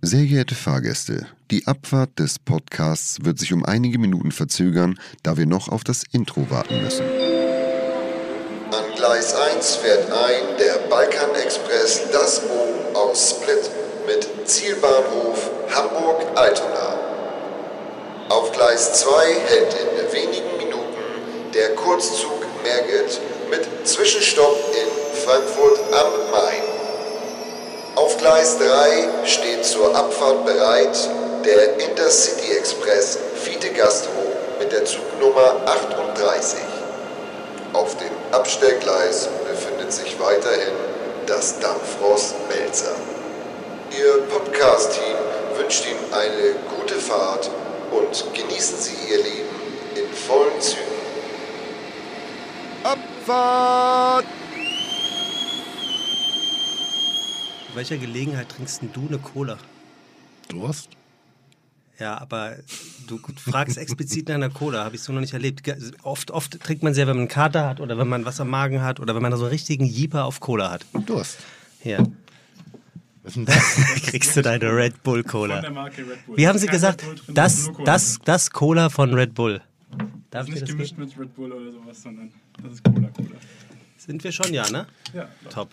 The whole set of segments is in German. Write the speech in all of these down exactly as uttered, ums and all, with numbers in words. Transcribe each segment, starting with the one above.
Sehr geehrte Fahrgäste, die Abfahrt des Podcasts wird sich um einige Minuten verzögern, da wir noch auf das Intro warten müssen. An Gleis eins fährt ein der Balkan-Express Das O aus Split mit Zielbahnhof Hamburg-Altona. Auf Gleis zwei hält in wenigen Minuten der Kurzzug Merget mit Zwischenstopp in Frankfurt am Main. Auf Gleis drei steht zur Abfahrt bereit der Intercity Express Fiete Gastro mit der Zugnummer achtunddreißig. Auf dem Abstellgleis befindet sich weiterhin das Dampfrost Melzer. Ihr Podcast-Team wünscht Ihnen eine gute Fahrt und genießen Sie Ihr Leben in vollen Zügen. Abfahrt! Bei welcher Gelegenheit trinkst denn du eine Cola? Durst? Ja, aber du fragst explizit nach einer Cola, habe ich so noch nicht erlebt. Oft, oft trinkt man sie ja, wenn man einen Kater hat oder wenn man was am Magen hat oder wenn man so einen richtigen Jeeper auf Cola hat. Durst. Ja. Was ist denn das? Kriegst du deine Red Bull Cola. Von der Marke Red Bull. Wie haben Sie Kein gesagt? Red Bull drin, Das, nur Cola. das, das Cola von Red Bull. Darf Das ist ich dir nicht das gemischt geben? mit Red Bull oder sowas, sondern das ist Cola, Cola. Sind wir schon, ja, ne? Ja. Top.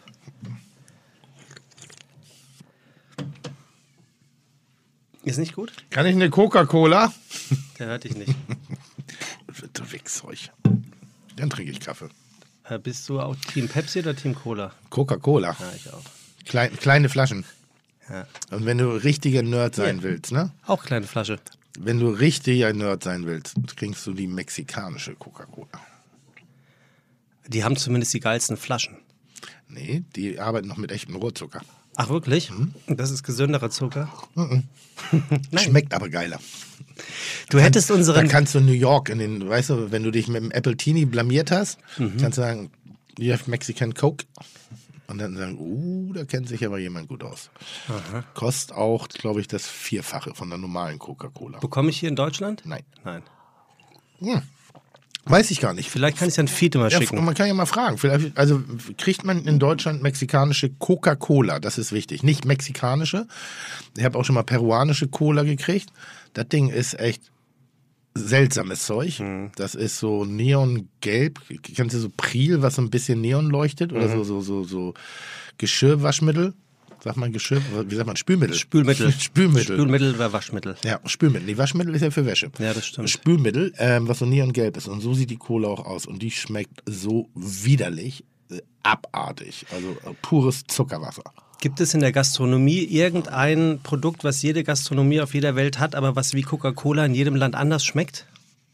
Ist nicht gut? Kann ich eine Coca-Cola? Der hört dich nicht. Du Wichszeug. Dann trinke ich Kaffee. Äh, bist du auch Team Pepsi oder Team Cola? Coca-Cola. Ja, ich auch. Klein, kleine Flaschen. Ja. Und wenn du richtiger Nerd sein Ja. willst, ne? Auch kleine Flasche. Wenn du richtiger Nerd sein willst, kriegst du die mexikanische Coca-Cola. Die haben zumindest die geilsten Flaschen. Nee, die arbeiten noch mit echtem Rohrzucker. Ach, wirklich? Das ist gesünderer Zucker? Nein. Schmeckt aber geiler. Du hättest Da unseren... kannst du in New York, in den, weißt du, wenn du dich mit dem Appletini blamiert hast, Mhm. kannst du sagen, you have Mexican Coke. Und dann sagen, uh, da kennt sich aber jemand gut aus. Aha. Kostet auch, glaube ich, das Vierfache von der normalen Coca-Cola. Bekomme ich hier in Deutschland? Nein. Nein. Hm. Weiß ich gar nicht. Vielleicht kann ich dann Fiete mal Ja, schicken. man kann ja mal fragen. Vielleicht, also kriegt man in Deutschland mexikanische Coca-Cola? Das ist wichtig. Nicht mexikanische. Ich habe auch schon mal peruanische Cola gekriegt. Das Ding ist echt seltsames Zeug. Mhm. Das ist so neongelb. Kennst du so Priel, was so ein bisschen neon leuchtet? Oder Mhm. so, so, so, so Geschirrwaschmittel? Sagt man Geschirr? Wie sagt man? Spülmittel. Spülmittel. Spülmittel. Spülmittel oder Waschmittel. Ja, Spülmittel. Die Waschmittel ist ja für Wäsche. Ja, das stimmt. Spülmittel, ähm, was so neongelb ist. Und so sieht die Cola auch aus. Und die schmeckt so widerlich, äh, abartig. Also äh, pures Zuckerwasser. Gibt es in der Gastronomie irgendein Produkt, was jede Gastronomie auf jeder Welt hat, aber was wie Coca-Cola in jedem Land anders schmeckt?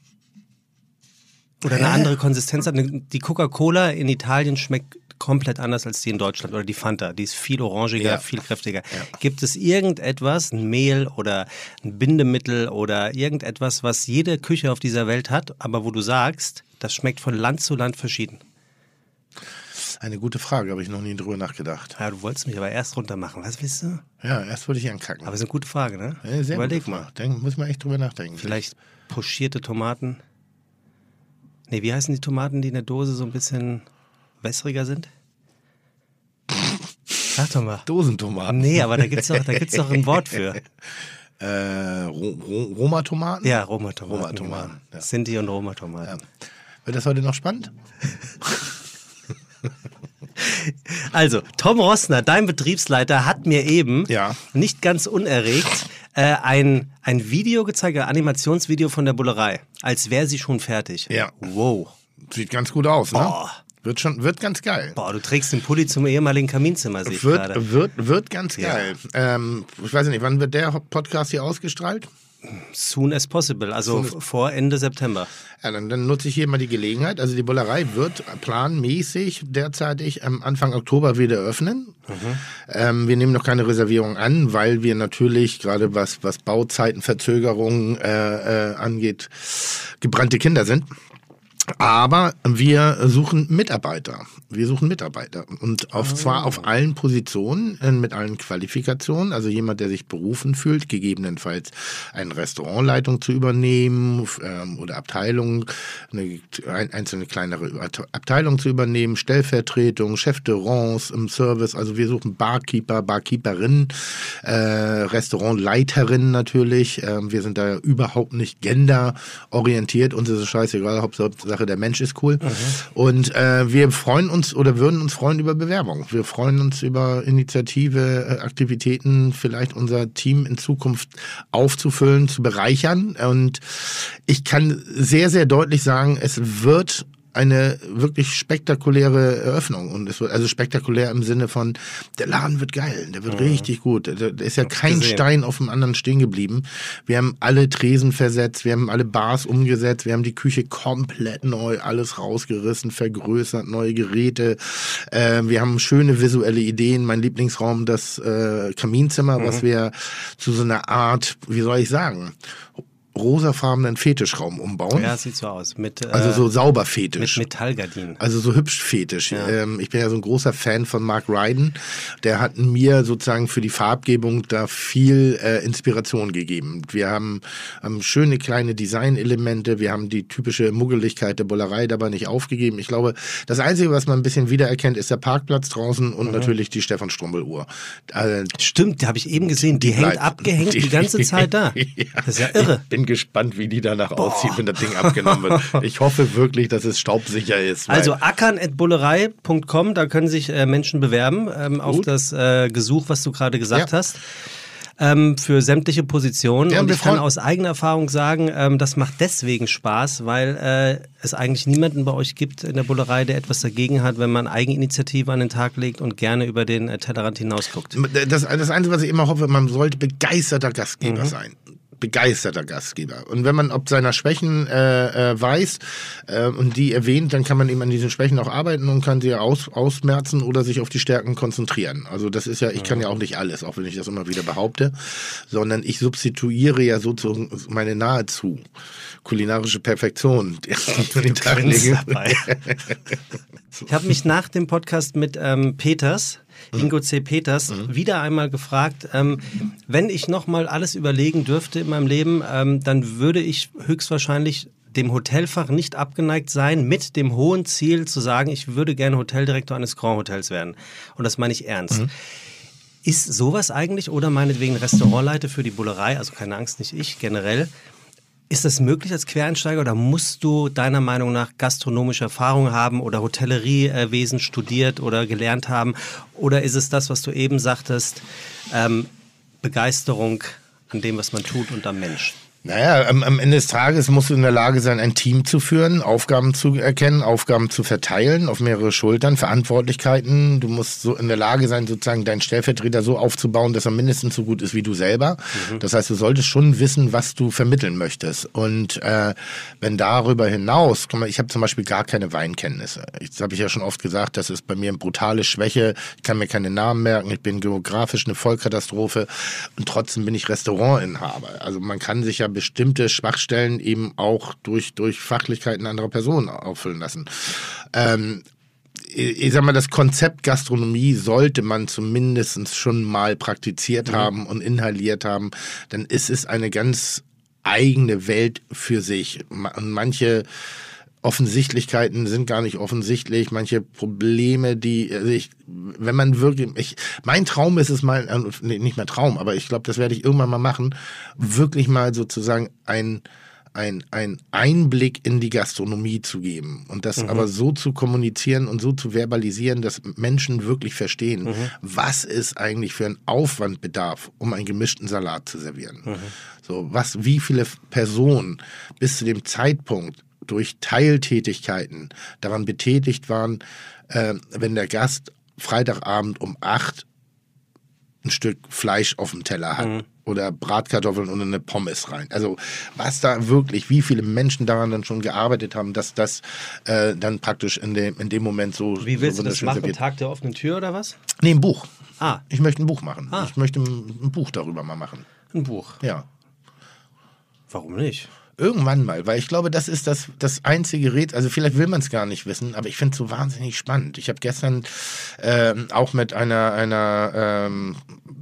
Oder eine Hä? andere Konsistenz hat? Die Coca-Cola in Italien schmeckt komplett anders als die in Deutschland. Oder die Fanta, die ist viel orangiger, Ja. viel kräftiger. Ja. Gibt es irgendetwas, ein Mehl oder ein Bindemittel oder irgendetwas, was jede Küche auf dieser Welt hat, aber wo du sagst, das schmeckt von Land zu Land verschieden? Eine gute Frage, habe ich noch nie drüber nachgedacht. Ja, du wolltest mich aber erst runter machen. Was willst du? Ja, erst wollte ich ankacken. Aber es ist eine gute Frage, ne? Ja, sehr Überleg gute mal. Frage. Denk, muss man echt drüber nachdenken. Vielleicht pochierte Tomaten. Nee, wie heißen die Tomaten, die in der Dose so ein bisschen wässriger sind? Sag doch mal. Dosentomaten. Nee, aber da gibt's doch, da gibt's doch ein Wort für. Äh, Ro Ro Roma-Tomaten? Ja, Roma-Tomaten. Roma-Tomaten, Genau. ja. Sinti und Roma-Tomaten. Ja. Wird das heute noch spannend? Also, Tom Rossner, dein Betriebsleiter, hat mir eben, Ja. nicht ganz unerregt, äh, ein, ein Video gezeigt, ein Animationsvideo von der Bullerei, als wäre sie schon fertig. Ja. Wow. Sieht ganz gut aus, ne? Boah. Wird schon, wird ganz geil. Boah, du trägst den Pulli zum ehemaligen Kaminzimmer, sehe ich Wird, gerade. wird, wird ganz Ja. geil. Ähm, ich weiß nicht, wann wird der Podcast hier ausgestrahlt? Soon as possible, also Soon as- vor Ende September. Ja, dann, dann nutze ich hier mal die Gelegenheit. Also die Bullerei wird planmäßig derzeitig am Anfang Oktober wieder öffnen. Ähm, wir nehmen noch keine Reservierung an, weil wir natürlich gerade was, was Bauzeitenverzögerungen äh, äh, angeht, gebrannte Kinder sind. Aber wir suchen Mitarbeiter. Wir suchen Mitarbeiter. Und auf, Oh. zwar auf allen Positionen, äh, mit allen Qualifikationen. Also jemand, der sich berufen fühlt, gegebenenfalls eine Restaurantleitung zu übernehmen ähm, oder Abteilung, eine ein, einzelne kleinere Abteilung zu übernehmen, Stellvertretung, Chef de Rance im Service. Also wir suchen Barkeeper, Barkeeperinnen, äh, Restaurantleiterinnen natürlich. Ähm, wir sind da überhaupt nicht genderorientiert. Uns ist es scheißegal, Hauptsache der Mensch ist cool. Mhm. Und äh, wir freuen uns oder würden uns freuen über Bewerbung. Wir freuen uns über Initiative, äh, Aktivitäten, vielleicht unser Team in Zukunft aufzufüllen, zu bereichern. Und ich kann sehr, sehr deutlich sagen, es wird eine wirklich spektakuläre Eröffnung. Und es wird also spektakulär im Sinne von, der Laden wird geil, der wird mhm. richtig gut. Da ist ja kein gesehen. Stein auf dem anderen stehen geblieben. Wir haben alle Tresen versetzt, wir haben alle Bars umgesetzt, wir haben die Küche komplett neu, alles rausgerissen, vergrößert, neue Geräte. Äh, wir haben schöne visuelle Ideen. Mein Lieblingsraum, das äh, Kaminzimmer, mhm. was wir zu so einer Art, wie soll ich sagen, rosafarbenen Fetischraum umbauen. Ja, sieht so aus. Mit, äh, also so sauber Fetisch. Mit Metallgardinen. Also so hübsch Fetisch. Ja. Ähm, ich bin ja so ein großer Fan von Mark Ryden. Der hat mir sozusagen für die Farbgebung da viel äh, Inspiration gegeben. Wir haben, haben schöne kleine Designelemente. Wir haben die typische Muggeligkeit der Bullerei dabei nicht aufgegeben. Ich glaube, das Einzige, was man ein bisschen wiedererkennt, ist der Parkplatz draußen und mhm. natürlich die Stefan-Strumbel-Uhr. Also, stimmt, die habe ich eben gesehen. Die, die hängt bleibt, die, abgehängt die ganze Zeit da. Ja. Das ist ja irre. Ich bin gespannt, wie die danach Boah. aussieht, wenn das Ding abgenommen wird. Ich hoffe wirklich, dass es staubsicher ist. Also ackern at bullerei punkt com, da können sich äh, Menschen bewerben ähm, auf das äh, Gesuch, was du gerade gesagt ja. hast. Ähm, für sämtliche Positionen. Ja, und ich kann aus eigener Erfahrung sagen, ähm, das macht deswegen Spaß, weil äh, es eigentlich niemanden bei euch gibt in der Bullerei, der etwas dagegen hat, wenn man Eigeninitiative an den Tag legt und gerne über den äh, Tellerrand hinausguckt. Das, das Einzige, was ich immer hoffe, man sollte begeisterter Gastgeber mhm. sein. Begeisterter Gastgeber. Und wenn man ob seiner Schwächen äh, äh, weiß äh, und die erwähnt, dann kann man eben an diesen Schwächen auch arbeiten und kann sie aus, ausmerzen oder sich auf die Stärken konzentrieren. Also das ist ja, ich kann ja auch nicht alles, auch wenn ich das immer wieder behaupte, sondern ich substituiere ja sozusagen meine nahezu kulinarische Perfektion, die ich an den Tag lege. Ich habe mich nach dem Podcast mit ähm, Peters, Ingo C. Peters, mhm. wieder einmal gefragt, ähm, wenn ich nochmal alles überlegen dürfte in meinem Leben, ähm, dann würde ich höchstwahrscheinlich dem Hotelfach nicht abgeneigt sein, mit dem hohen Ziel zu sagen, ich würde gerne Hoteldirektor eines Grand Hotels werden. Und das meine ich ernst. Mhm. Ist sowas eigentlich, oder meinetwegen Restaurantleiter für die Bullerei, also keine Angst, nicht ich, generell, ist das möglich als Quereinsteiger oder musst du deiner Meinung nach gastronomische Erfahrung haben oder Hotelleriewesen studiert oder gelernt haben? Oder ist es das, was du eben sagtest, ähm, Begeisterung an dem, was man tut und am Mensch? Naja, am, am Ende des Tages musst du in der Lage sein, ein Team zu führen, Aufgaben zu erkennen, Aufgaben zu verteilen auf mehrere Schultern, Verantwortlichkeiten. Du musst so in der Lage sein, sozusagen deinen Stellvertreter so aufzubauen, dass er mindestens so gut ist wie du selber. Mhm. Das heißt, du solltest schon wissen, was du vermitteln möchtest. Und äh, wenn darüber hinaus, guck mal, ich habe zum Beispiel gar keine Weinkenntnisse. Das habe ich ja schon oft gesagt, das ist bei mir eine brutale Schwäche. Ich kann mir keine Namen merken, ich bin geografisch eine Vollkatastrophe und trotzdem bin ich Restaurantinhaber. Also man kann sich ja bestimmte Schwachstellen eben auch durch, durch Fachlichkeiten anderer Personen auffüllen lassen. Ähm, ich sag mal, das Konzept Gastronomie sollte man zumindest schon mal praktiziert mhm. haben und inhaliert haben, dann ist es eine ganz eigene Welt für sich. Und manche Offensichtlichkeiten sind gar nicht offensichtlich, manche Probleme, die also ich, wenn man wirklich, ich, mein Traum ist es mal, nee, nicht mehr Traum, aber ich glaube, das werde ich irgendwann mal machen, wirklich mal sozusagen ein ein, ein Einblick in die Gastronomie zu geben und das mhm. aber so zu kommunizieren und so zu verbalisieren, dass Menschen wirklich verstehen, mhm. was ist eigentlich für ein Aufwandbedarf, um einen gemischten Salat zu servieren. Mhm. So, was, wie viele Personen bis zu dem Zeitpunkt durch Teiltätigkeiten daran betätigt waren, äh, wenn der Gast Freitagabend um acht ein Stück Fleisch auf dem Teller hat mhm. oder Bratkartoffeln und eine Pommes rein. Also was da wirklich, wie viele Menschen daran dann schon gearbeitet haben, dass das äh, dann praktisch in dem, in dem Moment so Wie willst so du das machen? serviert. Tag der offenen Tür oder was? Nee, ein Buch. Ah. Ich möchte ein Buch machen. Ah. Ich möchte ein, ein Buch darüber mal machen. Ein Buch? Ja. Warum nicht? Irgendwann mal, weil ich glaube, das ist das, das einzige Rätsel, also vielleicht will man es gar nicht wissen, aber ich finde es so wahnsinnig spannend. Ich habe gestern ähm, auch mit einer, einer ähm,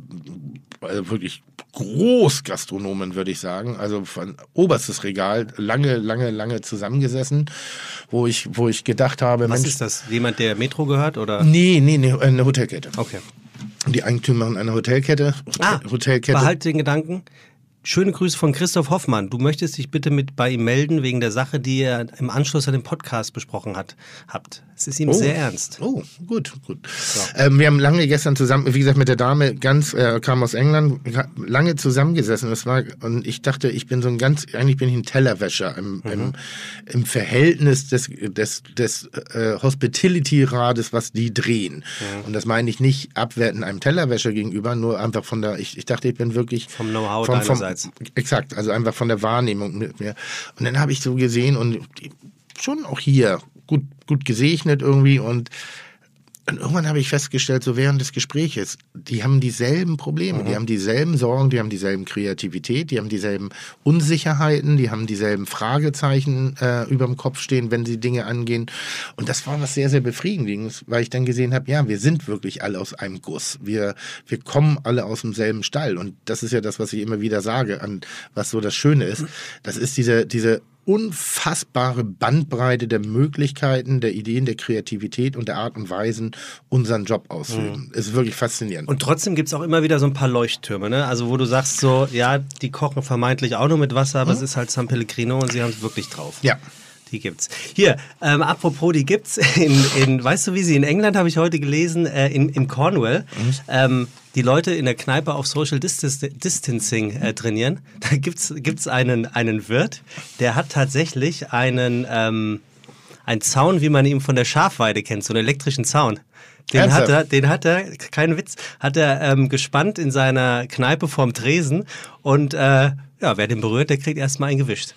also wirklich Großgastronomen, würde ich sagen, also von oberstes Regal, lange, lange, lange zusammengesessen, wo ich, wo ich gedacht habe, Was Mensch, ist das? Jemand, der Metro gehört? Oder? Nee, nee, nee, eine Hotelkette. Okay. Die Eigentümerin einer Hotelkette. Ah, Hotelkette. Behalte den Gedanken. Schöne Grüße von Christoph Hoffmann. Du möchtest dich bitte mit bei ihm melden wegen der Sache, die ihr im Anschluss an den Podcast besprochen hat, habt. Es ist ihm Oh. sehr ernst. Oh, gut, gut. Ähm, wir haben lange gestern zusammen, wie gesagt, mit der Dame, ganz, äh, kam aus England, lange zusammengesessen. Das war, und ich dachte, ich bin so ein ganz, eigentlich bin ich ein Tellerwäscher im, mhm. im, im Verhältnis des, des, des äh, Hospitality-Rades, was die drehen. Mhm. Und das meine ich nicht abwertend einem Tellerwäscher gegenüber, nur einfach von der, ich, ich dachte, ich bin wirklich vom Know-how vom, vom, deinerseits. Exakt, also einfach von der Wahrnehmung mit mir. Und dann habe ich so gesehen und die, schon auch hier gut, gut gesegnet irgendwie und, und irgendwann habe ich festgestellt, so während des Gespräches, die haben dieselben Probleme, mhm. die haben dieselben Sorgen, die haben dieselben Kreativität, die haben dieselben Unsicherheiten, die haben dieselben Fragezeichen äh, über dem Kopf stehen, wenn sie Dinge angehen. Und das war was sehr, sehr Befriedigendes, weil ich dann gesehen habe, ja, wir sind wirklich alle aus einem Guss. Wir, wir kommen alle aus demselben Stall. Und das ist ja das, was ich immer wieder sage, an was so das Schöne ist. Das ist diese, diese unfassbare Bandbreite der Möglichkeiten, der Ideen, der Kreativität und der Art und Weisen, unseren Job auszuüben. Mhm. Ist wirklich faszinierend. Und trotzdem gibt es auch immer wieder so ein paar Leuchttürme, ne? Also wo du sagst so, ja, die kochen vermeintlich auch nur mit Wasser, aber mhm. es ist halt San Pellegrino und sie haben es wirklich drauf. Ja. Die gibt's. Hier, ähm, apropos, die gibt's in, in, weißt du, wie sie in England, habe ich heute gelesen, äh, in, in Cornwall, mhm. ähm, die Leute in der Kneipe auf Social Distancing äh, trainieren. Da gibt's, gibt's einen, einen Wirt, der hat tatsächlich einen, ähm, einen Zaun, wie man ihn von der Schafweide kennt, so einen elektrischen Zaun. Den hat er, den hat er, kein Witz, hat er ähm, gespannt in seiner Kneipe vorm Tresen und äh, ja, wer den berührt, der kriegt erstmal einen gewischt.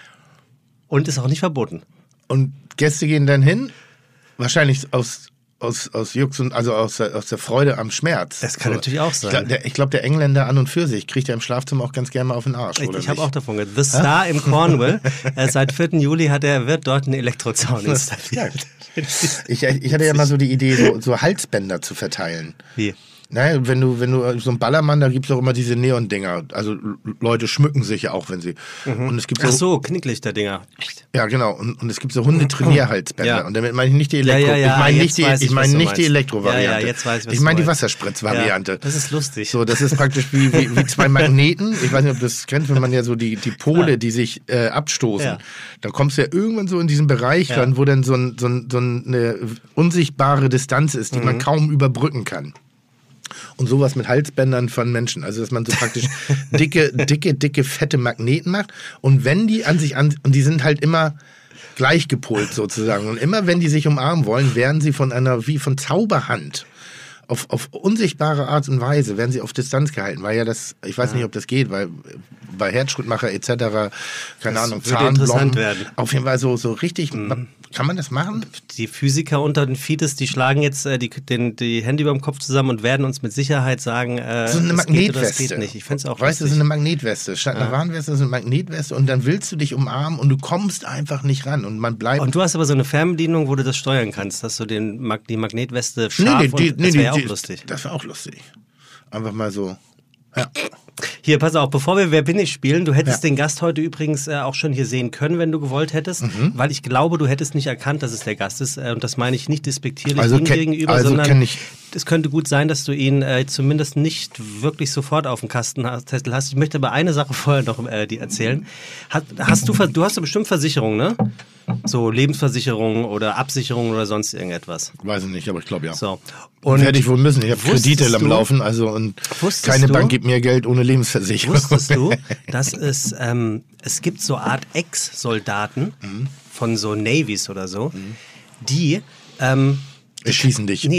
Und ist auch nicht verboten. Und Gäste gehen dann hin, wahrscheinlich aus, aus, aus Jux und also aus der, aus der Freude am Schmerz. Das kann so. Natürlich auch sein. Ich glaube, der, glaub, der Engländer an und für sich kriegt ja im Schlafzimmer auch ganz gerne mal auf den Arsch, ich, oder Ich habe auch davon gehört. The Star im Cornwall. äh, seit vierten Juli hat der Wirt dort einen Elektrozaun installiert. ich, ich hatte ja mal so die Idee, so, so Halsbänder zu verteilen. Wie? Naja, wenn du, wenn du so ein Ballermann, da gibt es auch immer diese Neon-Dinger. Also Leute schmücken sich ja auch, wenn sie. Mhm. Und es gibt so, Ach so, Knicklichter-Dinger. Ja, genau. Und, und es gibt so Hunde-Trainierhalsbänder. Ja. Und damit meine ich nicht die Elektro. Ja, ja, ja, ich meine nicht die, ich, ich mein nicht die Elektro-Variante. Ja, ja, jetzt weiß ich, was ich meine die meinst. Wasserspritz-Variante. Ja, das ist lustig. So, das ist praktisch wie, wie, wie zwei Magneten. Ich weiß nicht, ob du das kennst, wenn man ja so die, die Pole, ja. die sich äh, abstoßen. Ja. Da kommst du ja irgendwann so in diesen Bereich ja. ran, wo dann so, ein, so, ein, so eine unsichtbare Distanz ist, die mhm. man kaum überbrücken kann. Und sowas mit Halsbändern von Menschen. Also, dass man so praktisch dicke, dicke, dicke, fette Magneten macht. Und wenn die an sich an, und die sind halt immer gleich gepolt sozusagen. Und immer wenn die sich umarmen wollen, werden sie von einer, wie von Zauberhand, auf, auf unsichtbare Art und Weise, werden sie auf Distanz gehalten. Weil ja das, ich weiß ja. nicht, ob das geht, weil bei Herzschrittmacher et cetera, keine das Ahnung, Zahnblocken, werden. Auf jeden Fall so, so richtig, mhm. kann man das machen? Die Physiker unter den Fides, die schlagen jetzt äh, die, den, die Hände über dem Kopf zusammen und werden uns mit Sicherheit sagen, äh, so eine das Magnetweste. Geht oder das geht nicht. Ich find's auch weißt du, das ist eine Magnetweste. Statt einer ja. Warnweste ist eine Magnetweste und dann willst du dich umarmen und du kommst einfach nicht ran und man bleibt. Und du hast aber so eine Fernbedienung, wo du das steuern kannst, dass du den, die Magnetweste scharf nee, nee, die, und das wäre nee, auch lustig. Das wäre auch lustig. Einfach mal so. Ja. Hier, pass auf, bevor wir Wer bin ich spielen, du hättest ja. den Gast heute übrigens äh, auch schon hier sehen können, wenn du gewollt hättest, mhm. weil ich glaube, du hättest nicht erkannt, dass es der Gast ist äh, und das meine ich nicht despektierlich also ihm gegenüber, also sondern es könnte gut sein, dass du ihn äh, zumindest nicht wirklich sofort auf dem Kastenzettel hast. Ich möchte aber eine Sache vorher noch äh, dir erzählen. Hast, hast du, du hast doch bestimmt Versicherungen, ne? So Lebensversicherung oder Absicherung oder sonst irgendetwas. Weiß ich nicht, aber ich glaube ja. So. Und werde ich wohl müssen. Ich habe Kredite am Laufen, also und keine Bank gibt mir Geld ohne Lebensversicherung. Wusstest du, dass es, ähm, es gibt so Art Ex-Soldaten mhm. von so Navys oder so, mhm. die ähm, erschießen dich. Nee,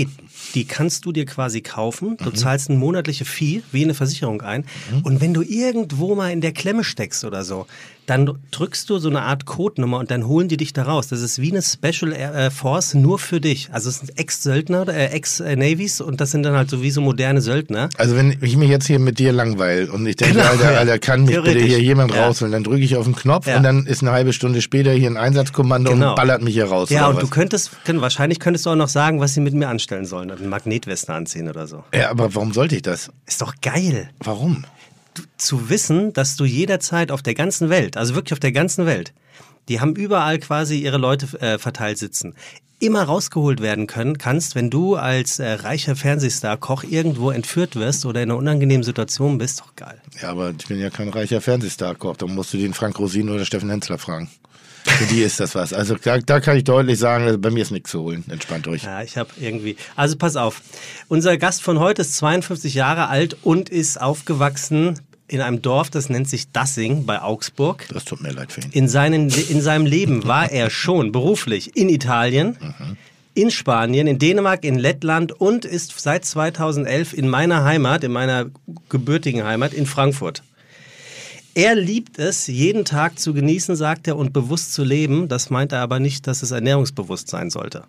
Die kannst du dir quasi kaufen. Du mhm. zahlst eine monatliche Fee, wie eine Versicherung ein. Mhm. Und wenn du irgendwo mal in der Klemme steckst oder so, dann drückst du so eine Art Codenummer und dann holen die dich da raus. Das ist wie eine Special Air Force nur für dich. Also es sind Ex-Söldner, äh, Ex-Navys und das sind dann halt so wie so moderne Söldner. Also wenn ich mich jetzt hier mit dir langweile und ich denke, genau, Alter, ja. Alter, kann mich bitte hier jemand ja. rausholen, dann drücke ich auf den Knopf ja. und dann ist eine halbe Stunde später hier ein Einsatzkommando genau. und ballert mich hier raus. Ja, und was? du könntest, können, wahrscheinlich könntest du auch noch sagen, was sie mit mir anstellen sollen. Eine Magnetweste anziehen oder so. Ja, aber warum sollte ich das? Ist doch geil. Warum? Zu wissen, dass du jederzeit auf der ganzen Welt, also wirklich auf der ganzen Welt, die haben überall quasi ihre Leute äh, verteilt sitzen, immer rausgeholt werden können kannst, wenn du als äh, reicher Fernsehstar-Koch irgendwo entführt wirst oder in einer unangenehmen Situation bist, doch geil. Ja, aber ich bin ja kein reicher Fernsehstar-Koch, da musst du den Frank Rosin oder Steffen Hensler fragen. Für die ist das was. Also da, da kann ich deutlich sagen, also bei mir ist nichts zu holen. Entspannt euch. Ja, ich habe irgendwie... Also pass auf. Unser Gast von heute ist zweiundfünfzig Jahre alt und ist aufgewachsen in einem Dorf, das nennt sich Dassing bei Augsburg. Das tut mir leid für ihn. In, seinen, in seinem Leben war er schon beruflich in Italien, mhm. in Spanien, in Dänemark, in Lettland und ist seit zweitausendelf in meiner Heimat, in meiner gebürtigen Heimat, in Frankfurt. Er liebt es, jeden Tag zu genießen, sagt er, und bewusst zu leben. Das meint er aber nicht, dass es ernährungsbewusst sein sollte.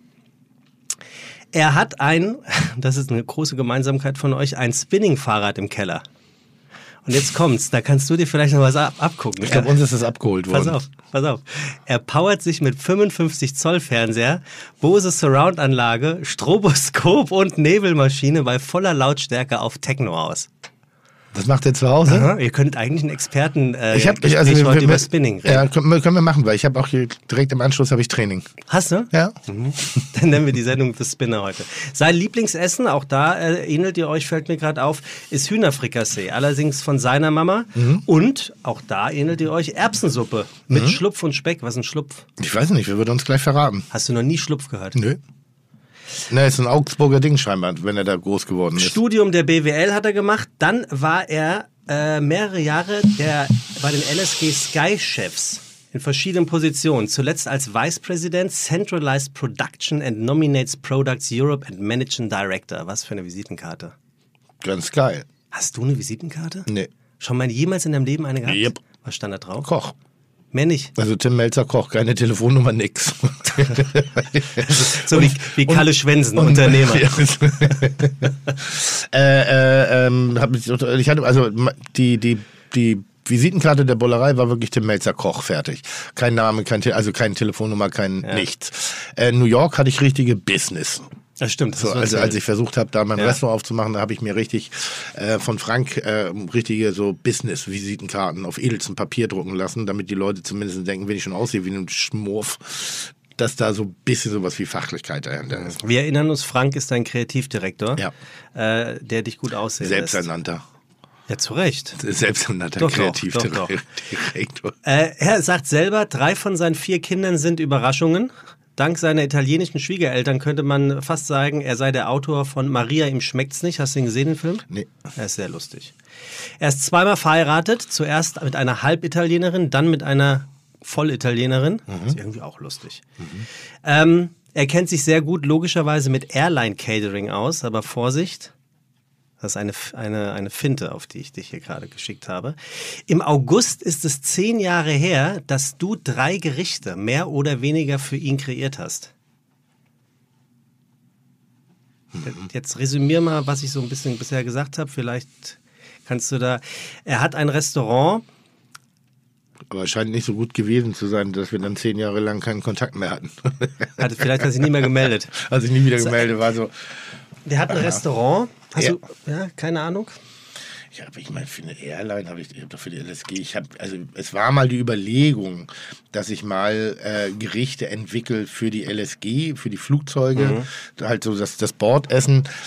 Er hat ein, das ist eine große Gemeinsamkeit von euch, ein Spinning-Fahrrad im Keller. Und jetzt kommt's, da kannst du dir vielleicht noch was ab abgucken. Ich glaube, uns ist das abgeholt worden. Pass auf, pass auf. Er powert sich mit fünfundfünfzig Zoll Fernseher, Bose Surround-Anlage, Stroboskop und Nebelmaschine bei voller Lautstärke auf Techno aus. Das macht er zu Hause? Aha, ihr könnt eigentlich einen Experten äh, ich hab, ich, also, heute wir, über Spinning reden. Ja, können wir, können wir machen, weil ich habe auch hier direkt im Anschluss habe ich Training. Hast du? Ja. Mhm. Dann nennen wir die Sendung The Spinner heute. Sein Lieblingsessen, auch da äh, ähnelt ihr euch, fällt mir gerade auf, ist Hühnerfrikassee. Allerdings von seiner Mama. Mhm. Und, auch da ähnelt ihr euch, Erbsensuppe mit mhm. Schlupf und Speck. Was ist ein Schlupf? Ich weiß nicht, wer würde uns gleich verraten. Hast du noch nie Schlupf gehört? Nö. Na, ist ein Augsburger Ding scheinbar, wenn er da groß geworden ist. Studium der B W L hat er gemacht. Dann war er äh, mehrere Jahre der, bei den L S G Sky-Chefs in verschiedenen Positionen. Zuletzt als Vice President, Centralized Production and Nominates Products Europe and Managing Director. Was für eine Visitenkarte. Ganz geil. Hast du eine Visitenkarte? Nee. Schon mal jemals in deinem Leben eine gehabt? Yep. Was stand da drauf? Koch. Mehr nicht. Also Tim Melzer Koch, keine Telefonnummer, nix. So wie, wie Kalle Schwensen, und, Unternehmer. Ja. äh, äh, ähm, hab ich, ich hatte, also die, die, die Visitenkarte der Bullerei war wirklich Tim Melzer Koch, fertig. Kein Name, kein Te- also keine Telefonnummer, kein ja. nichts. Äh, New York hatte ich richtige Business. Das stimmt. Das so, also als ich versucht habe, da mein ja. Restaurant aufzumachen, da habe ich mir richtig äh, von Frank äh, richtige so Business-Visitenkarten auf edelstem Papier drucken lassen, damit die Leute zumindest denken, wenn ich schon aussehe wie ein Schmurf, dass da so ein bisschen sowas wie Fachlichkeit dahinter ist. Wir erinnern uns, Frank ist dein Kreativdirektor, ja. äh, der dich gut aussehen lässt. Selbsternannter. Ja, zu Recht. Selbsternannter Kreativdirektor. Äh, er sagt selber, drei von seinen vier Kindern sind Überraschungen. Dank seiner italienischen Schwiegereltern könnte man fast sagen, er sei der Autor von Maria, ihm schmeckt's nicht. Hast du ihn gesehen, den Film? Nee. Er ist sehr lustig. Er ist zweimal verheiratet. Zuerst mit einer Halbitalienerin, dann mit einer Vollitalienerin. Mhm. Ist irgendwie auch lustig. Mhm. Ähm, er kennt sich sehr gut logischerweise mit Airline-Catering aus, aber Vorsicht. Das ist eine, eine, eine Finte, auf die ich dich hier gerade geschickt habe. Im August ist es zehn Jahre her, dass du drei Gerichte mehr oder weniger für ihn kreiert hast. Mhm. Jetzt resümier mal, was ich so ein bisschen bisher gesagt habe. Vielleicht kannst du da... Er hat ein Restaurant... Aber es scheint nicht so gut gewesen zu sein, dass wir dann zehn Jahre lang keinen Kontakt mehr hatten. Hatte, vielleicht hat sich nie mehr gemeldet. Hat sich nie wieder gemeldet, war so... Der hat ein Restaurant. Hast ja. du, ja, keine Ahnung? Ja, aber ich meine, für eine Airline habe ich, ich habe doch für die L S G, ich habe, also es war mal die Überlegung, dass ich mal äh, Gerichte entwickle für die L S G, für die Flugzeuge, mhm. halt so das, das Bordessen.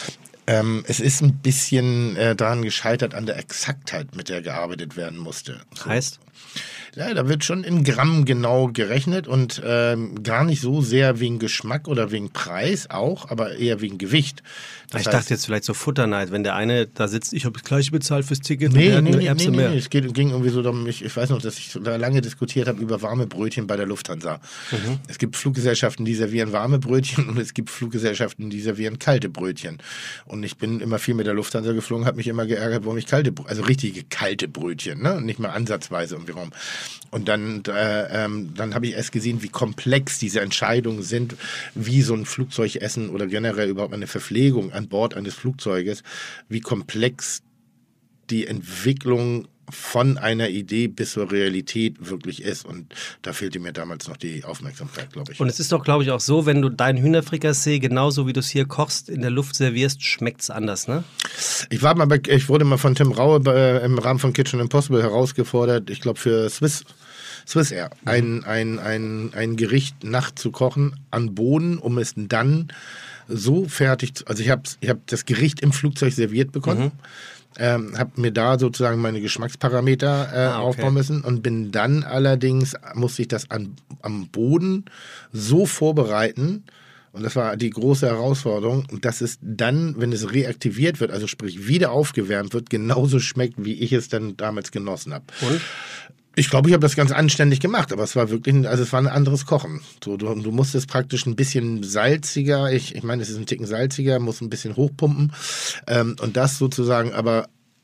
Ähm, es ist ein bisschen äh, daran gescheitert an der Exaktheit, mit der gearbeitet werden musste. So. Heißt? Ja, da wird schon in Gramm genau gerechnet und ähm, gar nicht so sehr wegen Geschmack oder wegen Preis auch, aber eher wegen Gewicht. Das ich heißt, dachte jetzt vielleicht so Futterneid, wenn der eine da sitzt, ich habe das gleiche bezahlt fürs Ticket Nee, und der nee, hat eine nee, Erbse nee, mehr. nee, es geht, ging irgendwie so darum, ich, ich weiß noch, dass ich da lange diskutiert habe über warme Brötchen bei der Lufthansa. Mhm. Es gibt Fluggesellschaften, die servieren warme Brötchen und es gibt Fluggesellschaften, die servieren kalte Brötchen. Und ich bin immer viel mit der Lufthansa geflogen, habe mich immer geärgert, warum ich kalte, also richtige kalte Brötchen, ne, nicht mal ansatzweise irgendwie rum. Und dann, äh, ähm, dann habe ich erst gesehen, wie komplex diese Entscheidungen sind, wie so ein Flugzeugessen oder generell überhaupt eine Verpflegung an Bord eines Flugzeuges, wie komplex die Entwicklung von einer Idee bis zur Realität wirklich ist. Und da fehlte mir damals noch die Aufmerksamkeit, glaube ich. Und es ist doch, glaube ich, auch so, wenn du dein Hühnerfrikassee genauso wie du es hier kochst, in der Luft servierst, schmeckt es anders, ne? Ich war mal bei, ich wurde mal von Tim Raue bei, im Rahmen von Kitchen Impossible herausgefordert, ich glaube für Swiss, Swiss Air, mhm. ein, ein, ein, ein Gericht nachts zu kochen an Boden, um es dann so fertig zu, also ich habe ich hab das Gericht im Flugzeug serviert bekommen. Mhm. Ähm, habe mir da sozusagen meine Geschmacksparameter äh, ah, okay. aufbauen müssen und bin dann allerdings, musste ich das an, am Boden so vorbereiten, und das war die große Herausforderung, dass es dann, wenn es reaktiviert wird, also sprich wieder aufgewärmt wird, genauso schmeckt, wie ich es dann damals genossen habe. Und? Ich glaube, ich habe das ganz anständig gemacht, aber es war wirklich, ein, also es war ein anderes Kochen. So, du, du musstest praktisch ein bisschen salziger, ich, ich meine, es ist ein Ticken salziger, musst ein bisschen hochpumpen ähm, und das sozusagen aber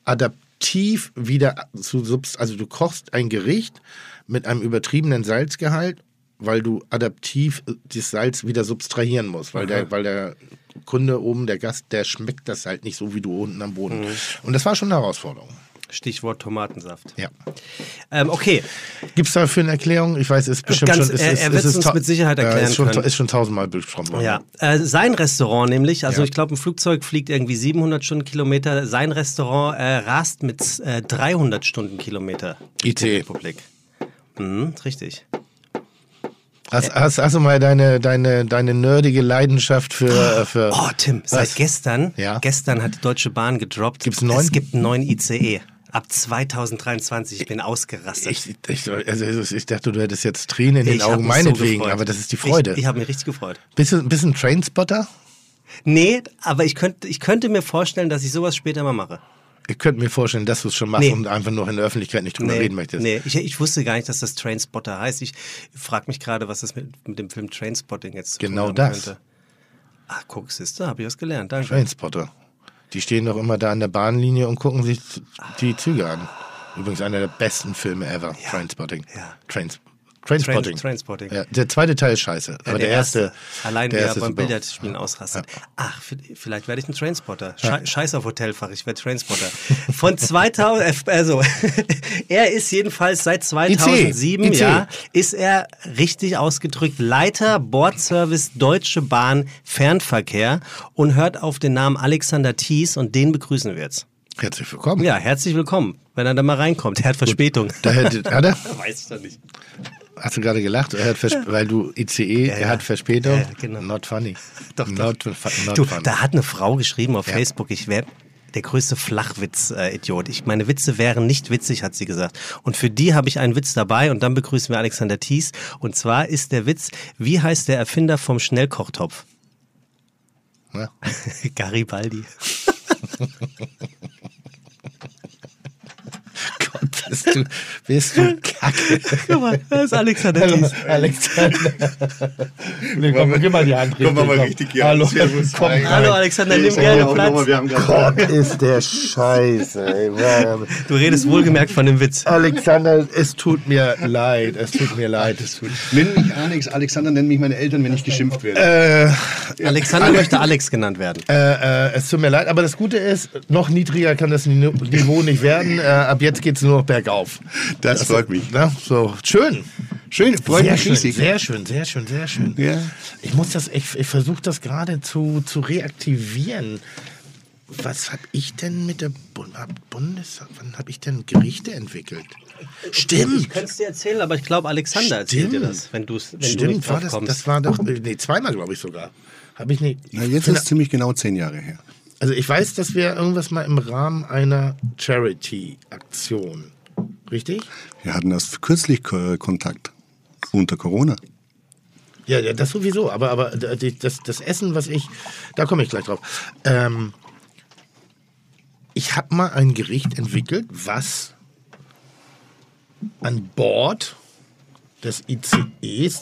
adaptiv wieder zu subst, also du kochst ein Gericht mit einem übertriebenen Salzgehalt, weil du adaptiv das Salz wieder subtrahieren musst, weil der, weil der Kunde oben, der Gast, der schmeckt das halt nicht so wie du unten am Boden. Mhm. Und das war schon eine Herausforderung. Stichwort Tomatensaft. Ja. Ähm, okay. Gibt es dafür eine Erklärung? Ich weiß, es ist bestimmt Ganz, schon... Es er, ist, er wird es uns mit Sicherheit erklären äh, ist schon, können. Ist schon tausendmal besprochen worden. Ja. Äh, sein Restaurant nämlich, also ja. ich glaube, ein Flugzeug fliegt irgendwie siebenhundert Stundenkilometer. Sein Restaurant äh, rast mit äh, dreihundert Stundenkilometer. I C. Republik. Mhm, richtig. Hast, hast, hast du mal deine, deine, deine nerdige Leidenschaft für... für oh, Tim, was? Seit gestern, ja? gestern hat die Deutsche Bahn gedroppt. Gibt's einen neuen? Es gibt einen neuen I C E. Ab zweitausenddreiundzwanzig, ich bin ausgerastet. Ich, ich, also ich dachte, du hättest jetzt Tränen in den ich Augen, meinetwegen, so aber das ist die Freude. Ich, ich habe mich richtig gefreut. Bist du, bist du ein Trainspotter? Nee, aber ich könnte, ich könnte mir vorstellen, dass ich sowas später mal mache. Ich könnte mir vorstellen, dass du es schon machst nee. und einfach nur in der Öffentlichkeit nicht drüber nee, reden möchtest. Nee, ich, ich wusste gar nicht, dass das Trainspotter heißt. Ich frage mich gerade, was das mit, mit dem Film Trainspotting jetzt zu genau tun das. könnte. Ach, guck, siehste, habe ich was gelernt. Danke. Trainspotter. Die stehen doch immer da an der Bahnlinie und gucken sich die Züge an. Übrigens einer der besten Filme ever, ja. Trainspotting. Ja. Trains, Trainspotting. Train, Trainspotting. Ja, der zweite Teil ist scheiße, ja, aber der, der erste, erste... Allein der wer erste beim super. Billardspielen ja. ausrastet. Ja. Ach, vielleicht werde ich ein Trainspotter. Sche ja. Scheiß auf Hotelfach, ich werde Trainspotter. Von zweitausend... Also, er ist jedenfalls seit zweitausendsieben, I C. ja, ist er richtig ausgedrückt Leiter Bordservice Deutsche Bahn Fernverkehr und hört auf den Namen Alexander Thies und den begrüßen wir jetzt. Herzlich willkommen. Ja, herzlich willkommen, wenn er da mal reinkommt. Er hat Verspätung. Da hat, hat er? Weiß ich doch nicht. Hast du gerade gelacht? Er hat Versp weil du I C E, ja, er ja. hat Verspätung? Ja, genau. Not funny. Doch, not, doch. Not du, funny. Da hat eine Frau geschrieben auf ja. Facebook, ich wäre der größte Flachwitz-Idiot. Ich, meine Witze wären nicht witzig, hat sie gesagt. Und für die habe ich einen Witz dabei und dann begrüßen wir Alexander Thies. Und zwar ist der Witz, wie heißt der Erfinder vom Schnellkochtopf? Ja. Garibaldi. Gott, bist du, bist du kacke. Guck mal, das ist Alexander Thies. Alexander. Nee, komm, gib mal die Hand. Komm mal richtig hier. Hallo, komm, Hallo Alexander, nimm gerne Platz. Wir haben Gott, ist der Scheiße. Ey. Du redest wohlgemerkt von dem Witz. Alexander, es tut mir leid. Es tut mir leid. Es tut. Nenn mich Alex. Alexander, nenn mich meine Eltern, wenn ich geschimpft werde. Äh, Alexander Alex, möchte Alex genannt werden. Äh, äh, es tut mir leid, aber das Gute ist, noch niedriger kann das Niveau nicht werden. Äh, ab jetzt geht es nur noch bergauf. Das, das freut mich. Na, so, schön. Schön, freut sehr mich schön, riesig. Sehr schön, sehr schön, sehr schön. Ja. Ich muss das, ich, ich versuche das gerade zu, zu reaktivieren. Was habe ich denn mit der Bund Bundes... Wann habe ich denn Gerichte entwickelt? Stimmt. Ich könnte es dir erzählen, aber ich glaube, Alexander erzählt dir das, wenn, du's, wenn Stimmt, du nicht war drauf das, kommst. das war doch... Nee, zweimal, glaube ich sogar. Habe ich nicht... Na, jetzt ist es ziemlich genau zehn Jahre her. Also ich weiß, dass wir irgendwas mal im Rahmen einer Charity-Aktion, richtig? Wir hatten erst kürzlich Ko- Kontakt unter Corona. Ja, ja, das sowieso, aber, aber das, das Essen, was ich, da komme ich gleich drauf. Ähm, ich habe mal ein Gericht entwickelt, was an Bord des I C Es,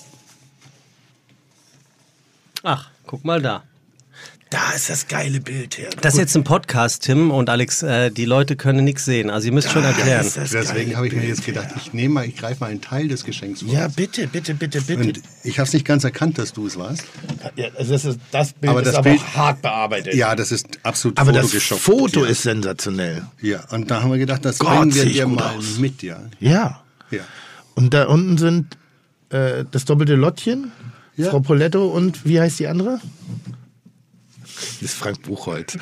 Ach, guck mal da. da ist das geile Bild her. Das ist jetzt ein Podcast, Tim und Alex, äh, die Leute können nichts sehen. Also ihr müsst schon erklären. ist das Deswegen geile habe ich mir Bild jetzt gedacht, her. ich nehme mal, ich greife mal einen Teil des Geschenks raus. Ja, bitte, bitte, bitte, bitte. Und ich habe es nicht ganz erkannt, dass du es warst. Ja, also das, ist, das Bild Aber ist das aber Bild- auch hart bearbeitet. Ja, das ist absolut aber das fotogeshoppt. Foto ja. ist sensationell. Ja, und da haben wir gedacht, das Gott, bringen wir sehe ich dir gut mal aus. mit, ja. Ja. Ja. Und da unten sind äh, das doppelte Lottchen, Ja. Frau Poletto und wie heißt die andere? Das ist Frank Buchholz.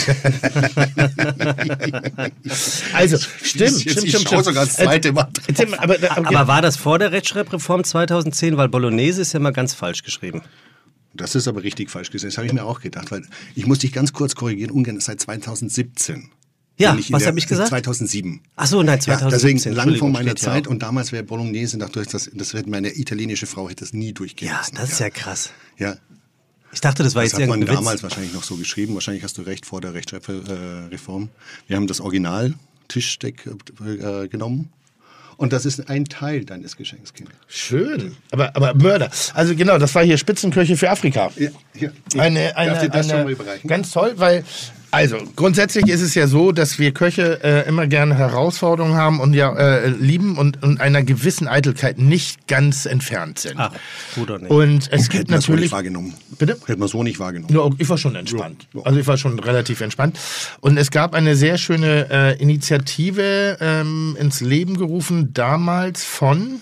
Also, stimmt, stimmt, ich stimmt, schaue stimmt. sogar das zweite Mal drauf. Erzähl mal, aber, aber, Aber war das vor der Rechtschreibreform zweitausendzehn? Weil Bolognese ist ja mal ganz falsch geschrieben. Das ist aber richtig falsch gesehen. Das habe ich mir auch gedacht, weil ich muss dich ganz kurz korrigieren, Ungarn ist seit zweitausendsiebzehn. Ja, Und nicht in was der- habe ich gesagt? zweitausendsieben. Ach so, nein, Ja, zweitausendsiebzehn. deswegen lang vor Entschuldigung, meiner steht hier Zeit auch. und damals wäre Bolognese, dachte ich, das, das hätte meine italienische Frau hätte das nie durchgehen Ja, lassen. das ist ja krass. Ja, Ich dachte, das war das jetzt hat man irgendein damals Witz. wahrscheinlich noch so geschrieben. Wahrscheinlich hast du recht, vor der Rechtschreibreform. Wir haben das Original Tischdeck äh, genommen. Und das ist ein Teil deines Geschenks, Kind. schön. Aber, aber Mörder. Also genau, das war hier Spitzenköche für Afrika. Ja, hier. Eine, eine, Darf dir das eine, schon mal überreichen? ganz toll, weil, also grundsätzlich ist es ja so, dass wir Köche äh, immer gerne Herausforderungen haben und ja äh, lieben und, und einer gewissen Eitelkeit nicht ganz entfernt sind. Ach, gut oder nicht? Und es gibt Hätten wir so natürlich... nicht wahrgenommen. Bitte? Hätten wir so nicht wahrgenommen. Ja, ich war schon entspannt. Ja, ja. Also ich war schon relativ entspannt. Und es gab eine sehr schöne äh, Initiative ähm, ins Leben gerufen, damals von,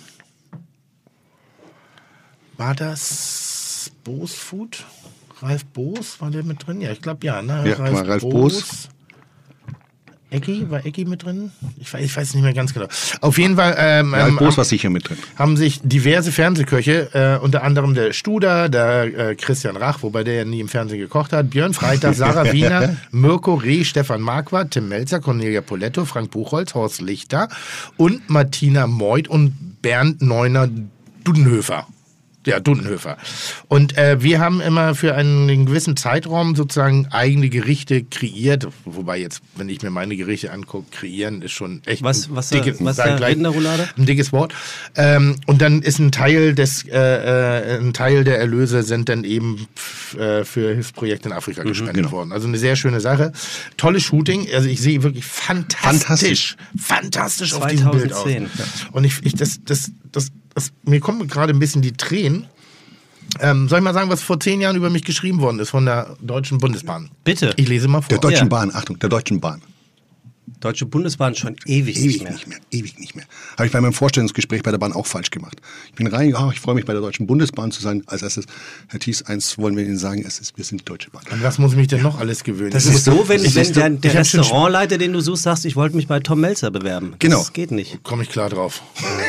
war das Boos Food? Ralf Boos, war der mit drin? Ja, ich glaube ja. Ne? Ja, war Ralf Boos. Eggi, war Eggi mit drin? Ich weiß, ich weiß nicht mehr ganz genau. Auf jeden Fall ähm, Ralf ähm, Boos war sicher mit drin. haben sich diverse Fernsehköche, äh, unter anderem der Studer, der äh, Christian Rach, wobei der ja nie im Fernsehen gekocht hat, Björn Freitag, Sarah Wiener, Mirko Reh, Stefan Marquardt, Tim Melzer, Cornelia Poletto, Frank Buchholz, Horst Lichter und Martina Meuth und Bernd Neuner Dudenhöfer. Ja, Dundenhöfer. Und äh, wir haben immer für einen gewissen Zeitraum sozusagen eigene Gerichte kreiert. Wobei jetzt, wenn ich mir meine Gerichte angucke, kreieren ist schon echt Was- ein was, dickes, äh, was, sag äh, gleich, Rinderroulade? ein dickes Wort. Ähm, und dann ist ein Teil des, äh, äh, ein Teil der Erlöse sind dann eben f- äh, für Hilfsprojekte in Afrika gespendet genau. worden. Also eine sehr schöne Sache. Tolles Shooting. Also ich sehe wirklich fantastisch, fantastisch, auf diesem Bild aus. zweitausendzehn. Und ich, ich das, das, das, das, mir kommen gerade ein bisschen die Tränen. Ähm, soll ich mal sagen, was vor zehn Jahren über mich geschrieben worden ist von der Deutschen Bundesbahn? Bitte. Ich lese mal vor. Der Deutschen Ja. Bahn, Achtung, der Deutschen Bahn. Deutsche Bundesbahn schon ewig, Ewig nicht mehr. nicht mehr, ewig nicht mehr. Habe ich bei meinem Vorstellungsgespräch bei der Bahn auch falsch gemacht. Ich bin rein, ja, ich freue mich bei der Deutschen Bundesbahn zu sein. Als erstes, Herr Thies, eins wollen wir Ihnen sagen, es ist, wir sind die Deutsche Bahn. An was muss ich mich denn noch alles gewöhnen? Das ist so, wenn, Ich- wenn ich- der, der ich hab schon- Restaurantleiter, den du suchst, sagst, ich wollte mich bei Tom Melzer bewerben. Genau. Das geht nicht. Komme ich klar drauf.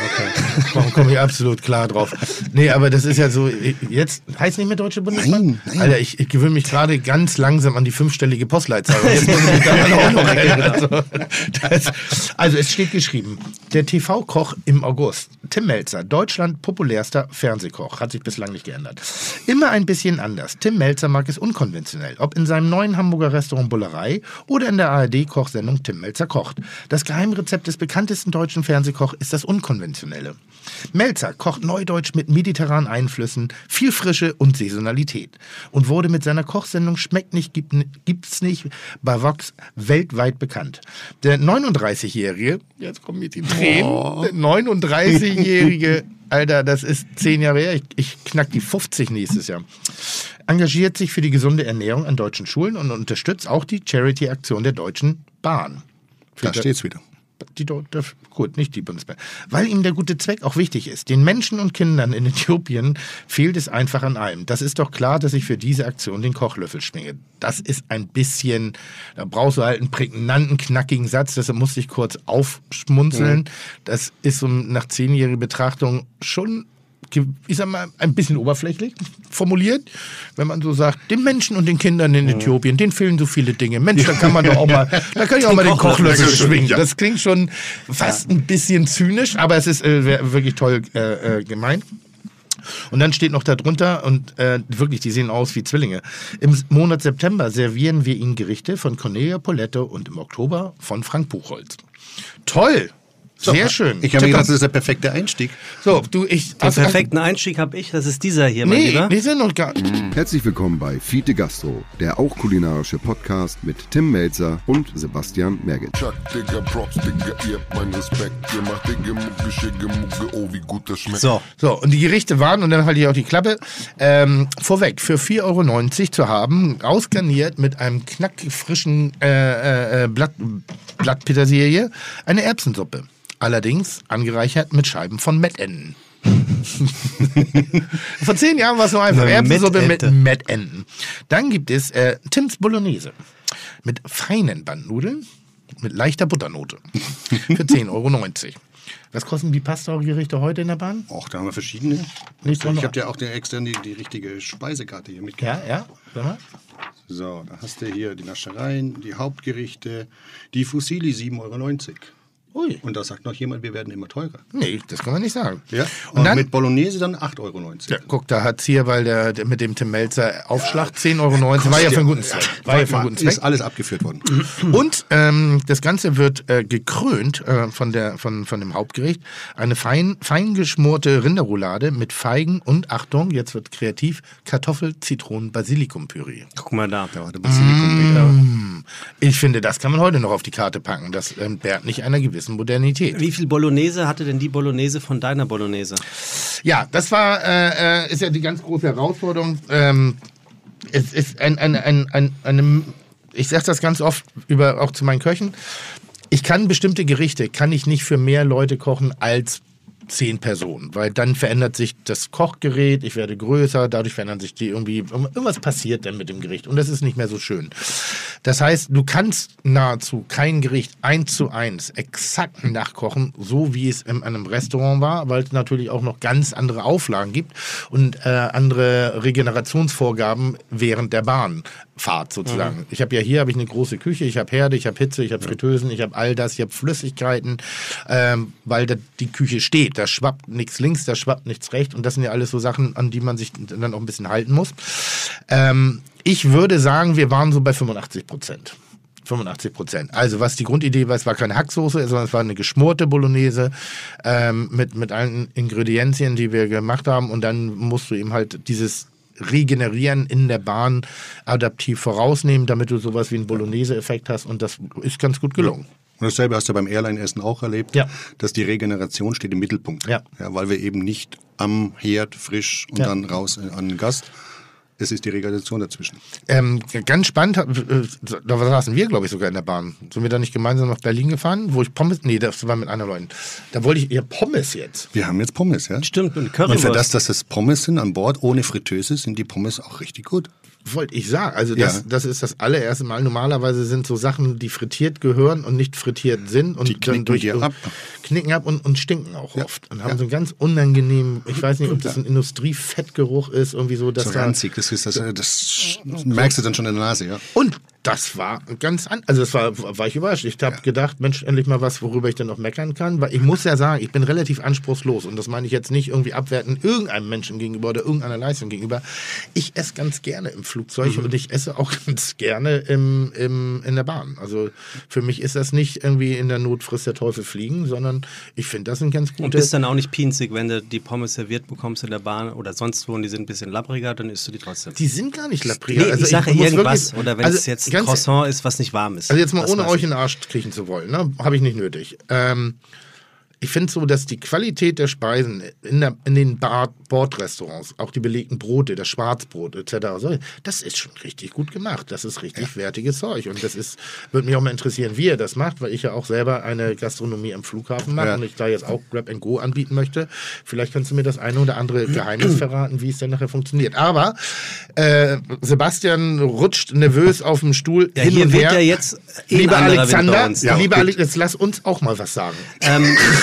Okay. Komme ich absolut klar drauf. Nee, aber das ist ja so, jetzt heißt nicht mehr Deutsche Bundesbahn? Nein, nein. Alter, ich, ich gewöhne mich gerade ganz langsam an die fünfstellige Postleitzahl. Und jetzt muss ich mich daran auch noch erinnern. Also, das, also es steht geschrieben, der T V-Koch im August. Tim Melzer, Deutschland populärster Fernsehkoch. Hat sich bislang nicht geändert. Immer ein bisschen anders. Tim Melzer mag es unkonventionell. Ob in seinem neuen Hamburger Restaurant Bullerei oder in der A R D-Kochsendung Tim Melzer kocht. Das Geheimrezept des bekanntesten deutschen Fernsehkochs ist das Unkonventionelle. Melzer kocht neudeutsch mit mediterranen Einflüssen, viel Frische und Saisonalität und wurde mit seiner Kochsendung Schmeckt nicht, gibt, gibt's nicht bei Vox weltweit bekannt. Der neununddreißigjährige, jetzt kommen mir die Tränen, Oh. der neununddreißigjährige, Alter, das ist zehn Jahre her, ich, ich knack die fünfzig nächstes Jahr, engagiert sich für die gesunde Ernährung an deutschen Schulen und unterstützt auch die Charity-Aktion der Deutschen Bahn. Für Da steht's wieder. Die, Deu- der- gut, nicht die Bundesbahn. Weil ihm der gute Zweck auch wichtig ist. Den Menschen und Kindern in Äthiopien fehlt es einfach an allem. Das ist doch klar, dass ich für diese Aktion den Kochlöffel schwinge. Das ist ein bisschen, da brauchst du halt einen prägnanten, knackigen Satz, deshalb musste ich kurz aufschmunzeln. Das ist so nach zehnjähriger Betrachtung schon ich sag mal, ein bisschen oberflächlich formuliert, wenn man so sagt, den Menschen und den Kindern in Äthiopien, denen fehlen so viele Dinge. Mensch, da kann man doch auch mal, da kann ich auch mal den Kochlöffel schwingen. Das klingt schon fast ein bisschen zynisch, aber es ist äh, wirklich toll äh, äh, gemeint. Und dann steht noch darunter, und äh, wirklich, die sehen aus wie Zwillinge. Im Monat September servieren wir Ihnen Gerichte von Cornelia Poletto und im Oktober von Frank Buchholz. Toll! Sehr so, schön. Ich habe mir gedacht, das ist der perfekte Einstieg. So, du, ich. Den also, perfekten Einstieg habe ich, das ist dieser hier, mein nee, Lieber. Nee, sind noch gar Herzlich willkommen bei Fiete Gastro, der auch kulinarische Podcast mit Tim Melzer und Sebastian Merget. Chuck, Digga, Props, Digga, ihr habt meinen Respekt. Ihr macht Digga, Mucke, Schicke, Mucke, oh, wie gut das schmeckt. So, so, und die Gerichte waren, und dann halte ich auch die Klappe, ähm, vorweg, für vier Euro neunzig zu haben, ausgarniert mit einem knackfrischen äh, äh, Blatt, Blatt Petersilie, eine Erbsensuppe. Allerdings angereichert mit Scheiben von Mettenten. Vor zehn Jahren war es so einfach. Erbsensuppe mit Mettenten. Dann gibt es äh, Tims Bolognese mit feinen Bandnudeln mit leichter Butternote für zehn Euro neunzig. Was kosten die Pasta-Gerichte heute in der Bahn? Och, da haben wir verschiedene. Nicht ich habe ja auch den extern die, die richtige Speisekarte hier mitgebracht. Ja, ja. ja. So, da hast du hier die Naschereien, die Hauptgerichte, die Fusilli sieben Euro neunzig. Ui. Und da sagt noch jemand, wir werden immer teurer. Nee, das kann man nicht sagen. Ja. Und, und dann, mit Bolognese dann acht Euro neunzig. Ja, guck, da hat es hier, weil der, der mit dem Tim Melzer Aufschlag zehn Euro neunzig, war ja für einen guten Zweck. War ja für einen guten Zweck. Ist alles abgeführt worden. Und ähm, das Ganze wird äh, gekrönt äh, von, der, von, von dem Hauptgericht. Eine fein, fein geschmorte Rinderroulade mit Feigen und, Achtung, jetzt wird kreativ, Kartoffel, Zitronen, Basilikum-Püree. Guck mal da. Da war der Basilikum. Mmh. Ich finde, das kann man heute noch auf die Karte packen. Das entbehrt nicht einer gewissen Modernität. Wie viel Bolognese hatte denn die Bolognese von deiner Bolognese? Ja, das war, äh, ist ja die ganz große Herausforderung. Ähm, es ist ein, ein, ein, ein, eine, ich sage das ganz oft über, auch zu meinen Köchen, ich kann bestimmte Gerichte, kann ich nicht für mehr Leute kochen als zehn Personen, weil dann verändert sich das Kochgerät, ich werde größer, dadurch verändern sich die irgendwie, irgendwas passiert dann mit dem Gericht und das ist nicht mehr so schön. Das heißt, du kannst nahezu kein Gericht eins zu eins exakt nachkochen, so wie es in einem Restaurant war, weil es natürlich auch noch ganz andere Auflagen gibt und äh, andere Regenerationsvorgaben während der Bahnfahrt sozusagen. Mhm. Ich habe ja hier habe ich eine große Küche, ich habe Herde, ich habe Hitze, ich habe Fritteusen, ich habe all das, ich habe Flüssigkeiten, ähm, weil da die Küche steht. Da schwappt nichts links, da schwappt nichts rechts und das sind ja alles so Sachen, an die man sich dann auch ein bisschen halten muss. Ähm, ich würde sagen, wir waren so bei fünfundachtzig Prozent. fünfundachtzig Prozent. Also was die Grundidee war, es war keine Hacksoße, sondern es war eine geschmorte Bolognese ähm, mit, mit allen Ingredienzien, die wir gemacht haben und dann musst du eben halt dieses Regenerieren in der Bahn adaptiv vorausnehmen, damit du sowas wie einen Bolognese-Effekt hast und das ist ganz gut gelungen. Und dasselbe hast du beim Airline-Essen auch erlebt, ja. dass die Regeneration steht im Mittelpunkt. Ja. Ja, weil wir eben nicht am Herd frisch und ja. dann raus an den Gast. Es ist die Regeneration dazwischen. Ähm, ganz spannend, äh, da saßen wir, glaube ich, sogar in der Bahn. Sind wir da nicht gemeinsam nach Berlin gefahren, wo ich Pommes, nee, das war mit anderen Leuten. Da wollte ich eher Pommes jetzt. Wir haben jetzt Pommes, ja. Stimmt, und Currywurst. Und für das, dass es Pommes sind an Bord, ohne Fritteuse, sind die Pommes auch richtig gut. Wollte ich sagen. Also das, ja. das ist das allererste Mal. Normalerweise sind so Sachen, die frittiert gehören und nicht frittiert sind und die dann durch dir ab. knicken ab und, und stinken auch ja. oft. Und haben ja. so einen ganz unangenehmen, ich weiß nicht, ob das ein Industriefettgeruch ist, irgendwie so. Dass so da, ranzig, das, ist, das, das merkst du dann schon in der Nase, ja. Und das war ganz an, also das war, war ich überrascht. Ich habe ja. gedacht, Mensch, endlich mal was, worüber ich dann noch meckern kann, weil ich muss ja sagen, ich bin relativ anspruchslos und das meine ich jetzt nicht irgendwie abwerten irgendeinem Menschen gegenüber oder irgendeiner Leistung gegenüber. Ich esse ganz gerne im Flugzeug mhm. und ich esse auch ganz gerne im, im, in der Bahn. Also für mich ist das nicht irgendwie in der Not frisst der Teufel fliegen, sondern ich finde das ein ganz gute... Und bist dann auch nicht pinzig, wenn du die Pommes serviert bekommst in der Bahn oder sonst wo und die sind ein bisschen lappriger, dann isst du die trotzdem. Die sind gar nicht lappriger. Nee, also ich sage ich irgendwas wirklich, oder wenn also es jetzt ein Croissant ist, was nicht warm ist. Also jetzt mal das ohne euch in den Arsch kriechen zu wollen, ne? Habe ich nicht nötig. Ähm, ich finde so, dass die Qualität der Speisen in, der, in den Bar, Bordrestaurants, auch die belegten Brote, das Schwarzbrot et cetera, so, das ist schon richtig gut gemacht. Das ist richtig ja. wertiges Zeug. Und das ist, würde mich auch mal interessieren, wie er das macht, weil ich ja auch selber eine Gastronomie am Flughafen mache ja. und ich da jetzt auch Grab and Go anbieten möchte. Vielleicht kannst du mir das eine oder andere Geheimnis verraten, wie es denn nachher funktioniert. Aber äh, Sebastian rutscht nervös auf dem Stuhl ja, hin hier und wird her. Ja jetzt lieber Alexander, uns, ja, ne? lieber Alex, jetzt lass uns auch mal was sagen. Ähm,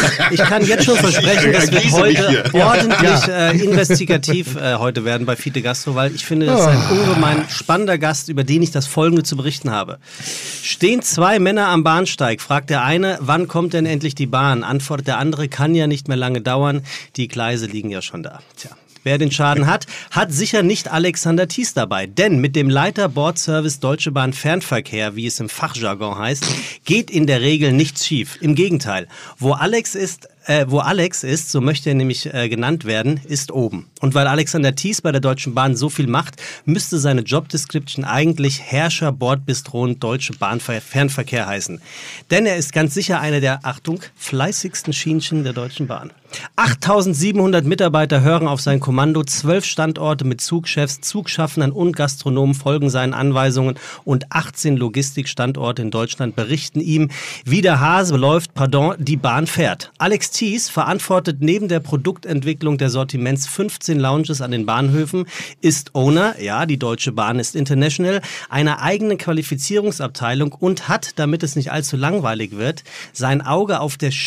Ich kann jetzt schon versprechen, das wird ergieße mich heute hier. ordentlich äh, investigativ äh, heute werden bei Fiete Gastro, weil ich finde, das ist ein ungemein spannender Gast, über den ich das Folgende zu berichten habe. Stehen zwei Männer am Bahnsteig, fragt der eine, wann kommt denn endlich die Bahn? Antwortet der andere, kann ja nicht mehr lange dauern, die Gleise liegen ja schon da. Tja. Wer den Schaden hat, hat sicher nicht Alexander Thies dabei. Denn mit dem Leiter Bordservice Deutsche Bahn Fernverkehr, wie es im Fachjargon heißt, geht in der Regel nichts schief. Im Gegenteil. Wo Alex ist, äh, wo Alex ist, so möchte er nämlich äh, genannt werden, ist oben. Und weil Alexander Thies bei der Deutschen Bahn so viel macht, müsste seine Jobdescription eigentlich Herrscher Bordbistron Deutsche Bahn Fernverkehr heißen. Denn er ist ganz sicher einer der, Achtung, fleißigsten Schienchen der Deutschen Bahn. achttausendsiebenhundert Mitarbeiter hören auf sein Kommando, zwölf Standorte mit Zugchefs, Zugschaffnern und Gastronomen folgen seinen Anweisungen und achtzehn Logistikstandorte in Deutschland berichten ihm, wie der Hase läuft, pardon, die Bahn fährt. Alex Thies verantwortet neben der Produktentwicklung der Sortiments fünfzehn Lounges an den Bahnhöfen, ist Owner, ja, die Deutsche Bahn ist international, einer eigenen Qualifizierungsabteilung und hat, damit es nicht allzu langweilig wird, sein Auge auf der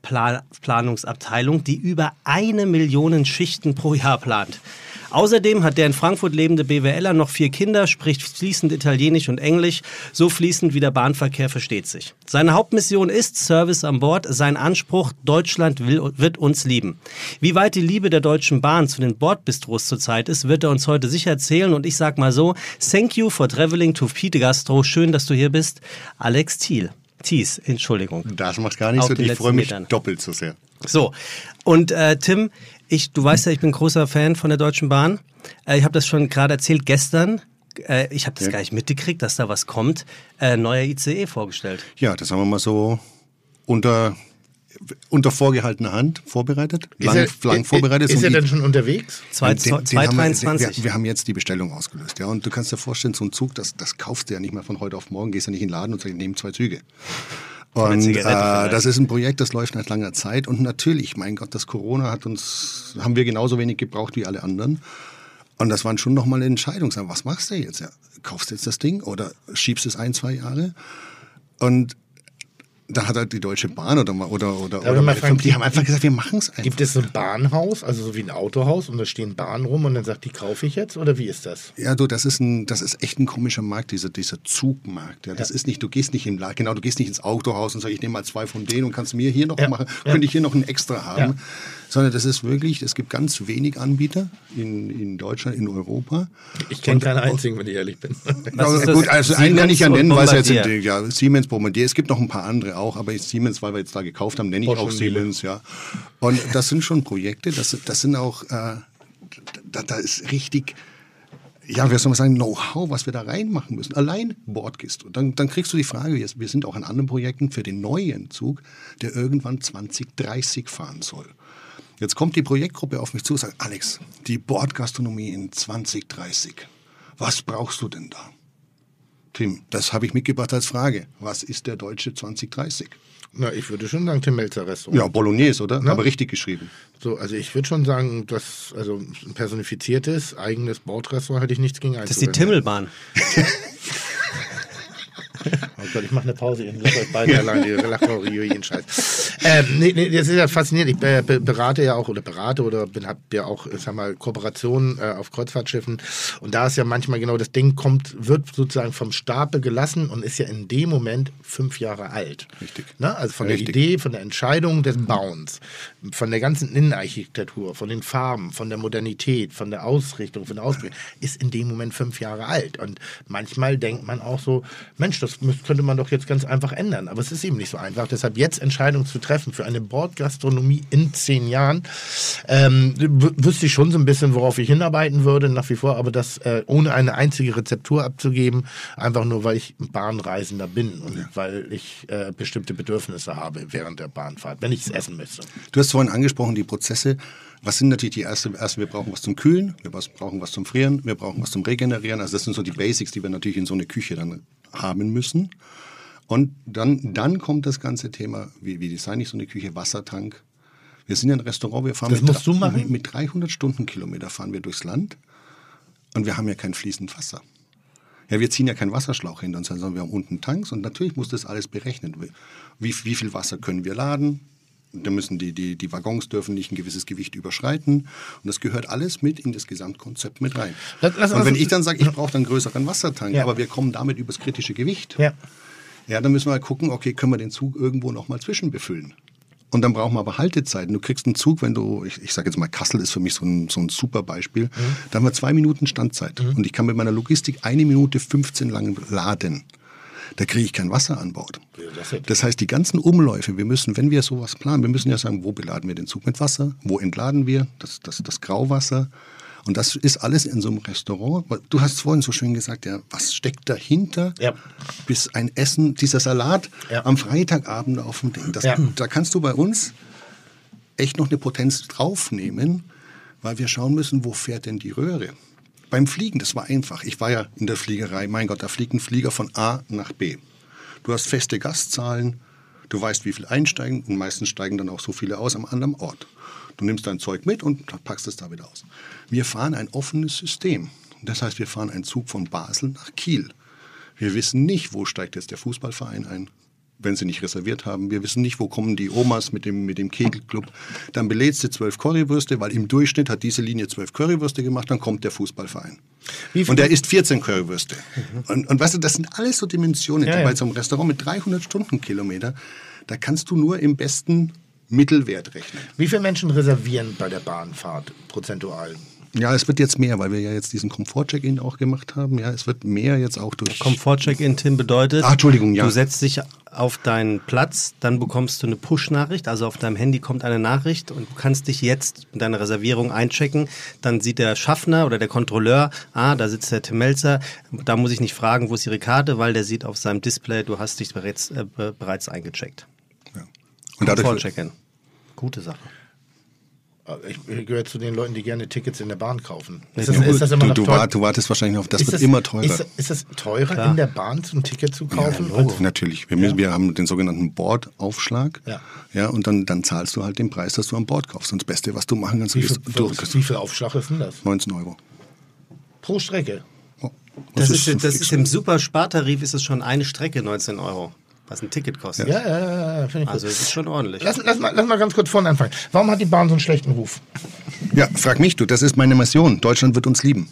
Schichtplanungsabteilung, die über eine Million Schichten pro Jahr plant. Außerdem hat der in Frankfurt lebende BWLer noch vier Kinder, spricht fließend Italienisch und Englisch, so fließend wie der Bahnverkehr versteht sich. Seine Hauptmission ist Service an Bord, sein Anspruch, Deutschland will, wird uns lieben. Wie weit die Liebe der Deutschen Bahn zu den Bordbistros zurzeit ist, wird er uns heute sicher erzählen und ich sag mal so, thank you for traveling to Fiete Gastro, schön, dass du hier bist, Alex Thiel. Thies, Entschuldigung. Das macht gar nichts Auf und den ich freue mich letzten doppelt so sehr. So, und äh, Tim, ich, du weißt ja, ich bin großer Fan von der Deutschen Bahn. Äh, ich habe das schon gerade erzählt gestern. Äh, ich habe das Ja. gar nicht mitgekriegt, dass da was kommt. Äh, neuer I C E vorgestellt. Ja, das haben wir mal so unter, unter vorgehaltener Hand vorbereitet. Lang, ist er, lang vorbereitet. Ist, ist Und er die- denn schon unterwegs? Zwei- Den- den haben wir- zweitausenddreiundzwanzig. Wir, wir haben jetzt die Bestellung ausgelöst. Ja, und du kannst dir vorstellen, so ein Zug, das, das kaufst du ja nicht mehr von heute auf morgen. Gehst ja nicht in den Laden und sagst, ich nehme zwei Züge. Und Zigarette äh, vielleicht. das ist ein Projekt, das läuft seit langer Zeit. Und natürlich, mein Gott, das Corona hat uns, haben wir genauso wenig gebraucht wie alle anderen. Und das waren schon nochmal eine Entscheidung. Sagen, was machst du jetzt? Ja, kaufst du jetzt das Ding oder schiebst es ein, zwei Jahre? Und da hat halt die Deutsche Bahn oder oder oder, Aber oder mal meine fragen, Firma, die haben einfach gesagt, wir machen es einfach. Gibt es so ein Bahnhaus, also so wie ein Autohaus und da stehen Bahnen rum und dann sagt, die kaufe ich jetzt oder wie ist das? Ja, du, das ist ein, das ist echt ein komischer Markt, dieser, dieser Zugmarkt. Ja, das ist nicht, du gehst nicht im, La- genau, du gehst nicht ins Autohaus und sagst, ich nehme mal zwei von denen und kannst mir hier noch Ja, machen, ja. könnte ich hier noch ein extra haben. Ja. Sondern das ist wirklich, es gibt ganz wenig Anbieter in, in Deutschland, in Europa. Ich kenne keinen einzigen, wenn ich ehrlich bin. Was ist Ja, das? gut, also einen kann ich ja Siemens nennen, und weil es jetzt Bombardier. sind, ja, Siemens, Bombardier. Es gibt noch ein paar andere auch, aber jetzt Siemens, weil wir jetzt da gekauft haben, nenne ich Bosch auch und Miele. Siemens, ja. Und das sind schon Projekte, das, das sind auch, äh, da, da ist richtig, ja, wie soll man sagen, Know-how, was wir da reinmachen müssen. Allein Bordgistro. Dann, dann kriegst du die Frage, wir wir sind auch an anderen Projekten für den neuen Zug, der irgendwann zwanzig dreißig fahren soll. Jetzt kommt die Projektgruppe auf mich zu und sagt, Alex, die Bordgastronomie in zwanzig dreißig, was brauchst du denn da? Tim, das habe ich mitgebracht als Frage. Was ist der deutsche zwanzig dreißig? Na, ich würde schon sagen, Tim Melzer Restaurant. Ja, Bolognese, oder? Ja. Aber richtig geschrieben. So, also ich würde schon sagen, dass also ein personifiziertes, eigenes Bordrestaurant hätte ich nichts gegen Das ist die einzuwenden. Timmelbahn. Oh Gott, ich mache eine Pause, ihr lasst euch beide allein, ihr lacht auch jeden Scheiß. Ähm, nee, nee, das ist ja faszinierend. Ich be- be- berate ja auch, oder berate oder bin, hab ja auch, ich sag mal, Kooperationen äh, auf Kreuzfahrtschiffen. Und da ist ja manchmal genau das Ding, kommt, wird sozusagen vom Stapel gelassen und ist ja in dem Moment fünf Jahre alt. Richtig. Ne? Also von Richtig. der Idee, von der Entscheidung des Bauens, von der ganzen Innenarchitektur, von den Farben, von der Modernität, von der Ausrichtung, von der Ausbildung, ist in dem Moment fünf Jahre alt. Und manchmal denkt man auch so, Mensch, das müß- könnte man doch jetzt ganz einfach ändern. Aber es ist eben nicht so einfach. Deshalb jetzt Entscheidungen zu treffen für eine Bordgastronomie in zehn Jahren, ähm, w- wüsste ich schon so ein bisschen, worauf ich hinarbeiten würde, nach wie vor. Aber das äh, ohne eine einzige Rezeptur abzugeben, einfach nur, weil ich Bahnreisender bin und weil ich äh, bestimmte Bedürfnisse habe während der Bahnfahrt, wenn ich es essen müsste. Du hast vorhin angesprochen, die Prozesse. Was sind natürlich die ersten? Erste, wir brauchen was zum Kühlen, wir was- brauchen was zum Frieren, wir brauchen was zum Regenerieren. Also das sind so die Basics, die wir natürlich in so eine Küche dann haben müssen. Und dann, dann kommt das ganze Thema, wie, wie design ich so eine Küche, Wassertank. Wir sind ja ein Restaurant, wir fahren Das mit, musst du machen? mit dreihundert Stundenkilometer fahren wir durchs Land und wir haben ja kein fließend Wasser. Ja, wir ziehen ja keinen Wasserschlauch hinter uns, sondern wir haben unten Tanks und natürlich muss das alles berechnet werden. Wie, wie viel Wasser können wir laden? Da müssen die, die, die Waggons dürfen nicht ein gewisses Gewicht überschreiten. Und das gehört alles mit in das Gesamtkonzept mit rein. Lass, lass, und wenn lass, ich dann sage, ich brauche dann einen größeren Wassertank, ja. aber wir kommen damit übers kritische Gewicht, Ja. ja, dann müssen wir halt gucken, okay, können wir den Zug irgendwo nochmal zwischenbefüllen? Und dann brauchen wir aber Haltezeiten. Du kriegst einen Zug, wenn du, ich, ich sage jetzt mal, Kassel ist für mich so ein, so ein super Beispiel, mhm. da haben wir zwei Minuten Standzeit. Mhm. Und ich kann mit meiner Logistik eine Minute fünfzehn lang laden. Da kriege ich kein Wasser an Bord. Das heißt, die ganzen Umläufe, wir müssen, wenn wir sowas planen, wir müssen ja sagen, wo beladen wir den Zug mit Wasser, wo entladen wir das, das, das Grauwasser. Und das ist alles in so einem Restaurant. Du hast vorhin so schön gesagt, ja, was steckt dahinter, ja. bis ein Essen, dieser Salat ja. am Freitagabend auf dem Ding. Das, ja. Da kannst du bei uns echt noch eine Potenz draufnehmen, weil wir schauen müssen, wo fährt denn die Röhre? Beim Fliegen, das war einfach. Ich war ja in der Fliegerei. Mein Gott, da fliegt ein Flieger von A nach B. Du hast feste Gastzahlen, du weißt, wie viele einsteigen und meistens steigen dann auch so viele aus am anderen Ort. Du nimmst dein Zeug mit und packst es da wieder aus. Wir fahren ein offenes System. Das heißt, wir fahren einen Zug von Basel nach Kiel. Wir wissen nicht, wo steigt jetzt der Fußballverein ein, wenn sie nicht reserviert haben. Wir wissen nicht, wo kommen die Omas mit dem, mit dem Kegelclub. Dann belädst du zwölf Currywürste, weil im Durchschnitt hat diese Linie zwölf Currywürste gemacht, dann kommt der Fußballverein. Und der isst vierzehn Currywürste. Mhm. Und, und weißt du, das sind alles so Dimensionen. Ja, ja. Bei so einem Restaurant mit dreihundert Stundenkilometer, da kannst du nur im besten Mittelwert rechnen. Wie viele Menschen reservieren bei der Bahnfahrt prozentual? Ja, es wird jetzt mehr, weil wir ja jetzt diesen Komfort-Check-In auch gemacht haben. Ja, es wird mehr jetzt auch durch... Komfort-Check-In, Tim, bedeutet, Ach, Entschuldigung, ja. du setzt dich auf deinen Platz, dann bekommst du eine Push-Nachricht, also auf deinem Handy kommt eine Nachricht und du kannst dich jetzt in deine Reservierung einchecken. Dann sieht der Schaffner oder der Kontrolleur, ah, da sitzt der Tim Melzer, da muss ich nicht fragen, wo ist Ihre Karte, weil der sieht auf seinem Display, du hast dich bereits, äh, bereits eingecheckt. Ja. Und Komfort-Check-In. Gute Sache. Ich gehöre zu den Leuten, die gerne Tickets in der Bahn kaufen. Ist das, das, ist das immer du, noch du, teuer? wart, du wartest wahrscheinlich auf, das ist wird das, immer teurer. Ist, ist das teurer, Klar. in der Bahn ein Ticket zu kaufen? Ja, Logo. Natürlich. Wir, müssen, wir haben den sogenannten Bordaufschlag. Ja. Ja, und dann, dann zahlst du halt den Preis, dass du am Bord kaufst. Und das Beste, was du machen kannst, Wie ist, viel, du, wie viel Aufschlag ist denn das? neunzehn Euro. Pro Strecke? Oh, Das, ist, ist, das ist im Super-Spartarif ist es schon eine Strecke neunzehn Euro, was ein Ticket kostet. Ja, ja, ja, finde ich gut. Also es ist schon ordentlich. Lass, lass, mal, lass mal ganz kurz vorne anfangen. Warum hat die Bahn so einen schlechten Ruf? Ja, frag mich, du, das ist meine Mission. Deutschland wird uns lieben.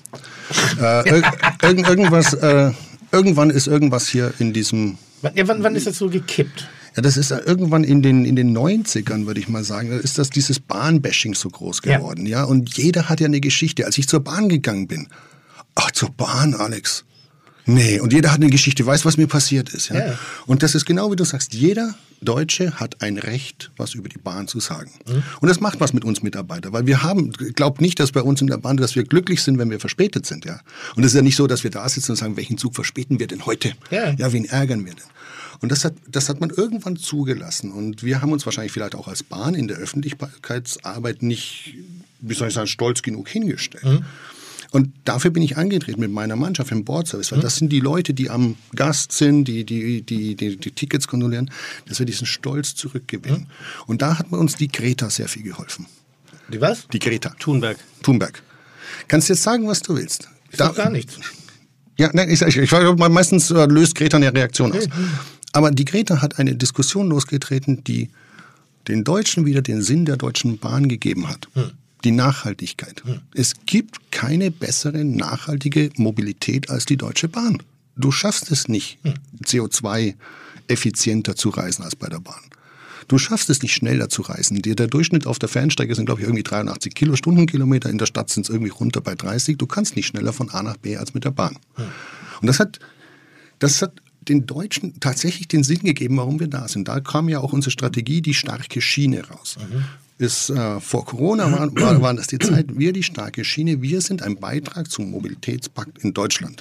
äh, irg irgend, irgendwas, äh, irgendwann ist irgendwas hier in diesem... Ja, wann, wann ist das so gekippt? Ja, das ist irgendwann in den, in den neunzigern, würde ich mal sagen, da ist das dieses Bahnbashing so groß geworden. Ja. Ja, und jeder hat ja eine Geschichte. Als ich zur Bahn gegangen bin, ach, zur Bahn, Alex. Nee, und jeder hat eine Geschichte, weiß, was mir passiert ist. Ja? Ja. Und das ist genau wie du sagst, jeder Deutsche hat ein Recht, was über die Bahn zu sagen. Mhm. Und das macht was mit uns Mitarbeitern, weil wir haben, glaubt nicht, dass bei uns in der Bahn, dass wir glücklich sind, wenn wir verspätet sind. Ja? Und es ist ja nicht so, dass wir da sitzen und sagen, welchen Zug verspäten wir denn heute? Ja, ja, wen ärgern wir denn? Und das hat, das hat man irgendwann zugelassen. Und wir haben uns wahrscheinlich vielleicht auch als Bahn in der Öffentlichkeitsarbeit nicht, wie soll ich sagen, stolz genug hingestellt. Mhm. Und dafür bin ich angetreten mit meiner Mannschaft im Boardservice, weil das sind die Leute, die am Gast sind, die die, die, die, die Tickets kontrollieren, dass wir diesen Stolz zurückgewinnen. Mhm. Und da hat mir uns die Greta sehr viel geholfen. Die was? Die Greta. Thunberg. Thunberg. Kannst du jetzt sagen, was du willst? Ist doch gar nichts. Ja, nein, ich, ich, ich, ich meistens äh, löst Greta eine Reaktion aus. Mhm. Aber die Greta hat eine Diskussion losgetreten, die den Deutschen wieder den Sinn der Deutschen Bahn gegeben hat. Mhm. Die Nachhaltigkeit. Hm. Es gibt keine bessere nachhaltige Mobilität als die Deutsche Bahn. Du schaffst es nicht, hm. C O zwei effizienter zu reisen als bei der Bahn. Du schaffst es nicht, schneller zu reisen. Der Durchschnitt auf der Fernstrecke sind, glaube ich, irgendwie dreiundachtzig Kilo, Stundenkilometer. In der Stadt sind es irgendwie runter bei dreißig. Du kannst nicht schneller von A nach B als mit der Bahn. Hm. Und das hat, das hat den Deutschen tatsächlich den Sinn gegeben, warum wir da sind. Da kam ja auch unsere Strategie, die starke Schiene raus. Mhm. Ist, äh, vor Corona war, war, waren das die Zeit, wir die starke Schiene, wir sind ein Beitrag zum Mobilitätspakt in Deutschland.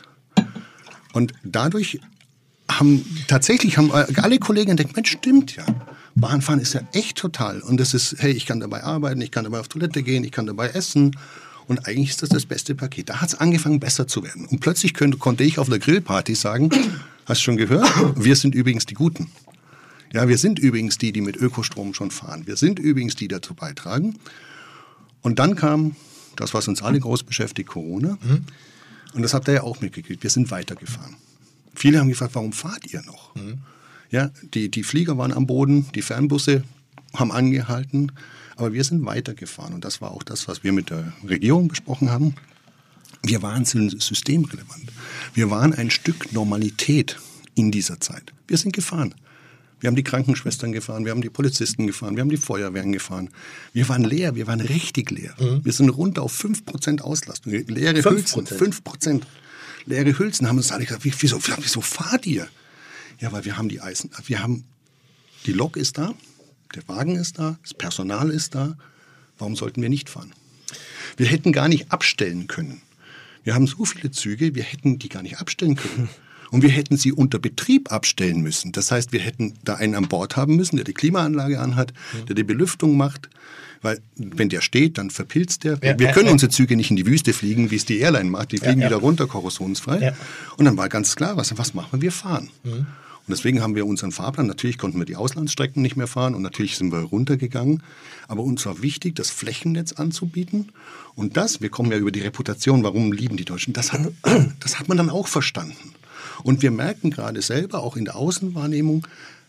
Und dadurch haben tatsächlich haben alle Kollegen entdeckt, Mensch, stimmt ja. Bahnfahren ist ja echt total. Und das ist, hey, ich kann dabei arbeiten, ich kann dabei auf Toilette gehen, ich kann dabei essen. Und eigentlich ist das das beste Paket. Da hat es angefangen, besser zu werden. Und plötzlich könnte, konnte ich auf der Grillparty sagen, hast du schon gehört? Wir sind übrigens die Guten. Ja, wir sind übrigens die, die mit Ökostrom schon fahren. Wir sind übrigens die, die dazu beitragen. Und dann kam das, was uns alle groß beschäftigt, Corona. Mhm. Und das habt ihr ja auch mitgekriegt. Wir sind weitergefahren. Viele haben gefragt, warum fahrt ihr noch? Mhm. Ja, die, die Flieger waren am Boden, die Fernbusse haben angehalten, aber wir sind weitergefahren. Und das war auch das, was wir mit der Regierung besprochen haben. Wir waren systemrelevant. Wir waren ein Stück Normalität in dieser Zeit. Wir sind gefahren. Wir haben die Krankenschwestern gefahren, wir haben die Polizisten gefahren, wir haben die Feuerwehren gefahren. Wir waren leer, wir waren richtig leer. Mhm. Wir sind runter auf fünf Prozent Auslastung. Leere Hülsen, fünf Prozent. Leere Hülsen haben uns alle gesagt, wieso, wieso fahrt ihr? Ja, weil wir haben die Eisen, wir haben, die Lok ist da, der Wagen ist da, das Personal ist da. Warum sollten wir nicht fahren? Wir hätten gar nicht abstellen können. Wir haben so viele Züge, wir hätten die gar nicht abstellen können. Und wir hätten sie unter Betrieb abstellen müssen. Das heißt, wir hätten da einen an Bord haben müssen, der die Klimaanlage anhat, der die Belüftung macht. Weil wenn der steht, dann verpilzt der. Ja, wir können ja, unsere Züge nicht in die Wüste fliegen, wie es die Airline macht. Die fliegen ja, ja. wieder runter, korrosionsfrei. Ja. Und dann war ganz klar, was, was machen wir? Wir fahren. Mhm. Und deswegen haben wir unseren Fahrplan, natürlich konnten wir die Auslandsstrecken nicht mehr fahren und natürlich sind wir runtergegangen. Aber uns war wichtig, das Flächennetz anzubieten. Und das, wir kommen ja über die Reputation, warum lieben die Deutschen, das hat, das hat man dann auch verstanden. Und wir merken gerade selber, auch in der Außenwahrnehmung,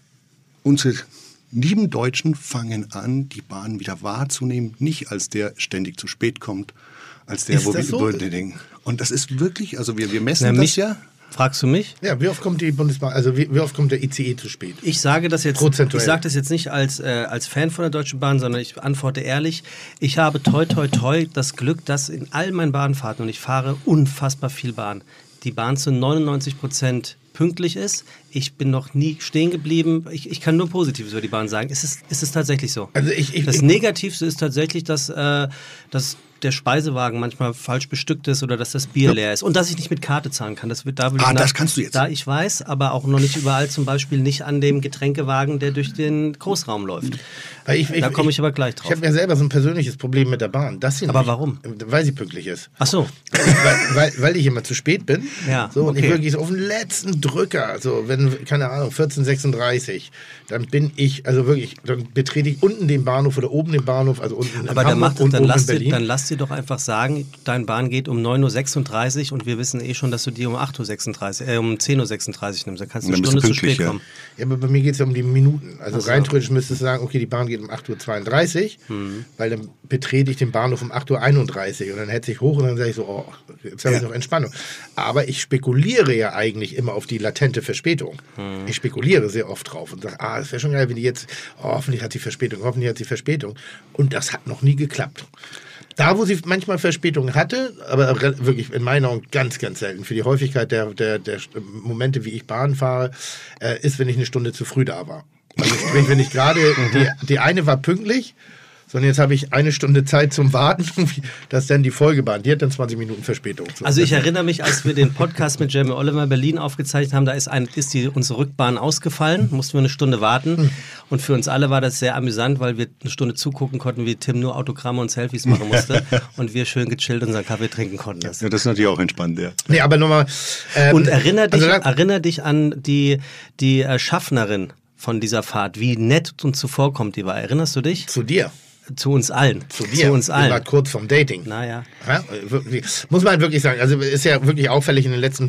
unsere lieben Deutschen fangen an, die Bahn wieder wahrzunehmen, nicht als der ständig zu spät kommt, als der, ist wo das wir... So? Den, und das ist wirklich, also wir, wir messen Na, das mich, ja. Fragst du mich? Ja, wie oft kommt die Bundesbahn, also wie, wie oft kommt der I C E zu spät? Ich sage das jetzt, Prozentuell. ich sage das jetzt nicht als, äh, als Fan von der Deutschen Bahn, sondern ich antworte ehrlich. Ich habe toi toi toi das Glück, dass in all meinen Bahnfahrten, und ich fahre unfassbar viel Bahn, die Bahn zu neunundneunzig Prozent pünktlich ist. Ich bin noch nie stehen geblieben. Ich, ich kann nur Positives über die Bahn sagen. Ist es, ist es tatsächlich so? Also ich, ich, das ich, Negativste ist tatsächlich, dass, äh, dass der Speisewagen manchmal falsch bestückt ist oder dass das Bier ja. leer ist und dass ich nicht mit Karte zahlen kann. Das wird da ah, nach, das kannst du jetzt. Da ich weiß, aber auch noch nicht überall, zum Beispiel nicht an dem Getränkewagen, der durch den Großraum läuft. Weil ich, ich, da komme ich aber gleich drauf. Ich habe ja selber so ein persönliches Problem mit der Bahn. Das aber nicht, warum? Weil sie pünktlich ist. Ach so. weil, weil, weil ich immer zu spät bin. Ja, so, und okay. ich wirklich so auf den letzten Drücker, so wenn, keine Ahnung, vierzehn sechsunddreißig, dann bin ich, also wirklich, dann betrete ich unten den Bahnhof oder oben den Bahnhof, also unten aber in dann, macht, und dann, oben lass in Berlin. dir, dann lass dir doch einfach sagen, deine Bahn geht um neun Uhr sechsunddreißig und wir wissen eh schon, dass du die um acht Uhr sechsunddreißig, äh, um zehn Uhr sechsunddreißig nimmst. Dann kannst du eine Stunde zu spät ja. kommen. Ja, aber bei mir geht es ja um die Minuten. Also so. rein theoretisch müsstest du sagen, okay, die Bahn geht um acht Uhr zweiunddreißig, mhm. weil dann betrete ich den Bahnhof um acht Uhr einunddreißig und dann hetze ich hoch und dann sage ich so, oh, jetzt habe ich ja. noch Entspannung. Aber ich spekuliere ja eigentlich immer auf die latente Verspätung. Mhm. Ich spekuliere sehr oft drauf und sage, ah, das wäre schon geil, wenn die jetzt, oh, hoffentlich hat sie Verspätung, hoffentlich hat sie Verspätung. Und das hat noch nie geklappt. Da, wo sie manchmal Verspätung hatte, aber wirklich in meiner Augen ganz, ganz selten, für die Häufigkeit der, der, der Momente, wie ich Bahn fahre, äh, ist, wenn ich eine Stunde zu früh da war. Also sprich, wenn ich gerade, die, die eine war pünktlich, sondern jetzt habe ich eine Stunde Zeit zum Warten, dass dann die Folgebahn, die hat dann zwanzig Minuten Verspätung. Also ich erinnere mich, als wir den Podcast mit Jamie Oliver Berlin aufgezeichnet haben, da ist, ein, ist die, unsere Rückbahn ausgefallen, mussten wir eine Stunde warten und für uns alle war das sehr amüsant, weil wir eine Stunde zugucken konnten, wie Tim nur Autogramme und Selfies machen musste und wir schön gechillt unseren Kaffee trinken konnten. Ja, das ist natürlich auch entspannt, ja. Nee, aber nochmal... Ähm, und erinnere dich, also, erinnere dich an die, die äh, Schaffnerin von dieser Fahrt, wie nett und zuvorkommt die war. Erinnerst du dich? Zu dir. Zu uns allen. Zu dir. Zu uns allen. Ich war kurz vom Dating. Naja. Ja, muss man halt wirklich sagen. Also ist ja wirklich auffällig in den letzten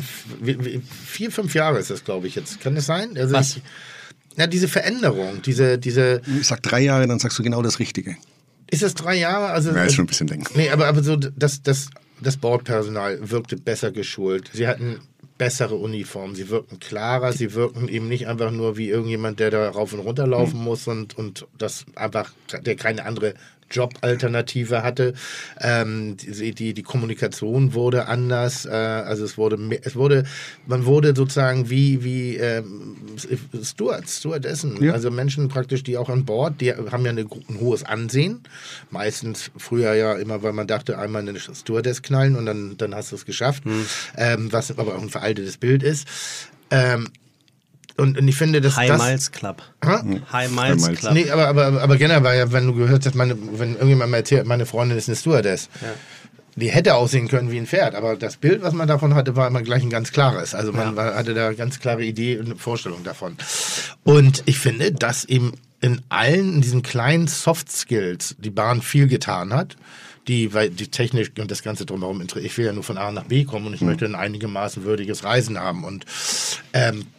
vier, fünf Jahren ist das, glaube ich, jetzt. Kann das sein? Also Was? Ich, na, diese Veränderung, diese, diese... Ich sag drei Jahre, dann sagst du genau das Richtige. Ist das drei Jahre? Also, ja, ist schon ein bisschen länger. Nee, aber, aber so, das, das, das Bordpersonal wirkte besser geschult. Sie hatten bessere Uniformen, sie wirkten klarer, sie wirkten eben nicht einfach nur wie irgendjemand, der da rauf und runter laufen mhm. muss und, und das einfach, der keine andere Jobalternative hatte. Ähm, die, die, die Kommunikation wurde anders, äh, also es wurde, es wurde, man wurde sozusagen wie, wie ähm, Stewards, Stewardessen, ja. Also Menschen praktisch, die auch an Bord, die haben ja eine, ein hohes Ansehen, meistens früher ja immer, weil man dachte, einmal eine Stewardess knallen und dann, dann hast du es geschafft, hm. ähm, was aber auch ein veraltetes Bild ist. Ähm, Und, und ich finde, dass High das... Miles Club. Ha? High Miles High Miles. Club. Nee, aber, aber, aber generell, war ja, wenn du gehört hast, meine, wenn irgendjemand mal erzählt, meine Freundin ist eine Stewardess, ja. Die hätte aussehen können wie ein Pferd, aber das Bild, was man davon hatte, war immer gleich ein ganz klares. Also man ja. war, hatte da eine ganz klare Idee und eine Vorstellung davon. Und ich finde, dass eben in allen in diesen kleinen Soft Skills die Bahn viel getan hat. Die, weil die Technik und das Ganze drumherum, ich will ja nur von A nach B kommen und ich mhm. möchte ein einigermaßen würdiges Reisen haben. Und ähm,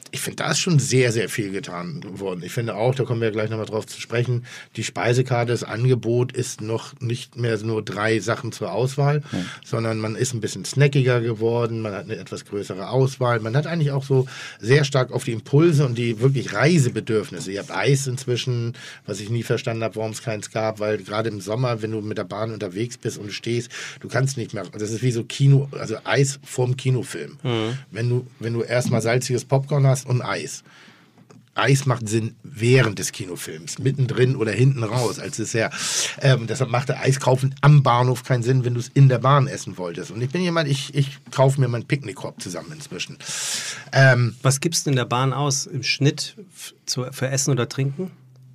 ich finde, da ist schon sehr, sehr viel getan worden. Ich finde auch, da kommen wir gleich nochmal drauf zu sprechen, die Speisekarte, das Angebot ist noch nicht mehr nur drei Sachen zur Auswahl, mhm. sondern man ist ein bisschen snackiger geworden, man hat eine etwas größere Auswahl, man hat eigentlich auch so sehr stark auf die Impulse und die wirklich Reisebedürfnisse. Ihr habt Eis inzwischen, was ich nie verstanden habe, warum es keins gab, weil gerade im Sommer, wenn du mit der Bahn unterwegs bist und du stehst, du kannst nicht mehr, das ist wie so Kino, also Eis vorm Kinofilm. Mhm. Wenn du, wenn du erstmal salziges Popcorn hast und Eis. Eis macht Sinn während des Kinofilms, mittendrin oder hinten raus als Dessert. Ähm, deshalb macht der Eiskaufen am Bahnhof keinen Sinn, wenn du es in der Bahn essen wolltest. Und ich bin jemand, ich, ich kaufe mir meinen Picknickkorb zusammen inzwischen. Ähm, Was gibst du in der Bahn aus im Schnitt f- zu, für Essen oder Trinken?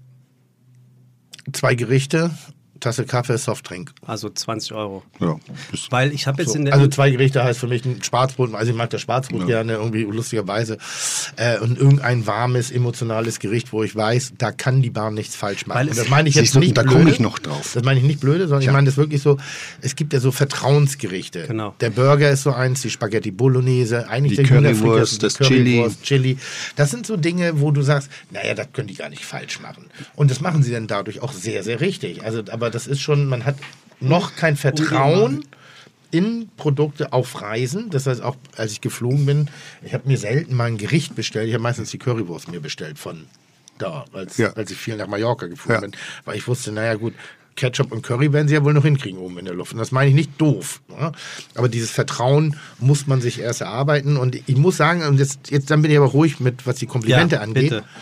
Zwei Gerichte, Tasse Kaffee, Softdrink. Also zwanzig Euro. Ja. Weil ich habe jetzt So, in der... also zwei Gerichte heißt für mich ein Schwarzbrot, also ich mag das Schwarzbrot Ja. gerne, irgendwie lustigerweise. Äh, und irgendein warmes, emotionales Gericht, wo ich weiß, da kann die Bahn nichts falsch machen. Weil Und es- das meine ich Siehst jetzt du, nicht da blöde. komme ich noch drauf. Das meine ich nicht blöde, sondern Ja. ich meine das wirklich so, es gibt ja so Vertrauensgerichte. Genau. Der Burger ist so eins, die Spaghetti Bolognese, eigentlich Die der Hühnerfrikassee, Currywurst, die das Currywurst, Chili. Das sind so Dinge, wo du sagst, naja, das können die gar nicht falsch machen. Und das machen sie dann dadurch auch sehr, sehr richtig. Also, aber das ist schon, man hat noch kein Vertrauen in Produkte auf Reisen. Das heißt, auch als ich geflogen bin, ich habe mir selten mal ein Gericht bestellt. Ich habe meistens die Currywurst mir bestellt von da, als, Ja. als ich viel nach Mallorca geflogen Ja. bin. Weil ich wusste, naja gut, Ketchup und Curry werden sie ja wohl noch hinkriegen oben in der Luft. Und das meine ich nicht doof. Ne? Aber dieses Vertrauen muss man sich erst erarbeiten. Und ich muss sagen, und jetzt, jetzt dann bin ich aber ruhig mit, was die Komplimente Ja, angeht. bitte.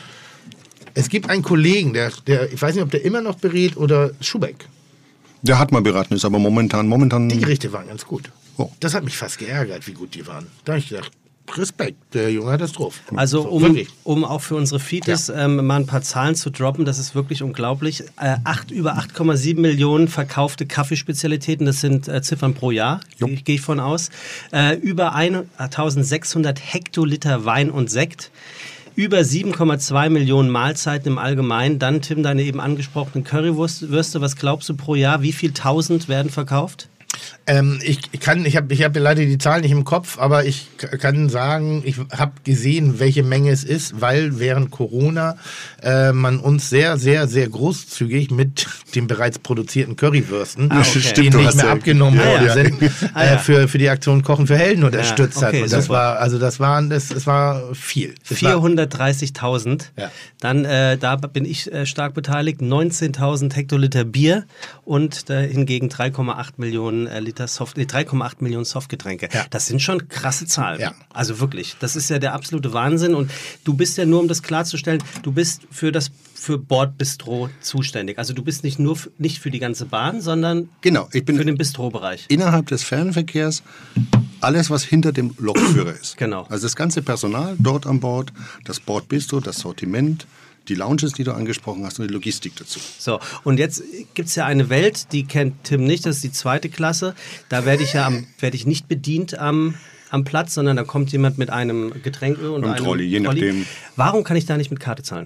Es gibt einen Kollegen, der, der, ich weiß nicht, ob der immer noch berät oder Schubeck. Der hat mal beraten, ist aber momentan, momentan. Die Gerichte waren ganz gut. Oh. Das hat mich fast geärgert, wie gut die waren. Da habe ich gedacht, Respekt, der Junge hat das drauf. Also So, um, wirklich. um auch für unsere Feeds ähm, mal ein paar Zahlen zu droppen, das ist wirklich unglaublich. Äh, acht, über acht Komma sieben Millionen verkaufte Kaffeespezialitäten, das sind äh, Ziffern pro Jahr, gehe geh ich von aus. Äh, über eintausendsechshundert Hektoliter Wein und Sekt. Über sieben Komma zwei Millionen Mahlzeiten im Allgemeinen. Dann, Tim, deine eben angesprochenen Currywürste. Was glaubst du pro Jahr? Wie viel tausend werden verkauft? Ähm, ich ich kann, ich habe ich hab leider die Zahl nicht im Kopf, aber ich k- kann sagen, ich habe gesehen, welche Menge es ist, weil während Corona äh, man uns sehr, sehr, sehr großzügig mit den bereits produzierten Currywürsten, Ah, okay. die Stimmt, du nicht hast mehr ja- abgenommen Ja, worden ja. sind, Ah, ja. äh, für, für die Aktion Kochen für Helden unterstützt Ja, okay, hat. Und das super. war, also das war, das, das war viel. Das war, vierhundertdreißigtausend. Ja. Dann, äh, da bin ich äh, stark beteiligt, neunzehntausend Hektoliter Bier und äh, hingegen drei Komma acht Millionen äh, Liter Soft, nee, drei Komma acht Millionen Softgetränke. Ja. Das sind schon krasse Zahlen. Ja. Also wirklich, das ist ja der absolute Wahnsinn. Und du bist ja nur, um das klarzustellen, du bist für das für Bordbistro zuständig. Also du bist nicht nur f- nicht für die ganze Bahn, sondern Genau, ich bin für den Bistrobereich. innerhalb des Fernverkehrs alles, was hinter dem Lokführer ist. Genau. Also das ganze Personal dort an Bord, das Bordbistro, das Sortiment, die Lounges, die du angesprochen hast und die Logistik dazu. So, und jetzt gibt es ja eine Welt, die kennt Tim nicht, das ist die zweite Klasse. Da werde ich ja am, werde ich nicht bedient am, am Platz, sondern da kommt jemand mit einem Getränk und Einem einem Trolley, je nachdem. Warum kann ich da nicht mit Karte zahlen?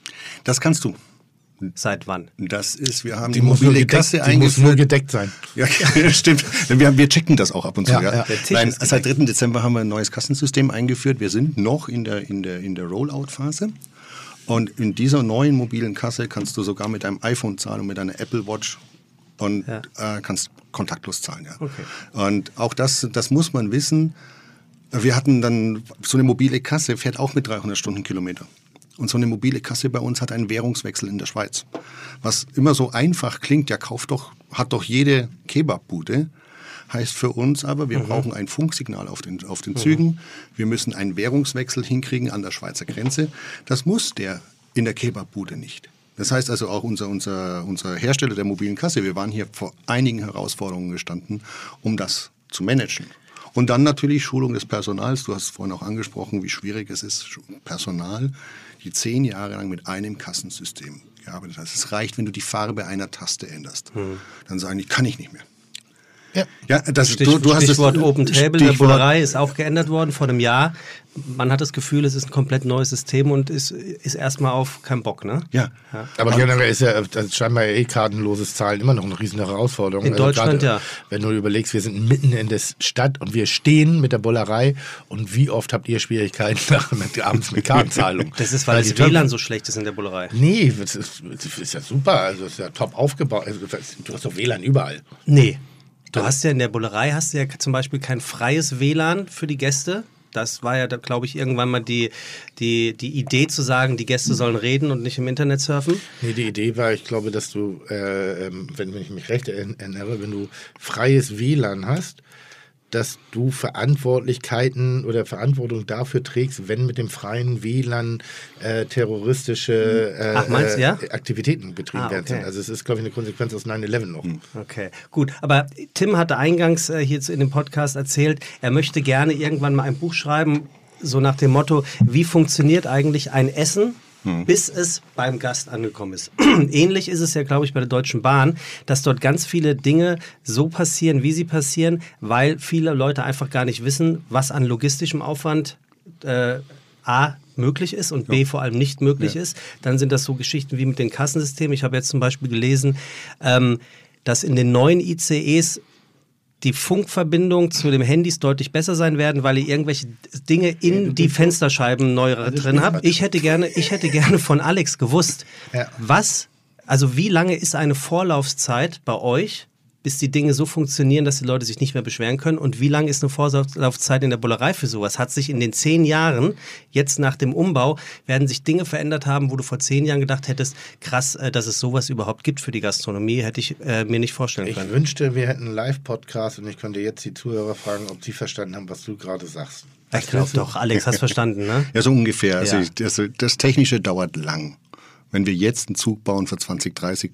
Das kannst du. Seit wann? Das ist, wir haben die die, muss nur mobile gedeckt, Kasse die muss nur eingeführt. gedeckt sein. Ja, stimmt. Wir, wir checken das auch ab und zu. Ja, Ja, ja. Der Tisch Nein, ist seit dritten Dezember haben wir ein neues Kassensystem eingeführt. Wir sind noch in der, in der, in der Rollout-Phase. Und in dieser neuen mobilen Kasse kannst du sogar mit deinem iPhone zahlen und mit deiner Apple Watch und Ja. äh, kannst kontaktlos zahlen. Ja. Okay. Und auch das, das muss man wissen. Wir hatten dann, so eine mobile Kasse fährt auch mit dreihundert Stundenkilometer. Und so eine mobile Kasse bei uns hat einen Währungswechsel in der Schweiz. Was immer so einfach klingt, ja, kauft doch, hat doch jede Kebabbude. Heißt für uns aber, wir mhm. brauchen ein Funksignal auf den, auf den mhm. Zügen. Wir müssen einen Währungswechsel hinkriegen an der Schweizer Grenze. Das muss der in der Kebabbude nicht. Das heißt also auch unser, unser, unser Hersteller der mobilen Kasse, wir waren hier vor einigen Herausforderungen gestanden, um das zu managen. Und dann natürlich Schulung des Personals. Du hast es vorhin auch angesprochen, wie schwierig es ist, Personal, die zehn Jahre lang mit einem Kassensystem gearbeitet hat. Es reicht, wenn du die Farbe einer Taste änderst. Mhm. Dann sagen die, kann ich nicht mehr. Ja, Ja, das, Stich, du, du hast Stichwort es, Open Table, der Stichwort- Bullerei ist auch geändert worden vor einem Jahr. Man hat das Gefühl, es ist ein komplett neues System und ist, ist erstmal auf keinen Bock, ne? Ja. Aber generell ist ja das scheinbar eh kartenloses Zahlen immer noch eine riesen Herausforderung. In Deutschland, gerade, ja. Wenn du überlegst, wir sind mitten in der Stadt und wir stehen mit der Bullerei und wie oft habt ihr Schwierigkeiten mit, abends mit Kartenzahlung? Das ist, weil die das W L A N so schlecht ist in der Bullerei. Nee, das ist, das ist ja super, also das ist ja top aufgebaut. Also, du hast doch W L A N überall. Nee. Du hast ja in der Bullerei hast du ja zum Beispiel kein freies W L A N für die Gäste. Das war ja, glaube ich, irgendwann mal die, die, die Idee zu sagen, die Gäste sollen reden und nicht im Internet surfen. Nee, die Idee war, ich glaube, dass du, äh, wenn, wenn ich mich recht erinnere, wenn du freies W L A N hast, dass du Verantwortlichkeiten oder Verantwortung dafür trägst, wenn mit dem freien W L A N äh, terroristische äh, Ach, meinst du, ja? äh, Aktivitäten betrieben Ah, werden. okay. Also es ist, glaube ich, eine Konsequenz aus neun elf noch. Okay, gut. Aber Tim hatte eingangs äh, hier in dem Podcast erzählt, er möchte gerne irgendwann mal ein Buch schreiben, so nach dem Motto, wie funktioniert eigentlich ein Essen, bis es beim Gast angekommen ist. Ähnlich ist es ja, glaube ich, bei der Deutschen Bahn, dass dort ganz viele Dinge so passieren, wie sie passieren, weil viele Leute einfach gar nicht wissen, was an logistischem Aufwand äh, A möglich ist und B vor allem nicht möglich Ja. ist. Dann sind das so Geschichten wie mit den Kassensystemen. Ich habe jetzt zum Beispiel gelesen, ähm, dass in den neuen I C Es die Funkverbindung zu den Handys deutlich besser sein werden, weil ihr irgendwelche Dinge in die Fensterscheiben neu drin habt. Ich hätte gerne, ich hätte gerne von Alex gewusst, Ja. was, also wie lange ist eine Vorlaufzeit bei euch, bis die Dinge so funktionieren, dass die Leute sich nicht mehr beschweren können? Und wie lange ist eine Vorlaufzeit in der Bullerei für sowas? Hat sich in den zehn Jahren, jetzt nach dem Umbau, werden sich Dinge verändert haben, wo du vor zehn Jahren gedacht hättest, krass, äh, dass es sowas überhaupt gibt für die Gastronomie, hätte ich äh, mir nicht vorstellen Ich können. wünschte, wir hätten einen Live-Podcast und ich könnte jetzt die Zuhörer fragen, ob sie verstanden haben, was du gerade sagst. Ich glaube doch, Alex, hast verstanden, ne? Ja, so ungefähr. Also Ja. ich, das, das Technische dauert lang. Wenn wir jetzt einen Zug bauen für zwanzig dreißig,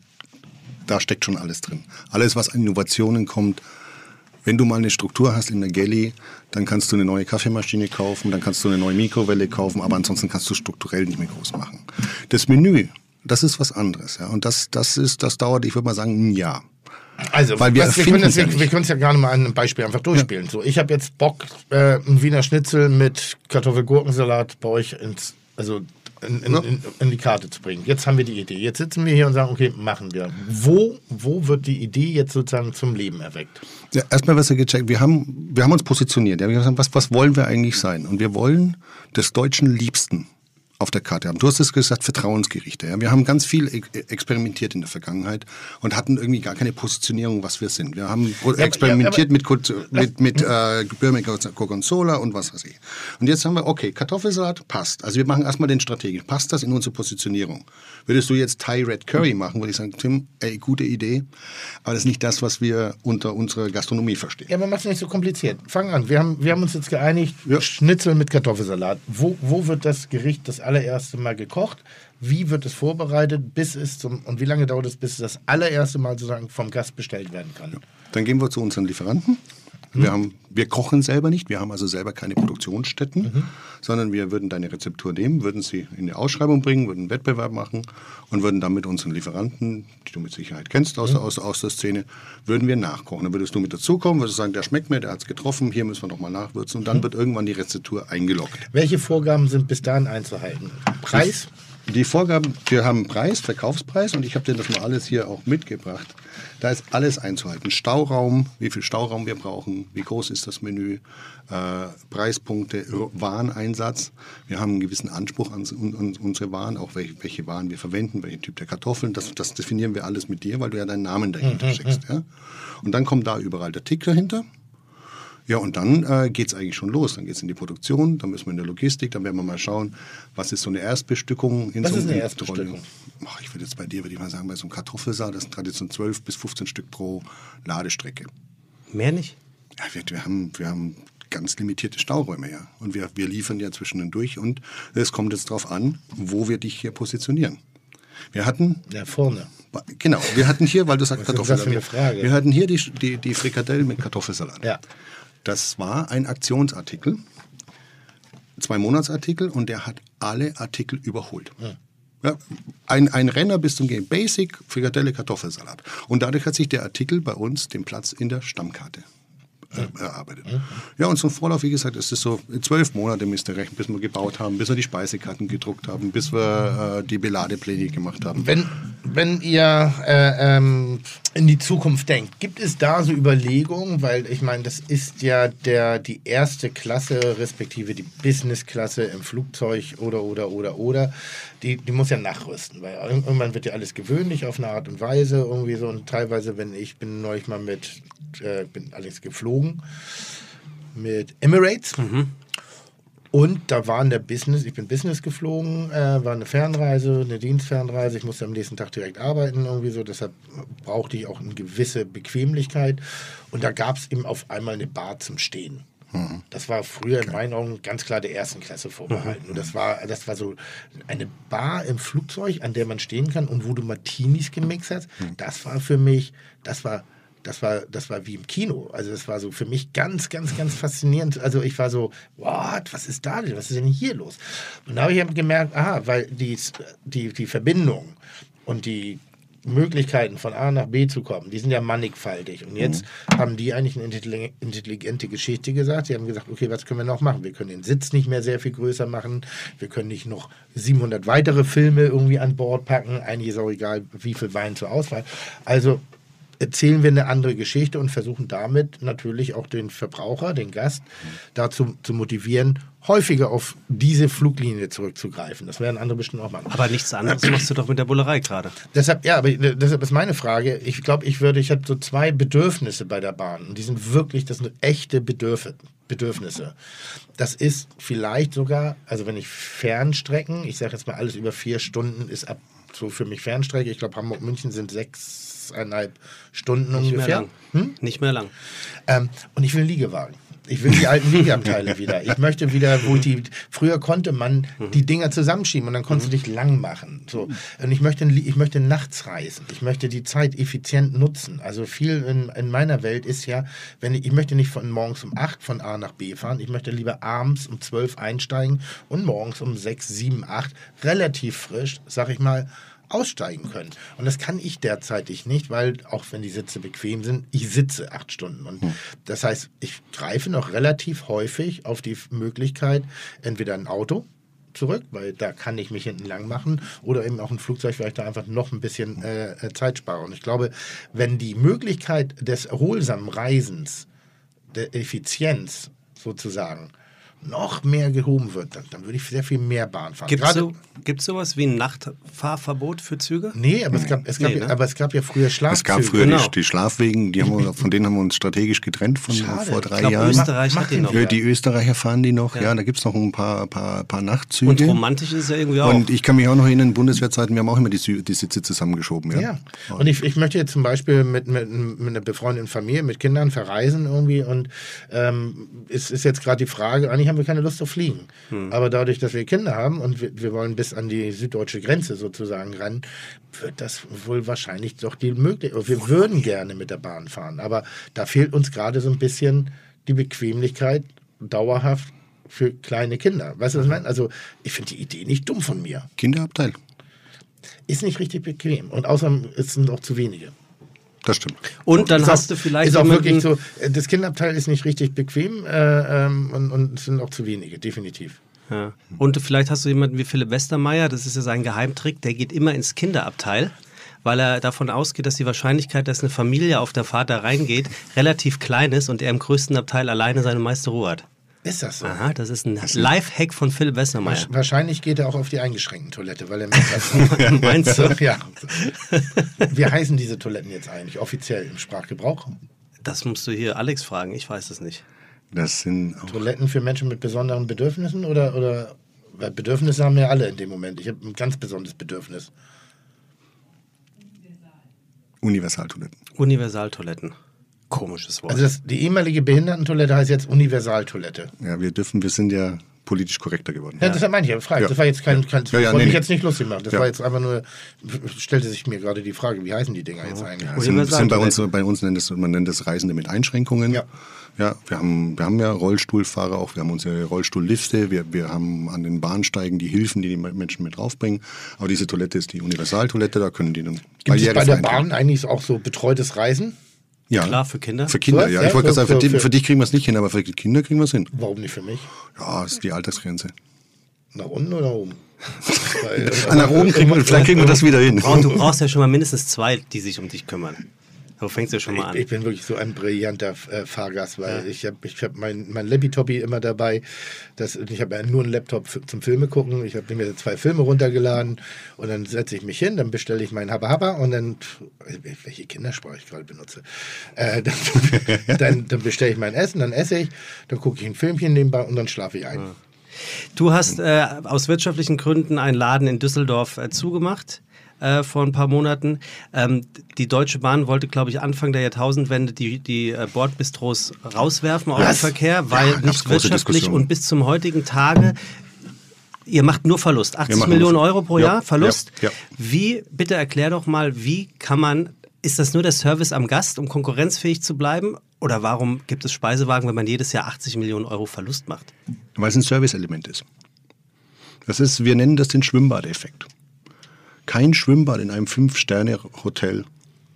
da steckt schon alles drin. Alles, was an Innovationen kommt. Wenn du mal eine Struktur hast in der Galley, dann kannst du eine neue Kaffeemaschine kaufen, dann kannst du eine neue Mikrowelle kaufen, aber ansonsten kannst du strukturell nicht mehr groß machen. Das Menü, das ist was anderes. Ja? Und das, das, ist, das dauert, ich würde mal sagen, ein Jahr. Also, Weil wir was, wir erfinden können es ja es ja, nicht. wir können es ja gerade mal an einem Beispiel einfach durchspielen. So, ich habe jetzt Bock, äh, einen Wiener Schnitzel mit Kartoffelgurkensalat bei euch ins, also in, in, Ja. in, in die Karte zu bringen. Jetzt haben wir die Idee. Jetzt sitzen wir hier und sagen, okay, machen wir. Wo, wo wird die Idee jetzt sozusagen zum Leben erweckt? Ja, erstmal, was wir gecheckt, wir haben, wir haben uns positioniert. Ja, wir haben gesagt, was, was wollen wir eigentlich sein? Und wir wollen des Deutschen Liebsten auf der Karte haben. Du hast es gesagt, Vertrauensgerichte. Ja. Wir haben ganz viel e- experimentiert in der Vergangenheit und hatten irgendwie gar keine Positionierung, was wir sind. Wir haben experimentiert ja, mit, Ko- mit, mit äh, Böhmiger Gorgonzola und was weiß ich. Und jetzt haben wir, okay, Kartoffelsalat passt. Also wir machen erstmal den strategischen. Passt das in unsere Positionierung? Würdest du jetzt Thai Red Curry machen, würde ich sagen, Tim, ey, gute Idee, aber das ist nicht das, was wir unter unserer Gastronomie verstehen. Ja, aber mach es nicht so kompliziert. Fang an. Wir haben, wir haben uns jetzt geeinigt, Ja. Schnitzel mit Kartoffelsalat. Wo, wo wird das Gericht das allererste Mal gekocht? Wie wird es vorbereitet, bis es zum, und wie lange dauert es, bis es das allererste Mal sozusagen vom Gast bestellt werden kann? Dann gehen wir zu unseren Lieferanten. Wir, haben, wir kochen selber nicht, wir haben also selber keine Produktionsstätten, Mhm. sondern wir würden deine Rezeptur nehmen, würden sie in die Ausschreibung bringen, würden einen Wettbewerb machen und würden dann mit unseren Lieferanten, die du mit Sicherheit kennst aus, Mhm. aus, aus der Szene, würden wir nachkochen. Dann würdest du mit dazukommen, würdest sagen, der schmeckt mir, der hat es getroffen, hier müssen wir nochmal nachwürzen und dann Mhm. wird irgendwann die Rezeptur eingeloggt. Welche Vorgaben sind bis dahin einzuhalten? Preis? Die Vorgaben, wir haben einen Preis, Verkaufspreis und ich habe dir das mal alles hier auch mitgebracht. Da ist alles einzuhalten. Stauraum, wie viel Stauraum wir brauchen, wie groß ist das Menü, äh, Preispunkte, Wareneinsatz. Wir haben einen gewissen Anspruch an, an unsere Waren, auch welche, welche Waren wir verwenden, welchen Typ der Kartoffeln. Das, das definieren wir alles mit dir, weil du ja deinen Namen dahinter steckst. Ja? Und dann kommt da überall der Tick dahinter. Ja, und dann äh, geht es eigentlich schon los. Dann geht es in die Produktion, dann müssen wir in der Logistik, dann werden wir mal schauen, was ist so eine Erstbestückung. In Was so ist eine einem Erstbestückung? Trolley. Ach, ich würde jetzt bei dir, würde ich mal sagen, bei so einem Kartoffelsalat, das sind traditionell zwölf bis fünfzehn Stück pro Ladestrecke. Mehr nicht? Ja, wir, wir, haben, wir haben ganz limitierte Stauräume, ja. Und wir, wir liefern ja zwischendurch und es kommt jetzt darauf an, wo wir dich hier positionieren. Wir hatten... Ja, vorne. Genau, wir hatten hier, weil du sagst Was ist das Kartoffelsalat. für eine Frage? Wir hatten hier die, die, die Frikadellen mit Kartoffelsalat. Ja. Das war ein Aktionsartikel, zwei Monatsartikel und der hat alle Artikel überholt. Ja. Ja, ein, ein Renner bis zum Game. Basic, Frikadelle, Kartoffelsalat. Und dadurch hat sich der Artikel bei uns den Platz in der Stammkarte äh, erarbeitet. Mhm. Ja, und zum Vorlauf, wie gesagt, es ist so zwölf Monate, müsst ihr rechnen, bis wir gebaut haben, bis wir die Speisekarten gedruckt haben, bis wir äh, die Beladepläne gemacht haben. Wenn, wenn ihr äh, ähm, in die Zukunft denkt, gibt es da so Überlegungen, weil ich meine, das ist ja der, die erste Klasse, respektive die Business-Klasse im Flugzeug oder, oder, oder, oder, die, die muss ja nachrüsten, weil irgendwann wird ja alles gewöhnlich auf eine Art und Weise irgendwie so und teilweise, wenn ich bin neulich mal mit, äh, bin allerdings geflogen, mit Emirates. Mhm. Und da war in der Business, ich bin Business geflogen, äh, war eine Fernreise, eine Dienstfernreise. Ich musste am nächsten Tag direkt arbeiten, irgendwie so. Deshalb brauchte ich auch eine gewisse Bequemlichkeit. Und da gab es eben auf einmal eine Bar zum Stehen. Mhm. Das war früher in meinen Augen ganz klar der ersten Klasse vorbehalten. Mhm. Und das war, das war so eine Bar im Flugzeug, an der man stehen kann und wo du Martinis gemixt hast. Mhm. Das war für mich, das war... Das war, das war wie im Kino. Also das war so für mich ganz, ganz, ganz faszinierend. Also ich war so, what, was ist da denn? Was ist denn hier los? Und da habe ich gemerkt, aha, weil die, die, die Verbindung und die Möglichkeiten von A nach B zu kommen, die sind ja mannigfaltig. Und jetzt mhm. haben die eigentlich eine intelligente Geschichte gesagt. Sie haben gesagt, okay, was können wir noch machen? Wir können den Sitz nicht mehr sehr viel größer machen. Wir können nicht noch siebenhundert weitere Filme irgendwie an Bord packen. Eigentlich ist auch egal, wie viel Wein zur Auswahl. Also erzählen wir eine andere Geschichte und versuchen damit natürlich auch den Verbraucher, den Gast, dazu zu motivieren, häufiger auf diese Fluglinie zurückzugreifen. Das werden andere bestimmt auch machen. Aber nichts anderes machst du doch mit der Bullerei gerade. Deshalb, ja, aber deshalb ist meine Frage, ich glaube, ich würde, ich habe so zwei Bedürfnisse bei der Bahn und die sind wirklich, das sind echte Bedürf- Bedürfnisse. Das ist vielleicht sogar, also wenn ich Fernstrecken, ich sage jetzt mal alles über vier Stunden ist ab so für mich Fernstrecke, ich glaube Hamburg-München sind sechs eineinhalb Stunden Nicht ungefähr. Mehr lang. Hm? Nicht mehr lang. Ähm, und ich will einen Liegewagen. Ich will die alten Liegeabteile wieder. Ich möchte wieder, wo die, früher konnte man die Dinger zusammenschieben und dann konntest du dich lang machen. So. Und ich möchte, ich möchte nachts reisen. Ich möchte die Zeit effizient nutzen. Also viel in, in meiner Welt ist ja, wenn ich, ich möchte nicht von morgens um acht von A nach B fahren. Ich möchte lieber abends um zwölf einsteigen und morgens um sechs, sieben, acht relativ frisch, sag ich mal, aussteigen können. Und das kann ich derzeitig nicht, weil auch wenn die Sitze bequem sind, ich sitze acht Stunden. Und das heißt, ich greife noch relativ häufig auf die Möglichkeit, entweder ein Auto zurück, weil da kann ich mich hinten lang machen, oder eben auch ein Flugzeug, weil ich da einfach noch ein bisschen äh, Zeit spare. Und ich glaube, wenn die Möglichkeit des erholsamen Reisens, der Effizienz sozusagen, noch mehr gehoben wird, dann, dann würde ich sehr viel mehr Bahn fahren. Gibt es so, sowas wie ein Nachtfahrverbot für Züge? Nee, aber es gab, es gab, nee, ja, ne? aber es gab ja früher Schlafzüge. Es gab früher genau. die, die Schlafwegen, die haben wir, von denen haben wir uns strategisch getrennt von Schade. vor drei Ich glaube, Jahren. Österreich hat die noch. Ja, die Österreicher fahren die noch, Ja. ja, da gibt es noch ein paar, paar, paar Nachtzüge. Und romantisch ist es ja irgendwie auch. Und ich kann mich auch noch erinnern, in Bundeswehrzeiten, wir haben auch immer die, Sü- die Sitze zusammengeschoben. Ja, Ja, und ich, ich möchte jetzt zum Beispiel mit, mit, mit einer befreundeten Familie, mit Kindern verreisen irgendwie und ähm, es ist jetzt gerade die Frage, eigentlich haben wir keine Lust auf Fliegen, hm. aber dadurch, dass wir Kinder haben und wir, wir wollen bis an die süddeutsche Grenze sozusagen ran, wird das wohl wahrscheinlich doch die Möglichkeit, wir würden gerne mit der Bahn fahren, aber da fehlt uns gerade so ein bisschen die Bequemlichkeit dauerhaft für kleine Kinder. Weißt du, was ich meine? Also ich finde die Idee nicht dumm von mir. Kinderabteil. Ist nicht richtig bequem. Und außerdem es sind auch zu wenige. Das stimmt. Und dann ist hast auch, du vielleicht ist auch jemanden, wirklich so, das Kinderabteil ist nicht richtig bequem äh, ähm, und, und es sind auch zu wenige, definitiv. Ja. Und vielleicht hast du jemanden wie Philipp Westermeier, das ist ja sein Geheimtrick, der geht immer ins Kinderabteil, weil er davon ausgeht, dass die Wahrscheinlichkeit, dass eine Familie auf der Fahrt da reingeht, relativ klein ist und er im größten Abteil alleine seine meiste Ruhe hat. Ist das so? Aha, das ist ein Lifehack von Philipp Westermeier. Wahrscheinlich geht er auch auf die eingeschränkten Toilette, weil er mehr Platz hat. Meinst du? Ja. Wie heißen diese Toiletten jetzt eigentlich offiziell im Sprachgebrauch? Das musst du hier Alex fragen, ich weiß es nicht. Das sind auch Toiletten für Menschen mit besonderen Bedürfnissen oder, oder weil Bedürfnisse haben ja alle in dem Moment. Ich habe ein ganz besonderes Bedürfnis. Universaltoiletten. Universaltoiletten. Komisches Wort. Also das, die ehemalige Behindertentoilette heißt jetzt Universaltoilette. Ja, wir dürfen, wir sind ja politisch korrekter geworden. Ja, das hat manche gefragt. Ja. Das war jetzt kein, kein Ja, ja, wollte nee, mich nee. jetzt nicht lustig machen. Das Ja. war jetzt einfach nur, stellte sich mir gerade die Frage, wie heißen die Dinger jetzt eigentlich? Das sind, sind bei uns, bei uns nennt es, man nennt es Reisende mit Einschränkungen. Ja. Ja, wir haben, wir haben ja Rollstuhlfahrer auch, wir haben unsere Rollstuhllifte, wir, wir haben an den Bahnsteigen die Hilfen, die die Menschen mit draufbringen. Aber diese Toilette ist die Universaltoilette, da können die dann Gibt es bei der barrierefrei Bahn eigentlich auch so betreutes Reisen? Ja. Klar, für Kinder? Für Kinder, Was? ja. Ja, Ich wollte gerade für- sagen, für, für- die, für dich kriegen wir es nicht hin, aber für die Kinder kriegen wir es hin. Warum nicht für mich? Ja, das ist die Altersgrenze. Nach unten oder nach oben? Weil, Ah, nach oben kriegen wir, vielleicht kriegen wir das wieder hin. Oh, du brauchst ja schon mal mindestens zwei, die sich um dich kümmern. So fängst du schon mal an. Ich, ich bin wirklich so ein brillanter äh, Fahrgast, weil ja. ich habe ich hab mein, mein Laptop immer dabei. Das, ich habe ja nur einen Laptop für, zum Filme gucken. Ich habe mir zwei Filme runtergeladen und dann setze ich mich hin, dann bestelle ich meinen Habba Habba und dann, welche Kindersprache ich gerade benutze, äh, dann, dann, dann bestelle ich mein Essen, dann esse ich, dann gucke ich ein Filmchen nebenbei und dann schlafe ich ein. Ja. Du hast äh, aus wirtschaftlichen Gründen einen Laden in Düsseldorf äh, zugemacht. Äh, vor ein paar Monaten. Ähm, die Deutsche Bahn wollte, glaube ich, Anfang der Jahrtausendwende die, die äh, Bordbistros rauswerfen aus dem Verkehr, weil Ja, nicht große wirtschaftlich Diskussion. und bis zum heutigen Tage, ihr macht nur Verlust. achtzig machen Millionen nur Ver- Euro pro Ja, Jahr Verlust. ja, ja. Wie, bitte erklär doch mal, wie kann man, ist das nur der Service am Gast, um konkurrenzfähig zu bleiben? Oder warum gibt es Speisewagen, wenn man jedes Jahr achtzig Millionen Euro Verlust macht? Weil es ein Serviceelement ist. Das ist, wir nennen das den Schwimmbadeffekt. Kein Schwimmbad in einem Fünf-Sterne-Hotel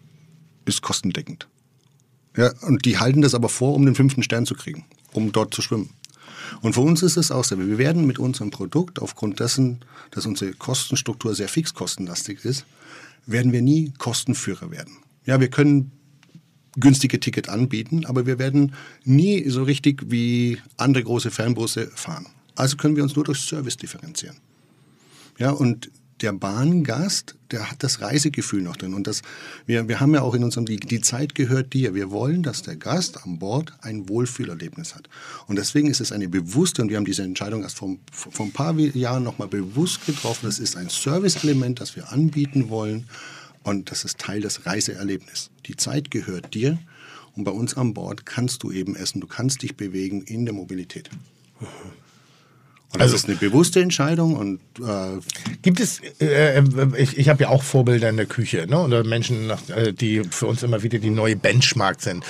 ist kostendeckend. Ja, und die halten das aber vor, um den fünften Stern zu kriegen, um dort zu schwimmen. Und für uns ist es auch so. Wir werden mit unserem Produkt, aufgrund dessen, dass unsere Kostenstruktur sehr fixkostenlastig ist, werden wir nie Kostenführer werden. Ja, wir können günstige Ticket anbieten, aber wir werden nie so richtig wie andere große Fernbusse fahren. Also können wir uns nur durch Service differenzieren. Ja, und der Bahngast, der hat das Reisegefühl noch drin. Und das, wir, wir haben ja auch in unserem, die, die Zeit gehört dir. Wir wollen, dass der Gast an Bord ein Wohlfühlerlebnis hat. Und deswegen ist es eine bewusste, und wir haben diese Entscheidung erst vor, vor ein paar Jahren nochmal bewusst getroffen, das ist ein Serviceelement, das wir anbieten wollen. Und das ist Teil des Reiseerlebnisses. Die Zeit gehört dir. Und bei uns an Bord kannst du eben essen, du kannst dich bewegen in der Mobilität. Und das Also- ist eine bewusste Entscheidung und äh, Gibt es, äh, ich, ich habe ja auch Vorbilder in der Küche, ne? Oder Menschen, äh, die für uns immer wieder die neue Benchmark sind.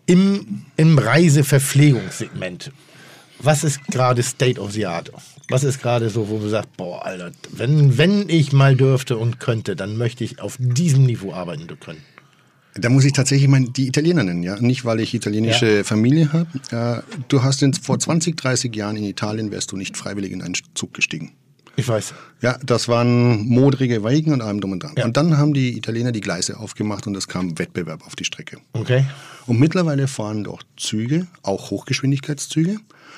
Im, im Reiseverpflegungssegment, was ist gerade State of the Art? Was ist gerade so, wo du sagst, boah, Alter, wenn, wenn ich mal dürfte und könnte, dann möchte ich auf diesem Niveau arbeiten können. da muss ich tatsächlich mein, die Italiener nennen, ja. Nicht, weil ich italienische Ja. Familie habe. Äh, du hast in, vor zwanzig, dreißig Jahren in Italien wärst du nicht freiwillig in einen Zug gestiegen. Ich weiß. Ja, das waren modrige Weigen und allem drum und dran. Ja. Und dann haben die Italiener die Gleise aufgemacht und es kam Wettbewerb auf die Strecke. Okay. Und mittlerweile fahren dort Züge, auch Hochgeschwindigkeitszüge.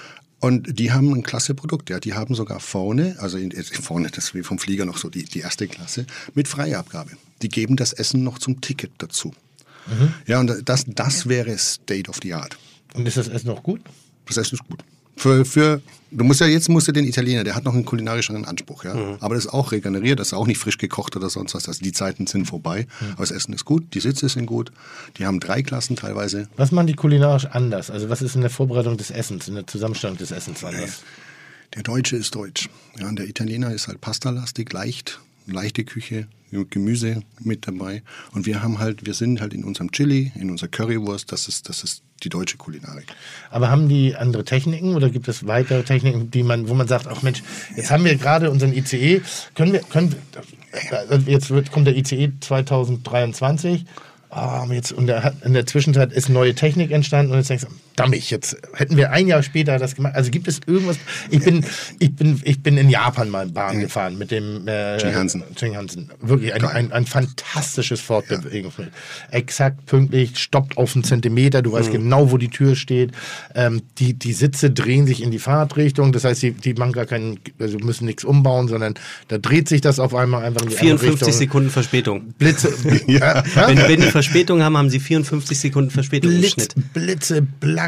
Und die haben ein klasse Produkt. Ja. Die haben sogar vorne, also in, vorne, das ist wie vom Flieger noch so die, die erste Klasse, mit Freiabgabe. Die geben das Essen noch zum Ticket dazu. Mhm. Ja, und das, das wäre State of the Art. Und ist das Essen noch gut? Das Essen ist gut. Für, für, du musst ja jetzt musst du den Italiener, der hat noch einen kulinarischeren Anspruch, ja. Mhm. Aber das ist auch regeneriert, das ist auch nicht frisch gekocht oder sonst was. Also die Zeiten sind vorbei. Mhm. Aber das Essen ist gut, die Sitze sind gut. Die haben drei Klassen teilweise. Was machen die kulinarisch anders? Also was ist in der Vorbereitung des Essens, in der Zusammenstellung des Essens anders? Der Deutsche ist deutsch. Ja, und der Italiener ist halt pastalastig, leicht, leichte Küche, Gemüse mit dabei. Und wir haben halt, wir sind halt in unserem Chili, in unserer Currywurst, das ist, das ist die deutsche Kulinarik. Aber haben die andere Techniken oder gibt es weitere Techniken, die man, wo man sagt, ach Mensch, jetzt haben wir gerade unseren I C E, können wir, können wir, jetzt wird, kommt der I C E zwanzig dreiundzwanzig, ah, jetzt, und der hat, in der Zwischenzeit ist neue Technik entstanden und jetzt denkst du, dammig, jetzt hätten wir ein Jahr später das gemacht. Also gibt es irgendwas, ich bin, ich bin, ich bin in Japan mal Bahn gefahren mit dem äh, Jing Hansen. Jing Hansen. Wirklich ein, ein, ein fantastisches Fortbewegungsmittel. Ja. Exakt, pünktlich, stoppt auf einen Zentimeter, du weißt mhm. genau, wo die Tür steht. Ähm, die, die Sitze drehen sich in die Fahrtrichtung, das heißt, die, die machen gar keinen, also müssen nichts umbauen, sondern da dreht sich das auf einmal einfach in die andere Richtung. vierundfünfzig Sekunden Verspätung. Blitze, Ja. ja. Wenn, wenn die Verspätung haben, haben sie vierundfünfzig Sekunden Verspätung im Blitz, Schnitt. Blitze, blank,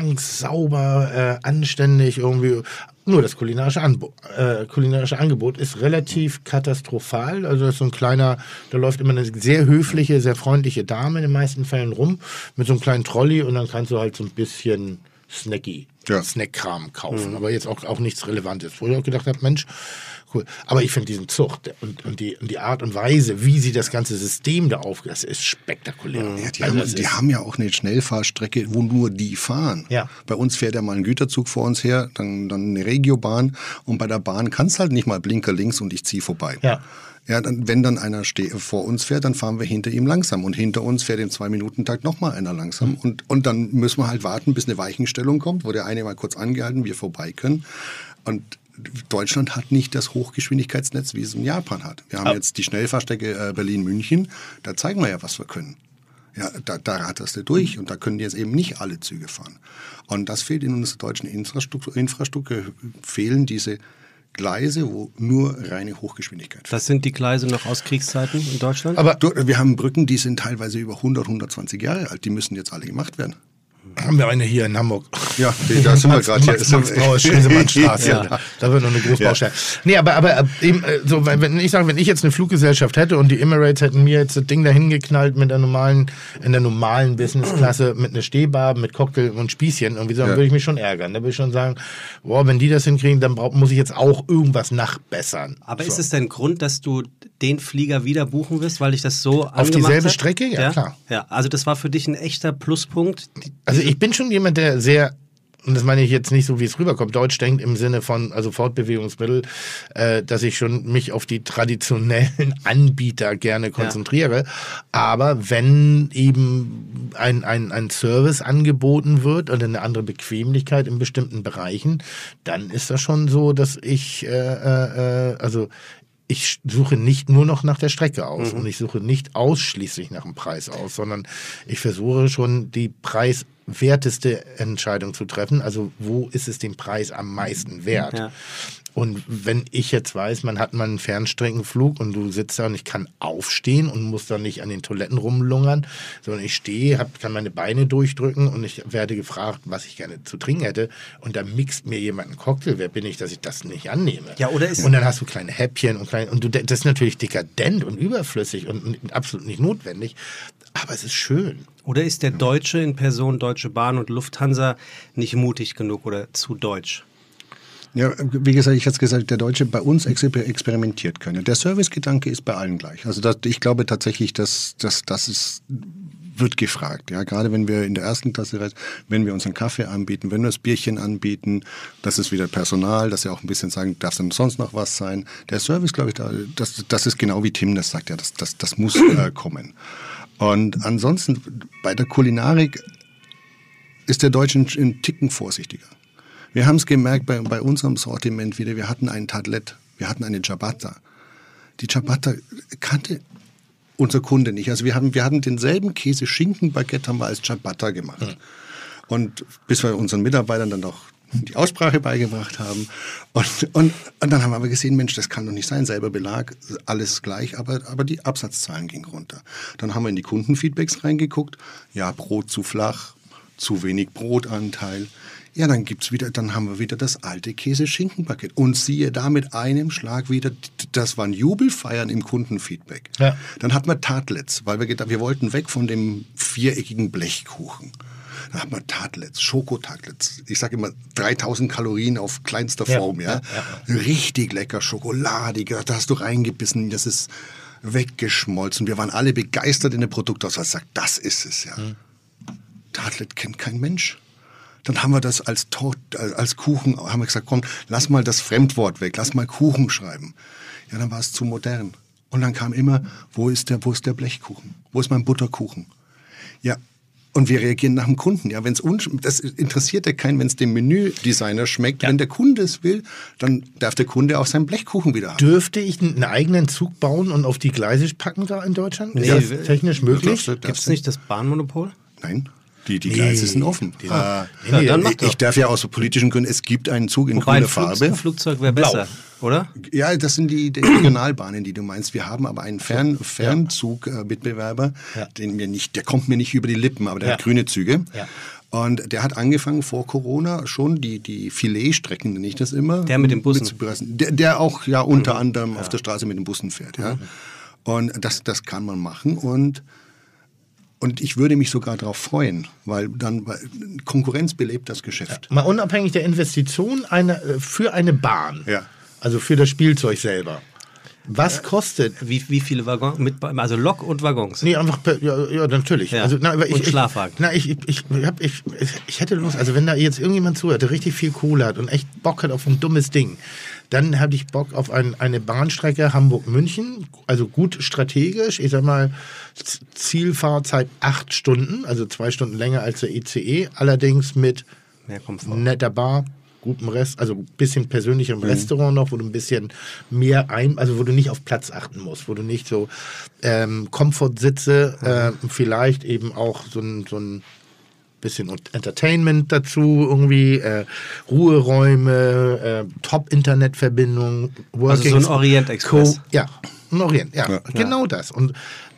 sauber, äh, anständig irgendwie. Nur das kulinarische, Anbo äh, kulinarische Angebot ist relativ katastrophal. Also das ist so ein kleiner, da läuft immer eine sehr höfliche, sehr freundliche Dame in den meisten Fällen rum mit so einem kleinen Trolley und dann kannst du halt so ein bisschen snacky ja. Snackkram kaufen, mhm. aber jetzt auch, auch nichts Relevantes. Wo ich auch gedacht habe, Mensch, cool. Aber ich finde diesen Zucht und, und, die, und die Art und Weise, wie sie das ganze System da aufgeht, das ist spektakulär. Ja, die also haben, die haben ja auch eine Schnellfahrstrecke, wo nur die fahren. Ja. Bei uns fährt ja mal ein Güterzug vor uns her, dann, dann eine Regiobahn und bei der Bahn kannst halt nicht mal Blinker links und ich ziehe vorbei. Ja. Ja, dann, wenn dann einer ste- vor uns fährt, dann fahren wir hinter ihm langsam. Und hinter uns fährt im Zwei-Minuten-Takt nochmal einer langsam. Mhm. Und, und dann müssen wir halt warten, bis eine Weichenstellung kommt, wo der eine mal kurz angehalten, wir vorbei können. Und Deutschland hat nicht das Hochgeschwindigkeitsnetz, wie es in Japan hat. Wir haben ah. jetzt die Schnellfahrstrecke äh, Berlin-München. Da zeigen wir ja, was wir können. Ja, da, da ratterst du durch und da können jetzt eben nicht alle Züge fahren. Und das fehlt in unserer deutschen Infrastruktur. Infrastruktur fehlen diese Gleise, wo nur reine Hochgeschwindigkeit. Das sind die Gleise noch aus Kriegszeiten in Deutschland? Aber du, wir haben Brücken, die sind teilweise über hundert, hundertzwanzig Jahre alt. Die müssen jetzt alle gemacht werden. Haben wir eine hier in Hamburg. Ja, da sind wir gerade hier. Max, Max Brauer, Stresemannstraße. Ja. Da wird noch eine Großbaustelle. Ja. Nee, aber, aber eben, so, wenn ich sage, wenn ich jetzt eine Fluggesellschaft hätte und die Emirates hätten mir jetzt das Ding dahin geknallt mit der normalen, in der normalen Businessklasse mit einer Stehbar, mit Cocktail und Spießchen, irgendwie so, dann ja. würde ich mich schon ärgern. Da würde ich schon sagen, boah, wenn die das hinkriegen, dann brauch, muss ich jetzt auch irgendwas nachbessern. Aber so. Ist es denn Grund, dass du den Flieger wieder buchen wirst, weil ich das so auf dieselbe hat? Strecke? Ja, ja, klar. Ja, also das war für dich ein echter Pluspunkt. Also ich bin schon jemand, der sehr, und das meine ich jetzt nicht so, wie es rüberkommt, deutsch denkt im Sinne von, also Fortbewegungsmittel, äh, dass ich schon mich auf die traditionellen Anbieter gerne konzentriere. Ja. Aber wenn eben ein, ein, ein Service angeboten wird oder eine andere Bequemlichkeit in bestimmten Bereichen, dann ist das schon so, dass ich, äh, äh, also ich suche nicht nur noch nach der Strecke aus mhm. und ich suche nicht ausschließlich nach dem Preis aus, sondern ich versuche schon die preiswerteste Entscheidung zu treffen. Also wo ist es den Preis am meisten wert? Ja. Und wenn ich jetzt weiß, man hat mal einen Fernstreckenflug und du sitzt da und ich kann aufstehen und muss dann nicht an den Toiletten rumlungern, sondern ich stehe, hab, kann meine Beine durchdrücken und ich werde gefragt, was ich gerne zu trinken hätte und dann mixt mir jemand einen Cocktail, wer bin ich, dass ich das nicht annehme? Ja, oder ist und dann hast du kleine Häppchen und kleine, und du, das ist natürlich dekadent und überflüssig und absolut nicht notwendig, aber es ist schön. Oder ist der Deutsche in Person Deutsche Bahn und Lufthansa nicht mutig genug oder zu deutsch? Ja, wie gesagt, ich hatte gesagt, der Deutsche bei uns exper- experimentiert können. Der Servicegedanke ist bei allen gleich. Also das, ich glaube tatsächlich, dass, dass das ist, wird gefragt. Ja, gerade wenn wir in der ersten Klasse reisen, wenn wir uns einen Kaffee anbieten, wenn wir das Bierchen anbieten, das ist wieder Personal, dass sie auch ein bisschen sagen, darf denn sonst noch was sein. Der Service, glaube ich, da, das, das ist genau wie Tim das sagt, ja, das, das, das muss äh, kommen. Und ansonsten bei der Kulinarik ist der Deutsche ein Ticken vorsichtiger. Wir haben es gemerkt bei, bei unserem Sortiment wieder, wir hatten einen Tartlet, wir hatten eine Ciabatta. Die Ciabatta kannte unser Kunde nicht. Also wir haben, wir hatten denselben Käse-Schinken-Baguette haben wir als Ciabatta gemacht. Mhm. Und bis wir unseren Mitarbeitern dann auch die Aussprache beigebracht haben. Und, und, und dann haben wir aber gesehen, Mensch, das kann doch nicht sein, selber Belag, alles gleich, aber, aber die Absatzzahlen gingen runter. Dann haben wir in die Kundenfeedbacks reingeguckt, ja, Brot zu flach, zu wenig Brotanteil. Ja, dann gibt's wieder, dann haben wir wieder das alte Käse-Schinken-Paket. Und siehe da mit einem Schlag wieder, das waren Jubelfeiern im Kundenfeedback. Ja. Dann hatten wir Tartlets, weil wir gedacht, wir wollten weg von dem viereckigen Blechkuchen. Dann hatten wir Tartlets, Schokotartlets. Ich sage immer dreitausend Kalorien auf kleinster Form, ja. ja. ja. Richtig lecker, schokoladig, da hast du reingebissen, das ist weggeschmolzen. Wir waren alle begeistert in der Produktauswahl. Sagt, das ist es, ja. Hm. Tartlet kennt kein Mensch. Dann haben wir das als, Tort, als Kuchen, haben wir gesagt, komm, lass mal das Fremdwort weg, lass mal Kuchen schreiben. Ja, dann war es zu modern. Und dann kam immer, wo ist der, wo ist der Blechkuchen? Wo ist mein Butterkuchen? Ja, und wir reagieren nach dem Kunden. Ja, wenn's un- das interessiert ja keinen, wenn es dem Menüdesigner schmeckt. Ja. Wenn der Kunde es will, dann darf der Kunde auch seinen Blechkuchen wieder haben. Dürfte ich einen eigenen Zug bauen und auf die Gleise packen da in Deutschland? Nee, ist das technisch möglich? Gibt es nicht das Bahnmonopol? Nein. Die, die Gleise nee, sind offen. Die, ah, nee, nee, dann ich, ich darf ja aus politischen Gründen, es gibt einen Zug in grüner Farbe. Ein Flugzeug wäre besser, oder? Ja, das sind die, die Regionalbahnen, die du meinst. Wir haben aber einen Fern, Fernzug-Mitbewerber, ja. den mir nicht, der kommt mir nicht über die Lippen, aber der ja. hat grüne Züge. Ja. Und der hat angefangen vor Corona schon die, die Filetstrecken, nenne ich das immer. Der mit den Bussen. Der, der auch ja unter mhm. anderem ja. auf der Straße mit den Bussen fährt. Ja. Mhm. Und das, das kann man machen und Und ich würde mich sogar darauf freuen, weil dann weil Konkurrenz belebt das Geschäft. Mal unabhängig der Investition eine, für eine Bahn, Ja. also für das Spielzeug selber. Was kostet? Wie, wie viele Waggons? Mit, also Lok und Waggons? Nee, einfach, per, ja, ja, natürlich. Ja. Also, na, aber ich, Und Schlafwagen. Ich, na, ich, ich, ich, hab, ich, ich hätte Lust, also wenn da jetzt irgendjemand zuhört, der richtig viel Kohle hat und echt Bock hat auf ein dummes Ding, dann habe ich Bock auf ein, eine Bahnstrecke Hamburg-München, also gut strategisch. Ich sag mal, Zielfahrzeit acht Stunden, also zwei Stunden länger als der I C E, allerdings mit Mehr Komfort. netter Bar, gutem Rest, also ein bisschen persönlicherem Restaurant noch, wo du ein bisschen mehr ein, also wo du nicht auf Platz achten musst, wo du nicht so ähm, Komfortsitze, äh, vielleicht eben auch so ein, so ein bisschen Entertainment dazu, irgendwie äh, Ruheräume, äh, Top-Internetverbindung, Also so ein Orient-Express. Co- ja, ein Orient, ja, Ja. genau das. Und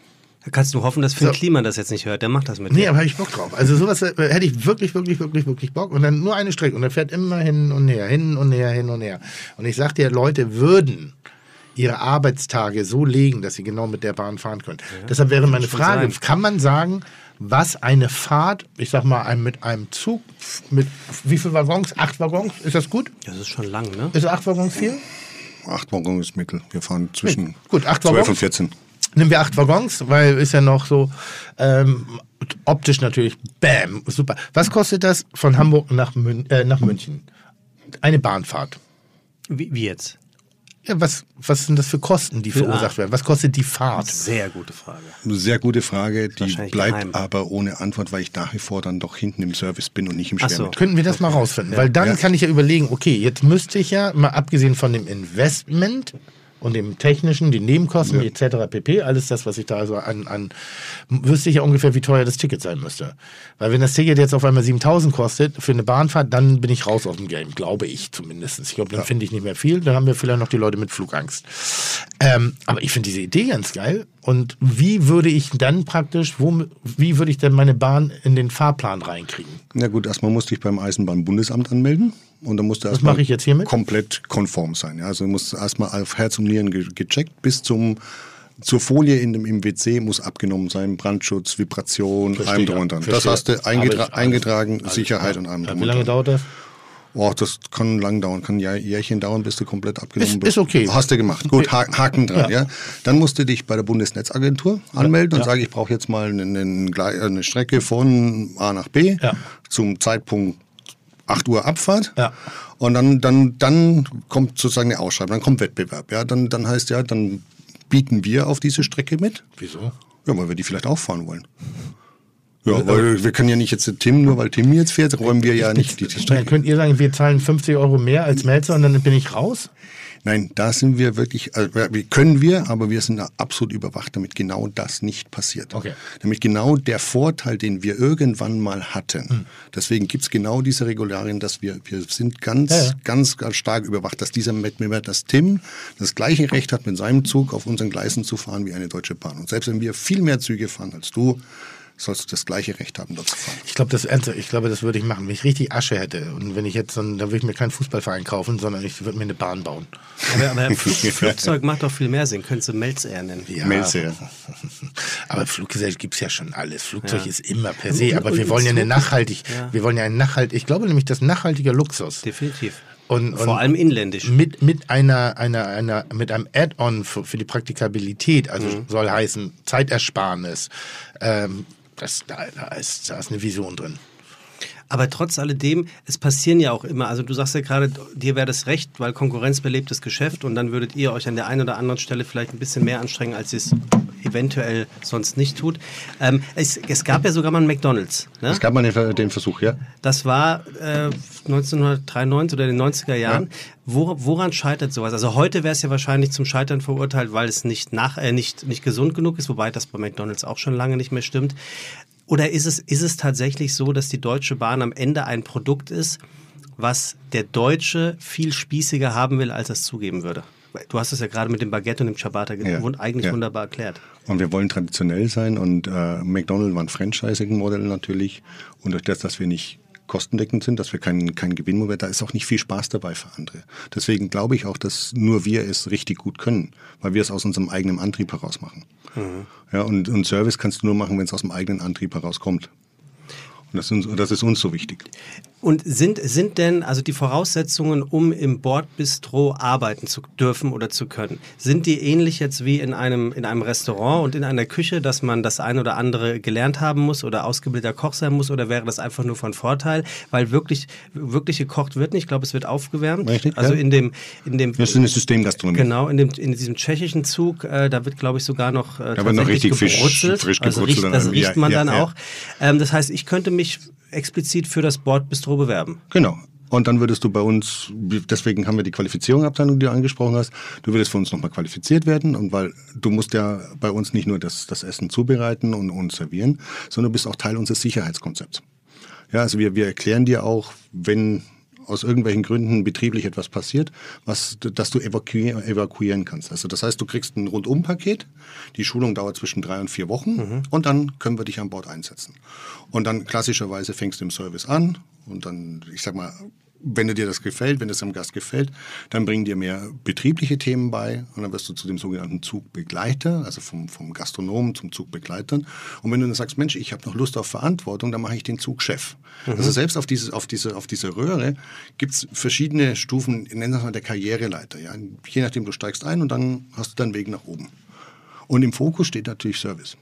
Da kannst du hoffen, dass Finn So. Kliman das jetzt nicht hört. Der macht das mit nee, dir. aber habe ich Bock drauf. Also sowas äh, hätte ich wirklich, wirklich, wirklich, wirklich Bock. Und dann nur eine Strecke. Und er fährt immer hin und her, hin und her, hin und her. Und ich sag dir, Leute würden ihre Arbeitstage so legen, dass sie genau mit der Bahn fahren können. Deshalb wäre meine schon Frage, sein. kann man sagen, was eine Fahrt, ich sag mal, ein, mit einem Zug, mit wie viele Waggons? Acht Waggons? Ist das gut? Das ist schon lang, ne? Ist acht Waggons viel? Acht Waggons ist Mittel. Wir fahren zwischen Gut, acht zwölf Waggons. und vierzehn. Nehmen wir acht Waggons, weil ist ja noch so ähm, optisch natürlich, bam, super. Was kostet das von Hamburg nach, Mün äh, nach München? Eine Bahnfahrt. Wie, wie jetzt? Ja, was, was sind das für Kosten, die Für- verursacht ah. werden? Was kostet die Fahrt? Sehr gute Frage. Eine sehr gute Frage, die Wahrscheinlich bleibt geheim. aber ohne Antwort, weil ich nach wie vor dann doch hinten im Service bin und nicht im Ach so. Schwermetall. Könnten wir das mal rausfinden? Weil dann Ja. kann ich ja überlegen, okay, jetzt müsste ich ja, mal abgesehen von dem Investment und dem technischen, die Nebenkosten et cetera pp., alles das, was ich da also an, an, wüsste ich ja ungefähr, wie teuer das Ticket sein müsste. Weil wenn das Ticket jetzt auf einmal siebentausend kostet für eine Bahnfahrt, dann bin ich raus aus dem Game, glaube ich zumindest. Ich glaube, dann finde ich nicht mehr viel, dann haben wir vielleicht noch die Leute mit Flugangst. Ähm, aber ich finde diese Idee ganz geil. Und wie würde ich dann praktisch, wo, wie würde ich denn meine Bahn in den Fahrplan reinkriegen? Na gut, erstmal musste ich beim Eisenbahnbundesamt anmelden. Und dann musste Was erstmal mache ich jetzt hiermit? komplett konform sein. Ja, also du musst erstmal auf Herz und Nieren ge gecheckt bis zum zur Folie in dem im W C muss abgenommen sein, Brandschutz, Vibration, Verstehe, allem drum und dran. Das verstehe. hast du eingetra Alles, alles, eingetragen, alles Sicherheit klar. und allem Ja, drum wie und lange dran. dauert das? Oh, das kann lang dauern, kann ein Jahr- Jährchen dauern, bis du komplett abgenommen Ist- bist. ist okay. Hast du gemacht. Gut, ha Haken dran. Ja. Ja. Dann musst du dich bei der Bundesnetzagentur anmelden und Ja. sagen, ich brauche jetzt mal eine, eine, eine Strecke von A nach B Ja. zum Zeitpunkt acht Uhr Abfahrt. Ja. Und dann, dann, dann kommt sozusagen eine Ausschreibung, dann kommt Wettbewerb. Ja. Dann, dann heißt ja, dann bieten wir auf diese Strecke mit. Wieso? Ja, weil wir die vielleicht auch fahren wollen. Ja, weil wir können ja nicht jetzt Tim, nur weil Tim jetzt fährt, räumen wir ja nicht die Dann Strecke. könnt ihr sagen, wir zahlen fünfzig Euro mehr als Melzer und dann bin ich raus? Nein, da sind wir wirklich, also wir können wir, aber wir sind da absolut überwacht, damit genau das nicht passiert. Okay. Damit genau der Vorteil, den wir irgendwann mal hatten, Hm. deswegen gibt's genau diese Regularien, dass wir, wir sind ganz, Ja, ja. ganz, ganz stark überwacht, dass dieser Wettbewerb, dass Tim das gleiche Recht hat, mit seinem Zug auf unseren Gleisen zu fahren wie eine Deutsche Bahn. Und selbst wenn wir viel mehr Züge fahren als du, sollst du das gleiche Recht haben, dort zu fahren. Ich glaube, das, ernsthaft, ich glaube, das würde ich machen, wenn ich richtig Asche hätte. Und wenn ich jetzt, so ein- dann würde ich mir keinen Fußballverein kaufen, sondern ich würde mir eine Bahn bauen. Aber, aber Flug, Flugzeug macht doch viel mehr Sinn. Könntest du Melzer nennen. Ja. Melzer. Aber Fluggesellschaft gibt es ja schon alles. Flugzeug Ja. ist immer per se. Und- Aber und wir wollen ja eine Zug- nachhaltig, Ja. wir wollen ja ein nachhaltig, ich glaube nämlich, das nachhaltiger Luxus. Definitiv. Und, und Vor allem inländisch. Mit, mit einer, einer, einer, mit einem Add-on für, für die Praktikabilität, also Mhm. soll heißen Zeitersparnis. Ähm, das, da, da, ist, da ist eine Vision drin. Aber trotz alledem, es passieren ja auch immer, also du sagst ja gerade, dir wäre das recht, weil Konkurrenz belebt das Geschäft und dann würdet ihr euch an der einen oder anderen Stelle vielleicht ein bisschen mehr anstrengen, als ihr es eventuell sonst nicht tut. Ähm, es, es gab ja sogar mal einen McDonald's. Ne? Es gab mal den, den Versuch, ja. Das war äh, neunzehnhundertdreiundneunzig oder in den neunziger Jahren. Ja. Wo, woran scheitert sowas? Also heute wäre es ja wahrscheinlich zum Scheitern verurteilt, weil es nicht, nach, äh, nicht, nicht gesund genug ist, wobei das bei McDonald's auch schon lange nicht mehr stimmt. Oder ist es, ist es tatsächlich so, dass die Deutsche Bahn am Ende ein Produkt ist, was der Deutsche viel spießiger haben will, als er es zugeben würde? Du hast es ja gerade mit dem Baguette und dem Ciabatta Ja, wund- eigentlich ja. wunderbar erklärt. Und wir wollen traditionell sein und äh, McDonald's war ein Franchising-Modell natürlich. Und durch das, dass wir nicht kostendeckend sind, dass wir keinen kein Gewinnmoment, da ist auch nicht viel Spaß dabei für andere. Deswegen glaube ich auch, dass nur wir es richtig gut können, weil wir es aus unserem eigenen Antrieb heraus machen. Mhm. Ja, und, und Service kannst du nur machen, wenn es aus dem eigenen Antrieb herauskommt. Und das, ist, das ist uns so wichtig. Und sind, sind denn also die Voraussetzungen, um im Bordbistro arbeiten zu dürfen oder zu können, sind die ähnlich jetzt wie in einem, in einem Restaurant und in einer Küche, dass man das ein oder andere gelernt haben muss oder ausgebildeter Koch sein muss, oder wäre das einfach nur von Vorteil? Weil wirklich, wirklich gekocht wird nicht. Ich glaube, es wird aufgewärmt. Richtig, also ja. in dem, in dem Das ist eine Systemgastronomie. Genau, in, dem, in diesem tschechischen Zug, äh, da wird, glaube ich, sogar noch äh, da wird noch richtig gebrutzelt. frisch, frisch also gebrutzelt. riecht, das riecht man ja, dann ja. auch. Ähm, das heißt, ich könnte mich explizit für das Bordbistro bewerben. Genau. Und dann würdest du bei uns, deswegen haben wir die Qualifizierungsabteilung, die du angesprochen hast, du würdest für uns nochmal qualifiziert werden, und weil du musst ja bei uns nicht nur das, das Essen zubereiten und, und servieren, sondern du bist auch Teil unseres Sicherheitskonzepts. Ja, also wir, wir erklären dir auch, wenn aus irgendwelchen Gründen betrieblich etwas passiert, was, dass du evakuieren, evakuieren kannst. Also das heißt, du kriegst ein Rundumpaket, die Schulung dauert zwischen drei und vier Wochen mhm. und dann können wir dich an Bord einsetzen. Und dann klassischerweise fängst du im Service an und dann, ich sag mal, wenn dir das gefällt, wenn es dem Gast gefällt, dann bringen dir mehr betriebliche Themen bei und dann wirst du zu dem sogenannten Zugbegleiter, also vom, vom Gastronomen zum Zugbegleiter. Und wenn du dann sagst, Mensch, ich habe noch Lust auf Verantwortung, dann mache ich den Zugchef. Mhm. Also selbst auf, dieses, auf, diese, auf dieser Röhre gibt es verschiedene Stufen, nennen wir es mal der Karriereleiter. Ja? Je nachdem, du steigst ein und dann hast du deinen Weg nach oben. Und im Fokus steht natürlich Service.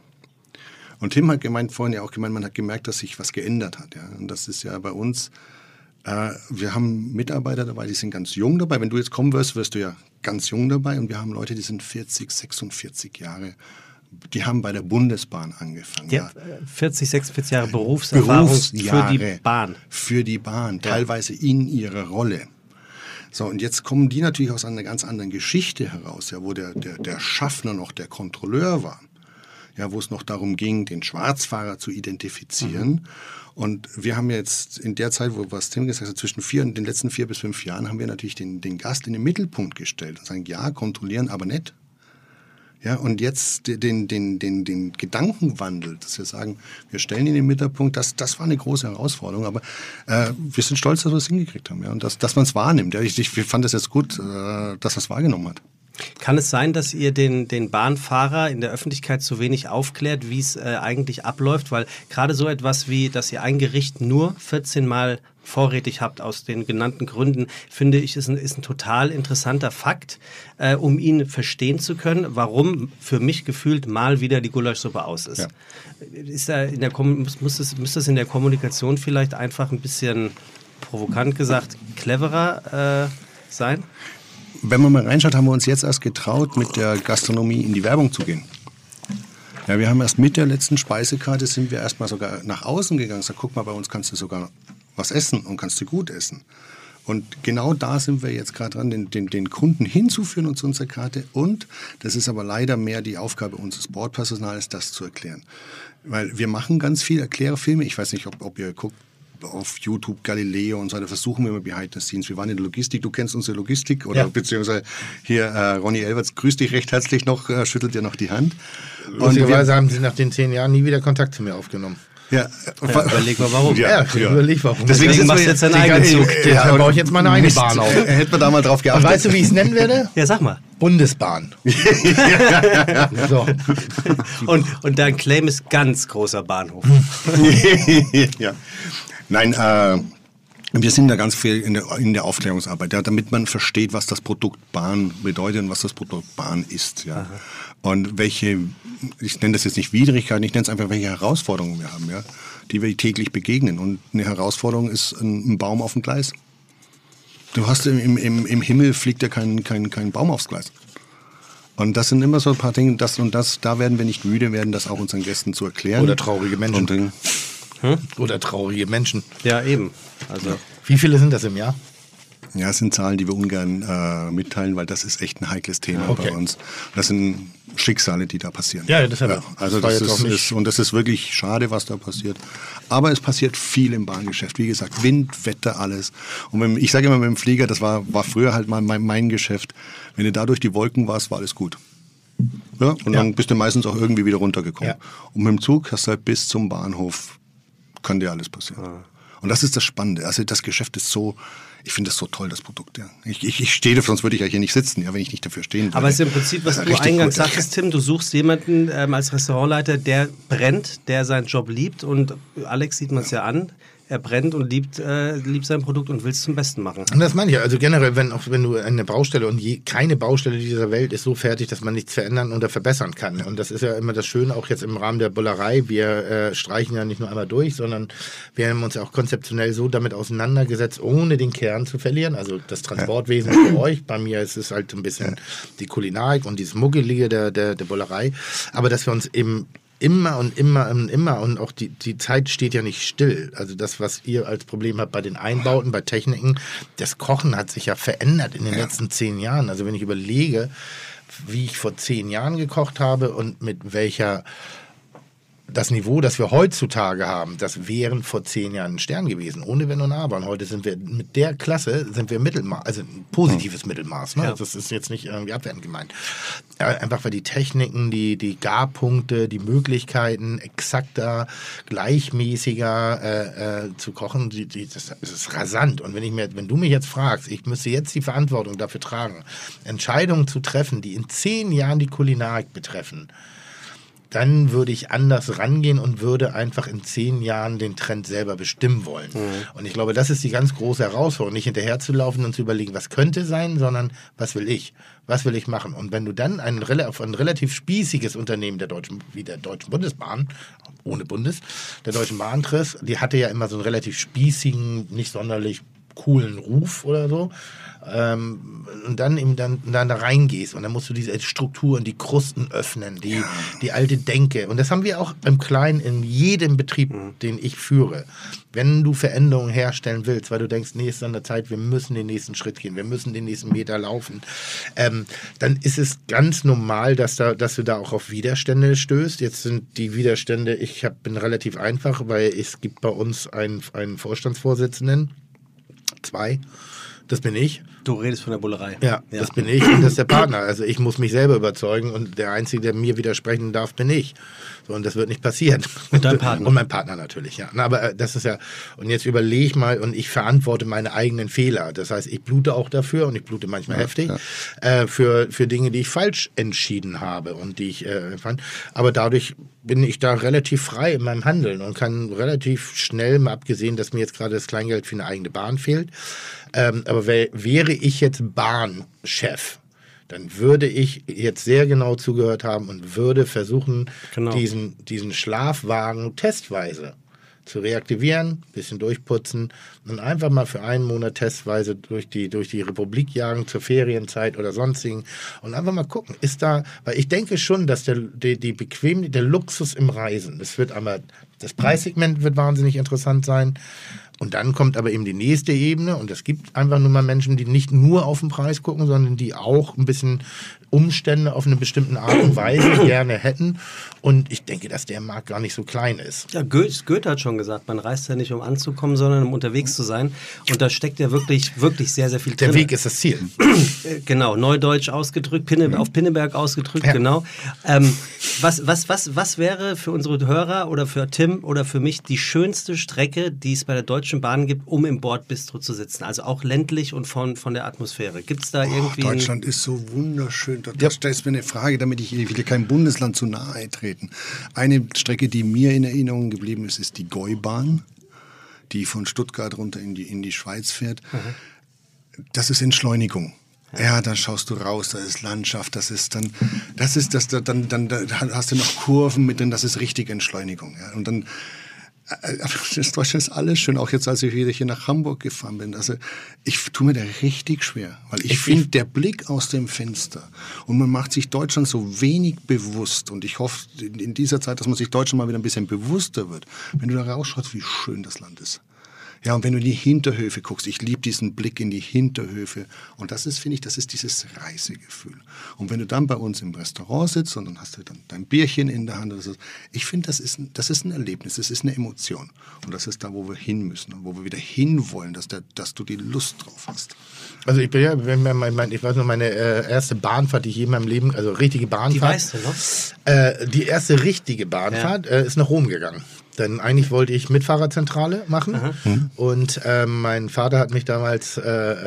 Und Tim hat gemeint, vorhin ja auch gemeint, man hat gemerkt, dass sich was geändert hat. Ja? Und das ist ja bei uns, äh, wir haben Mitarbeiter dabei, die sind ganz jung dabei. Wenn du jetzt kommen wirst, wirst du ja ganz jung dabei. Und wir haben Leute, die sind vierzig, sechsundvierzig Jahre. Die haben bei der Bundesbahn angefangen. Ja, vierzig, sechsundvierzig Jahre Berufserfahrung für die Bahn. Für die Bahn, teilweise ja. in ihrer Rolle. So, und jetzt kommen die natürlich aus einer ganz anderen Geschichte heraus, ja, wo der, der, der Schaffner noch der Kontrolleur war. Ja, wo es noch darum ging, den Schwarzfahrer zu identifizieren. Mhm. Und wir haben jetzt in der Zeit, wo was Tim gesagt hat, zwischen vier und den letzten vier bis fünf Jahren haben wir natürlich den, den Gast in den Mittelpunkt gestellt und sagen, ja, kontrollieren, aber nicht. Ja, und jetzt den, den, den, den Gedankenwandel, dass wir sagen, wir stellen ihn in den Mittelpunkt, das, das war eine große Herausforderung, aber äh, wir sind stolz, dass wir es hingekriegt haben, ja, und dass, dass man es wahrnimmt. Ja, ich, ich fand es jetzt gut, äh, dass er es wahrgenommen hat. Kann es sein, dass ihr den, den Bahnfahrer in der Öffentlichkeit zu wenig aufklärt, wie es äh, eigentlich abläuft? Weil gerade so etwas wie, dass ihr ein Gericht nur vierzehn Mal vorrätig habt aus den genannten Gründen, finde ich, ist ein, ist ein total interessanter Fakt, äh, um ihn verstehen zu können, warum für mich gefühlt mal wieder die Gulaschsuppe aus ist. Ja. Ist da in der, muss, muss, es, muss das in der Kommunikation vielleicht einfach ein bisschen provokant gesagt cleverer äh, sein? Wenn man mal reinschaut, haben wir uns jetzt erst getraut, mit der Gastronomie in die Werbung zu gehen. Ja, wir haben erst mit der letzten Speisekarte sind wir erst mal sogar nach außen gegangen. Sag, guck mal, bei uns kannst du sogar was essen und kannst du gut essen. Und genau da sind wir jetzt gerade dran, den, den, den Kunden hinzuführen und zu unserer Karte. Und das ist aber leider mehr die Aufgabe unseres Bordpersonals, das zu erklären. Weil wir machen ganz viel Erklärfilme. Ich weiß nicht, ob, ob ihr guckt, auf YouTube, Galileo und so, da versuchen wir immer Behind the Scenes. Wir waren in der Logistik, du kennst unsere Logistik, oder ja. beziehungsweise hier äh, Ronny Elverts, grüß dich recht herzlich noch, äh, schüttelt dir noch die Hand. Lustigerweise haben sie nach den zehn Jahren nie wieder Kontakt zu mir aufgenommen. Ja, ja, überleg mal warum. Ja, ja, ja. überleg warum. Deswegen, Deswegen machst du jetzt deinen eigenen Zug. Ja, ja, dann baue ich jetzt meine eigene Bahn auf. Hätten wir da mal drauf geachtet. Und weißt du, wie ich es nennen werde? Ja, sag mal. Bundesbahn. so. und, und dein Claim ist ganz großer Bahnhof. ja. Nein, äh, wir sind da ganz viel in der, in der Aufklärungsarbeit, ja, damit man versteht, was das Produkt Bahn bedeutet und was das Produkt Bahn ist. Ja. Und welche, ich nenne das jetzt nicht Widrigkeiten, ich nenne es einfach, welche Herausforderungen wir haben, ja, die wir täglich begegnen. Und eine Herausforderung ist ein, ein Baum auf dem Gleis. Du hast im, im, im Himmel fliegt ja kein, kein, kein Baum aufs Gleis. Und das sind immer so ein paar Dinge, das und das, da werden wir nicht müde werden, das auch unseren Gästen zu erklären. Oder traurige Menschen. Und, hm? Oder traurige Menschen. Ja, eben. Also, ja. Wie viele sind das im Jahr? Ja, es sind Zahlen, die wir ungern äh, mitteilen, weil das ist echt ein heikles Thema okay. bei uns. Das sind Schicksale, die da passieren. Ja, deshalb. Ja, also das, das ist, ist, und das ist wirklich schade, was da passiert. Aber es passiert viel im Bahngeschäft. Wie gesagt, Wind, Wetter, alles. Und wenn, ich sage immer mit dem Flieger, das war, war früher halt mal mein, mein Geschäft. Wenn du da durch die Wolken warst, war alles gut. Ja, und ja. dann bist du meistens auch irgendwie wieder runtergekommen. Ja. Und mit dem Zug hast du halt bis zum Bahnhof, kann dir alles passieren. Ah. Und das ist das Spannende. Also das Geschäft ist so, ich finde das so toll, das Produkt. Ja. Ich, ich, ich stehe dafür, sonst würde ich ja hier nicht sitzen, ja, wenn ich nicht dafür stehen würde. Aber es ist im Prinzip, was Ja, du richtig eingangs gut. sagtest, Tim, du suchst jemanden ähm, als Restaurantleiter, der brennt, der seinen Job liebt. Und Alex sieht man es ja an. Er brennt und liebt, äh, liebt sein Produkt und will es zum Besten machen. Und das meine ich ja. Also generell, wenn auch wenn du eine Baustelle und je, keine Baustelle dieser Welt ist so fertig, dass man nichts verändern oder verbessern kann. Und das ist ja immer das Schöne, auch jetzt im Rahmen der Bullerei. Wir äh, streichen ja nicht nur einmal durch, sondern wir haben uns ja auch konzeptionell so damit auseinandergesetzt, ohne den Kern zu verlieren. Also das Transportwesen ja. für euch. Bei mir ist es halt ein bisschen ja. die Kulinarik und dieses Muggelige der, der, der Bullerei. Aber dass wir uns eben immer und immer und immer und auch die, die Zeit steht ja nicht still. Also das, was ihr als Problem habt bei den Einbauten, bei Techniken, das Kochen hat sich ja verändert in den ja. letzten zehn Jahren. Also wenn ich überlege, wie ich vor zehn Jahren gekocht habe und mit welcher das Niveau, das wir heutzutage haben, das wären vor zehn Jahren ein Stern gewesen, ohne Wenn und Aber. Und heute sind wir mit der Klasse, sind wir Mittelmaß, also ein positives mhm. Mittelmaß. Ne? Ja. Das ist jetzt nicht irgendwie abwertend gemeint. Einfach weil die Techniken, die, die Garpunkte, die Möglichkeiten exakter, gleichmäßiger äh, äh, zu kochen, die, die, das, das ist rasant. Und wenn ich mir, wenn du mich jetzt fragst, ich müsste jetzt die Verantwortung dafür tragen, Entscheidungen zu treffen, die in zehn Jahren die Kulinarik betreffen, dann würde ich anders rangehen und würde einfach in zehn Jahren den Trend selber bestimmen wollen. Mhm. Und ich glaube, das ist die ganz große Herausforderung, nicht hinterherzulaufen und zu überlegen, was könnte sein, sondern was will ich? Was will ich machen? Und wenn du dann ein, ein relativ spießiges Unternehmen der Deutschen, wie der Deutschen Bundesbahn, ohne Bundes, der Deutschen Bahn triffst, die hatte ja immer so einen relativ spießigen, nicht sonderlich coolen Ruf oder so. Ähm, und dann eben dann, dann da reingehst und dann musst du diese Strukturen, die Krusten öffnen, die, ja. die alte Denke. Und das haben wir auch im Kleinen in jedem Betrieb, mhm. den ich führe. Wenn du Veränderungen herstellen willst, weil du denkst, nee, ist an der Zeit, wir müssen den nächsten Schritt gehen, wir müssen den nächsten Meter laufen, ähm, dann ist es ganz normal, dass, da, dass du da auch auf Widerstände stößt. Jetzt sind die Widerstände, ich hab, bin relativ einfach, weil es gibt bei uns einen, einen Vorstandsvorsitzenden, zwei, das bin ich. Du redest von der Bullerei. Ja, ja, das bin ich und das ist der Partner. Also ich muss mich selber überzeugen und der Einzige, der mir widersprechen darf, bin ich. So, und das wird nicht passieren. Und dein Partner. Und mein Partner natürlich, ja. Na, aber das ist ja, und jetzt überleg mal, und ich verantworte meine eigenen Fehler. Das heißt, ich blute auch dafür und ich blute manchmal ja, heftig, ja. Äh, für, für Dinge, die ich falsch entschieden habe und die ich äh, fand. Aber dadurch bin ich da relativ frei in meinem Handeln und kann relativ schnell, mal abgesehen, dass mir jetzt gerade das Kleingeld für eine eigene Bahn fehlt, ähm, aber wär, wäre ich jetzt Bahnchef, dann würde ich jetzt sehr genau zugehört haben und würde versuchen, genau. diesen, diesen Schlafwagen testweise zu reaktivieren, bisschen durchputzen und einfach mal für einen Monat testweise durch die, durch die Republik jagen zur Ferienzeit oder sonstigen und einfach mal gucken, ist da, weil ich denke schon, dass der, die, die Bequem, der Luxus im Reisen, das wird einmal, das Preissegment wird wahnsinnig interessant sein. Und dann kommt aber eben die nächste Ebene und es gibt einfach nur mal Menschen, die nicht nur auf den Preis gucken, sondern die auch ein bisschen Umstände auf eine bestimmte Art und Weise gerne hätten. Und ich denke, dass der Markt gar nicht so klein ist. Ja, Goethe, Goethe hat schon gesagt, man reist ja nicht, um anzukommen, sondern um unterwegs zu sein. Und da steckt ja wirklich, wirklich sehr, sehr viel drin. Der Weg ist das Ziel. Genau, neudeutsch ausgedrückt, Pinne, auf Pinneberg ausgedrückt, ja. genau. Ähm, was, was, was, was wäre für unsere Hörer oder für Tim oder für mich die schönste Strecke, die es bei der Deutschen Bahn gibt, um im Bordbistro zu sitzen? Also auch ländlich und von, von der Atmosphäre. Gibt es da irgendwie... Oh, Deutschland ist so wunderschön. Da ja. stellst du mir eine Frage, damit ich, ich will kein Bundesland zu nahe treten. Eine Strecke, die mir in Erinnerung geblieben ist, ist die Gäubahn, die von Stuttgart runter in die, in die Schweiz fährt. Mhm. Das ist Entschleunigung. Ja, dann schaust du raus, da ist Landschaft, das ist dann, das ist das, dann, dann, dann hast du noch Kurven mit drin, das ist richtig Entschleunigung. Ja. Und dann, das Deutschland ist alles schön, auch jetzt, als ich wieder hier nach Hamburg gefahren bin. Also ich tue mir da richtig schwer, weil ich, ich finde, der Blick aus dem Fenster und man macht sich Deutschland so wenig bewusst und ich hoffe in dieser Zeit, dass man sich Deutschland mal wieder ein bisschen bewusster wird, wenn du da rausschaust, wie schön das Land ist. Ja, und wenn du in die Hinterhöfe guckst, ich liebe diesen Blick in die Hinterhöfe und das ist, finde ich, das ist dieses Reisegefühl. Und wenn du dann bei uns im Restaurant sitzt und dann hast du dann dein Bierchen in der Hand, das ist, ich finde, das ist, ein, das ist ein Erlebnis, das ist eine Emotion und das ist da, wo wir hin müssen und wo wir wieder hinwollen, dass, der, dass du die Lust drauf hast. Also ich bin ja, wenn man, mein, ich weiß noch, meine äh, erste Bahnfahrt, die ich je in meinem Leben, also richtige Bahnfahrt. Die weißt du noch? Äh, die erste richtige Bahnfahrt ja. äh, ist nach Rom gegangen. Denn eigentlich wollte ich Mitfahrerzentrale machen mhm. und ähm, mein Vater hat mich damals äh,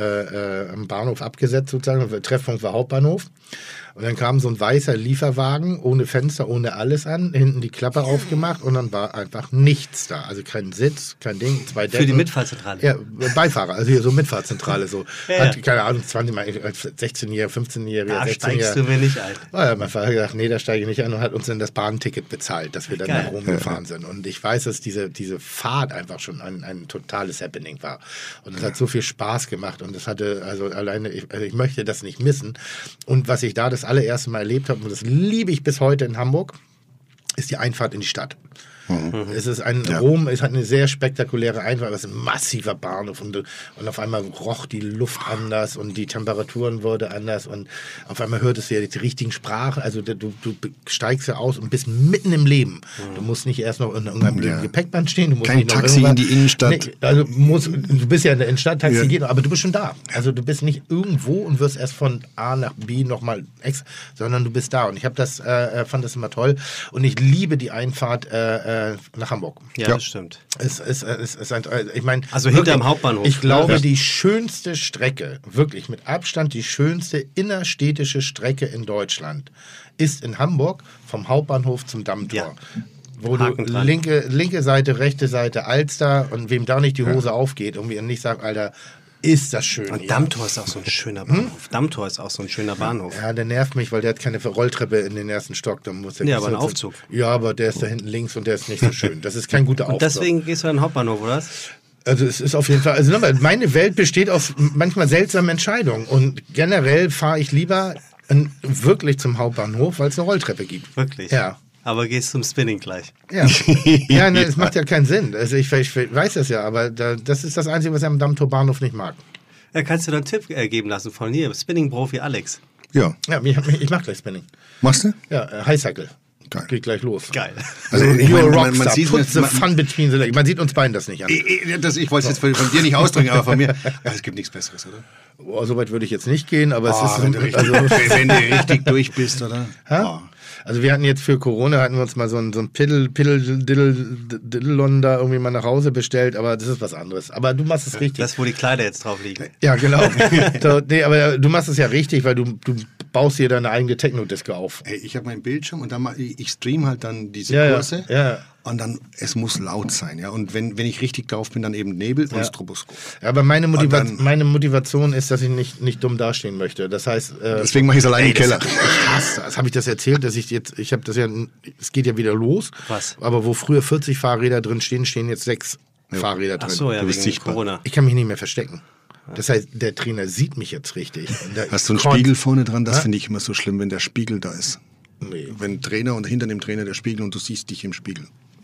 äh, am Bahnhof abgesetzt, sozusagen, der Treffpunkt war Hauptbahnhof. Und dann kam so ein weißer Lieferwagen ohne Fenster, ohne alles an, hinten die Klappe aufgemacht und dann war einfach nichts da. Also kein Sitz, kein Ding, zwei Decken. Für die Mitfahrzentrale? Ja, Beifahrer, also hier so Mitfahrzentrale so. Ja, hat, ja. keine Ahnung, zwanzig Mal, sechzehnjähriger, fünfzehnjähriger, Da sechzehnjähriger. steigst du mir nicht ein. Oh ja, mein Vater hat gesagt, nee, da steige ich nicht ein und hat uns dann das Bahnticket bezahlt, dass wir dann Geil. nach Rom gefahren sind. Und ich weiß, dass diese, diese Fahrt einfach schon ein, ein totales Happening war. Und es hat so viel Spaß gemacht und es hatte, also alleine, ich, also ich möchte das nicht missen. Und was ich da das allererste Mal erlebt habe, und das liebe ich bis heute in Hamburg, ist die Einfahrt in die Stadt. Mhm. Es ist ein ja. Rom, es hat eine sehr spektakuläre Einfahrt, es ist ein massiver Bahnhof und, und auf einmal roch die Luft anders und die Temperaturen wurde anders und auf einmal hörtest du ja die richtigen Sprachen, also du, du steigst ja aus und bist mitten im Leben. Mhm. Du musst nicht erst noch in irgendeinem ja. Gepäckband stehen. Du musst Kein nicht noch Taxi in die Innenstadt. Nee, also musst, du bist ja in der Innenstadt, Taxi ja. geht, aber du bist schon da. Also du bist nicht irgendwo und wirst erst von A nach B nochmal extra, sondern du bist da. Und ich habe das, äh, fand das immer toll und ich liebe die Einfahrt äh, nach Hamburg. Ja, ja, das stimmt. Es, es, es, es, es, ich mein, also hinterm Hauptbahnhof. Ich glaube, ja. die schönste Strecke, wirklich mit Abstand die schönste innerstädtische Strecke in Deutschland ist in Hamburg vom Hauptbahnhof zum Dammtor. Ja. Wo Haken du linke, linke Seite, rechte Seite Alster und wem da nicht die Hose ja. aufgeht und mir nicht sagt, Alter, ist das schön. Und hier. Dammtor ist auch so ein schöner Bahnhof. Hm? Dammtor ist auch so ein schöner Bahnhof. Ja, der nervt mich, weil der hat keine Rolltreppe in den ersten Stock. Da muss ja, aber ein Aufzug. Ja, aber der ist da hinten links und der ist nicht so schön. Das ist kein guter Aufzug. Und deswegen gehst du an den Hauptbahnhof, oder was? Also es ist auf jeden Fall, also nochmal, meine Welt besteht aus manchmal seltsamen Entscheidungen und generell fahre ich lieber in, wirklich zum Hauptbahnhof, weil es eine Rolltreppe gibt. Wirklich? Ja. Aber gehst zum Spinning gleich. Ja, ja ne, es macht ja keinen Sinn. Also ich, ich weiß das ja, aber da, das ist das Einzige, was ich am Dammtor Bahnhof nicht mag. Ja, kannst du da einen Tipp äh, geben lassen von hier, Spinning-Profi Alex. Ja. Ja, ich, ich mach gleich Spinning. Machst du? Ja, äh, Highcycle. Geil. Geht gleich los. Geil. Also, also ich man, man, man sieht Put the fun between the legs. Man sieht uns beiden das nicht an. Ich, das, ich wollte es jetzt von, von dir nicht ausdrücken, aber von mir. Ja, es gibt nichts Besseres, oder? Oh, so weit würde ich jetzt nicht gehen, aber oh, es ist wenn, du richtig, also, wenn du richtig durch bist, oder? Oh. Also wir hatten jetzt für Corona hatten wir uns mal so ein, so ein Piddle, Piddle, Diddle, Diddlon da irgendwie mal nach Hause bestellt, aber das ist was anderes. Aber du machst es richtig. Das, wo die Kleider jetzt drauf liegen. Ja, genau. so, nee, aber du machst es ja richtig, weil du, du baust dir deine eigene Techno-Disco auf. Hey, ich habe meinen Bildschirm und dann mal, ich stream halt dann diese ja, Kurse. Ja, ja. Und dann, es muss laut sein, ja. Und wenn, wenn ich richtig drauf bin, dann eben Nebel ja. und Stroboskop. Ja, aber meine, Motiva dann, meine Motivation ist, dass ich nicht, nicht dumm dastehen möchte. Das heißt... Äh, deswegen mache ich es allein ey, im Keller. Das, ich hasse das. Habe ich das erzählt, dass ich jetzt... Ich habe das ja... Es geht ja wieder los. Was? Aber wo früher vierzig Fahrräder drin stehen, stehen jetzt sechs ja. Fahrräder drin. Ach so, ja, du bist wegen sichtbar. Corona. Ich kann mich nicht mehr verstecken. Das heißt, der Trainer sieht mich jetzt richtig. Hast du einen Spiegel vorne dran? Das finde ich immer so schlimm, wenn der Spiegel da ist. Nee. Wenn Trainer und hinter dem Trainer der Spiegel und du siehst dich im Spiegel.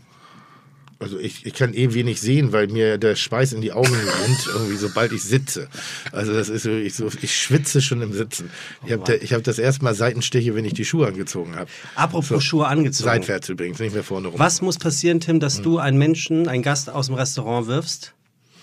Also ich, ich kann eh wenig sehen, weil mir der Schweiß in die Augen rennt, irgendwie sobald ich sitze. Also das ist wirklich so, ich schwitze schon im Sitzen. Ich habe hab das erste Mal Seitenstiche, wenn ich die Schuhe angezogen habe. Apropos so, Schuhe angezogen. Seitwärts übrigens, nicht mehr vorne rum. Was muss passieren, Tim, dass hm. du einen Menschen, einen Gast aus dem Restaurant wirfst?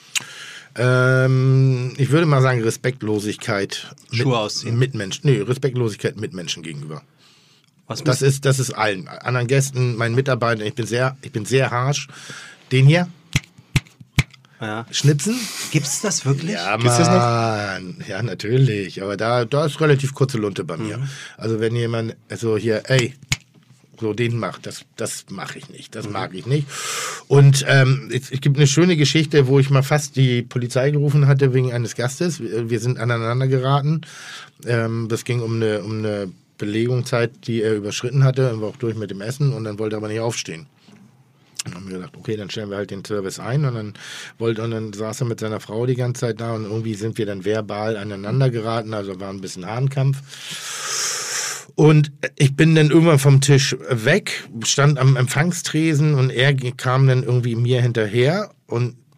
Ähm, ich würde mal sagen Respektlosigkeit. Schuhe mit, ausziehen. Mitmenschen. Nee, Respektlosigkeit Mitmenschen gegenüber. Was das ist, das ist allen. Anderen Gästen, meinen Mitarbeitern, ich bin sehr, ich bin sehr harsch. Den hier? Ja. Schnipsen? Gibt's das wirklich? Ja, Gibt's das noch? Ja, natürlich. Aber da, da ist relativ kurze Lunte bei mir. Mhm. Also wenn jemand, also hier, ey, so den macht, das, das mache ich nicht. Das mhm. mag ich nicht. Und ähm, es, es gibt eine schöne Geschichte, wo ich mal fast die Polizei gerufen hatte wegen eines Gastes. Wir sind aneinander geraten. Ähm, das ging um eine, um eine Belegungszeit, die er überschritten hatte. Er war auch durch mit dem Essen und dann wollte er aber nicht aufstehen. Und dann haben wir gedacht, okay, dann stellen wir halt den Service ein und dann wollte, und dann saß er mit seiner Frau die ganze Zeit da und irgendwie sind wir dann verbal aneinander geraten, also war ein bisschen Hahnkampf. Und ich bin dann irgendwann vom Tisch weg, stand am Empfangstresen und er kam dann irgendwie mir hinterher und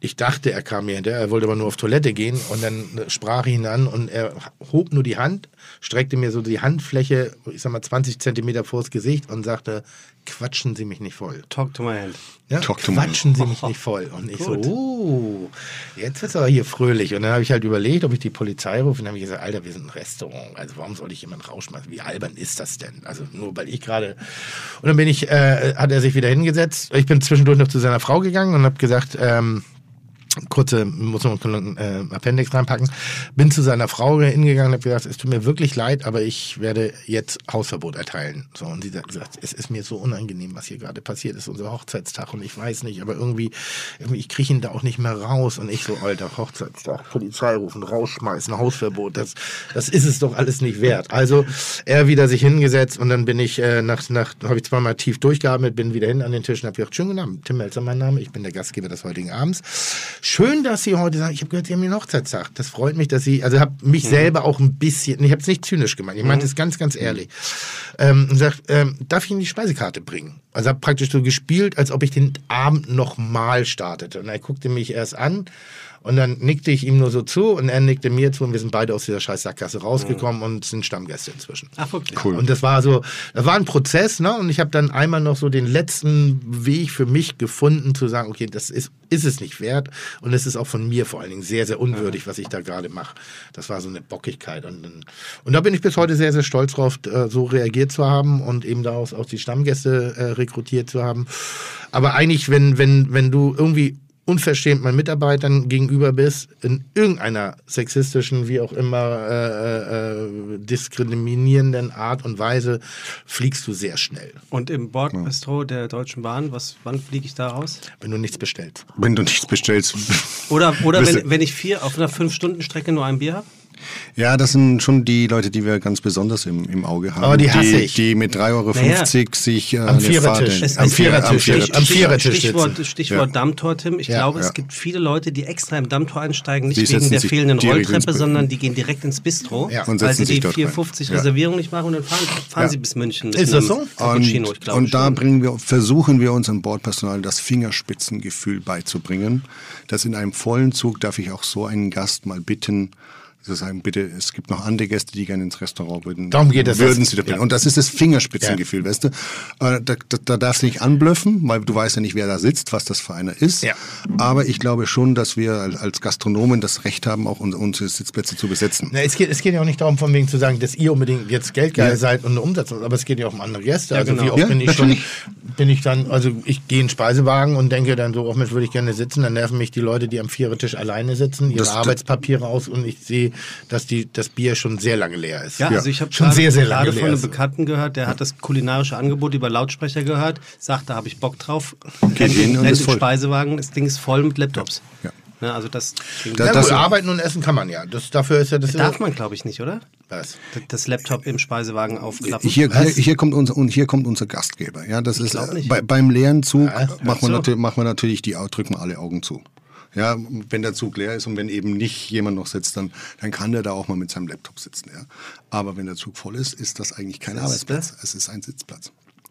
ich dachte, er kam mir hinterher, er wollte aber nur auf Toilette gehen und dann sprach ich ihn an und er hob nur die Hand, streckte mir so die Handfläche, ich sag mal zwanzig Zentimeter vors Gesicht und sagte, quatschen Sie mich nicht voll. Talk to my hand. Ja, Talk to quatschen Sie mich nicht voll. Und ich Gut. so, uh, jetzt wird's aber hier fröhlich. Und dann habe ich halt überlegt, ob ich die Polizei rufe. Und dann habe ich gesagt, Alter, wir sind ein Restaurant. Also warum soll ich jemanden rausschmeißen? Wie albern ist das denn? Also nur weil ich gerade... Und dann bin ich, äh, hat er sich wieder hingesetzt. Ich bin zwischendurch noch zu seiner Frau gegangen und habe gesagt, ähm, kurze, muss man einen äh, Appendix reinpacken, bin zu seiner Frau hingegangen und habe gesagt, es tut mir wirklich leid, aber ich werde jetzt Hausverbot erteilen. So, und sie hat gesagt, es ist mir so unangenehm, was hier gerade passiert ist, unser Hochzeitstag und ich weiß nicht, aber irgendwie, irgendwie ich kriege ihn da auch nicht mehr raus und ich so, Alter, Hochzeitstag, Polizei rufen, rausschmeißen, Hausverbot, das, das ist es doch alles nicht wert. Also er wieder sich hingesetzt und dann bin ich äh, nach, nach habe ich zweimal tief durchgeatmet, bin wieder hin an den Tisch und habe gesagt, schönen guten Abend, Tim Melzer mein Name, ich bin der Gastgeber des heutigen Abends. Schön, dass Sie heute sagen, ich habe gehört, Sie haben einen Hochzeitstag. Das freut mich, dass Sie, also habe mich mhm. selber auch ein bisschen, ich habe es nicht zynisch gemeint, ich meinte es ganz, ganz ehrlich. Ähm, und sagt, ähm, darf ich Ihnen die Speisekarte bringen? Also habe praktisch so gespielt, als ob ich den Abend nochmal startete. Und er guckte mich erst an und dann nickte ich ihm nur so zu und er nickte mir zu und wir sind beide aus dieser scheiß Sackgasse rausgekommen mhm. und sind Stammgäste inzwischen. Ach, wirklich? Cool. Und das war so, das war ein Prozess, ne? Und ich habe dann einmal noch so den letzten Weg für mich gefunden, zu sagen, okay, das ist, ist es nicht wert und es ist auch von mir vor allen Dingen sehr, sehr unwürdig, was ich da gerade mache. Das war so eine Bockigkeit. Und, und da bin ich bis heute sehr, sehr stolz drauf, so reagiert zu haben und eben daraus auch die Stammgäste äh, rekrutiert zu haben. Aber eigentlich, wenn, wenn, wenn du irgendwie unverschämt meinen Mitarbeitern gegenüber bist, in irgendeiner sexistischen, wie auch immer, äh, äh, diskriminierenden Art und Weise, fliegst du sehr schnell. Und im Bordbistro der Deutschen Bahn, was, wann fliege ich da raus? Wenn du nichts bestellst. Wenn du nichts bestellst. Oder, oder wenn, wenn ich vier auf einer fünf-Stunden-Strecke nur ein Bier habe? Ja, das sind schon die Leute, die wir ganz besonders im, im Auge haben. Aber die hasse die, ich. Die mit drei Euro fünfzig naja. sich äh, am Vierertisch. Fahrt, am Vierertisch. Vierertisch. Am Vierertisch. Stichwort, Stichwort ja. Dammtor, Tim. Ich ja, glaube, ja. es gibt viele Leute, die extra im Dammtor einsteigen, nicht Die wegen der sich fehlenden direkt Rolltreppe, sondern die gehen direkt ins Bistro, Ja. Und weil sie setzen sich die dort vier rein. fünfzig Ja. Reservierung nicht machen und dann fahren, fahren Ja. sie bis München. Mit Ist das einem so? Cappuccino, Und, ich glaube und da schon. bringen wir, versuchen wir unserem Bordpersonal das Fingerspitzengefühl beizubringen, dass in einem vollen Zug darf ich auch so einen Gast mal bitten, zu sagen, bitte, es gibt noch andere Gäste, die gerne ins Restaurant würden. Darum geht es Würden jetzt. sie da bringen. Ja. Und das ist das Fingerspitzengefühl, ja. weißt du? Äh, da, da, da darfst du nicht anblöffen, weil du weißt ja nicht, wer da sitzt, was das für einer ist. Ja. Aber ich glaube schon, dass wir als Gastronomen das Recht haben, auch unsere Sitzplätze zu besetzen. Na, es, geht, es geht ja auch nicht darum, von wegen zu sagen, dass ihr unbedingt jetzt geldgeil Ja. seid und eine Umsetzung, aber es geht ja auch um andere Gäste. Ja, also genau. wie oft Ja, bin ich natürlich. schon, bin ich dann, also ich gehe in den Speisewagen und denke dann so, oh Mensch, würde ich gerne sitzen, dann nerven mich die Leute, die am Vierertisch alleine sitzen, ihre Das- Arbeitspapiere aus und ich sehe, dass die, das Bier schon sehr lange leer ist. Ja, also ich habe schon gerade, sehr, sehr lange gerade von leer einem ist. Bekannten gehört, der hat das kulinarische Angebot über Lautsprecher gehört, sagt, da habe ich Bock drauf, Geht rennt, hin und rennt ist im voll. Speisewagen, das Ding ist voll mit Laptops. Ja. Ne, also das, Da- Ja, das- gut, arbeiten und essen kann man ja. Das, dafür ist ja das darf man, glaube ich, nicht, oder? Was? Das Laptop im Speisewagen aufklappen. Hier, hier, hier, kommt unser, und hier kommt unser Gastgeber. Ja, das ist glaub äh, nicht. bei, beim leeren Zug Ja, machen, wir so. natürlich, machen wir natürlich die, Au- drücken wir alle Augen zu. Ja, wenn der Zug leer ist und wenn eben nicht jemand noch sitzt, dann, dann kann der da auch mal mit seinem Laptop sitzen. Ja. Aber wenn der Zug voll ist, ist das eigentlich kein Arbeitsplatz. Es ist ein Sitzplatz.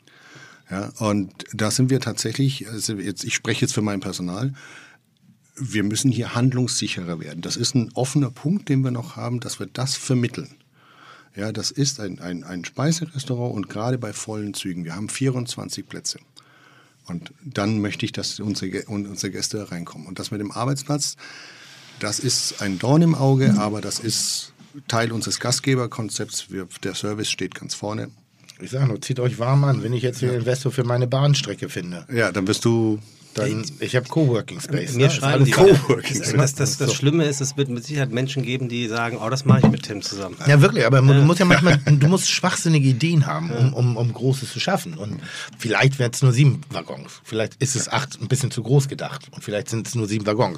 Ja, und da sind wir tatsächlich, also jetzt, ich spreche jetzt für mein Personal, wir müssen hier handlungssicherer werden. Das ist ein offener Punkt, den wir noch haben, dass wir das vermitteln. Ja, das ist ein, ein, ein Speiserestaurant und gerade bei vollen Zügen, wir haben vierundzwanzig Plätze. Und dann möchte ich, dass unsere, unsere Gäste reinkommen. Und das mit dem Arbeitsplatz, das ist ein Dorn im Auge, aber das ist Teil unseres Gastgeberkonzepts. Wir, der Service steht ganz vorne. Ich sage nur, zieht euch warm an, wenn ich jetzt hier einen Investor für meine Bahnstrecke finde. Ja, dann wirst du... Dann, ich habe Coworking Space. Mir ne? schreiben Ist die alles Coworking. Das, das, das, das Schlimme ist, es wird mit Sicherheit Menschen geben, die sagen, oh, das mache ich mit Tim zusammen. Ja, wirklich, aber du musst ja manchmal, du musst schwachsinnige Ideen haben, um, um, um Großes zu schaffen. Und vielleicht werden es nur sieben Waggons. Vielleicht ist es acht, ein bisschen zu groß gedacht. Und vielleicht sind es nur sieben Waggons.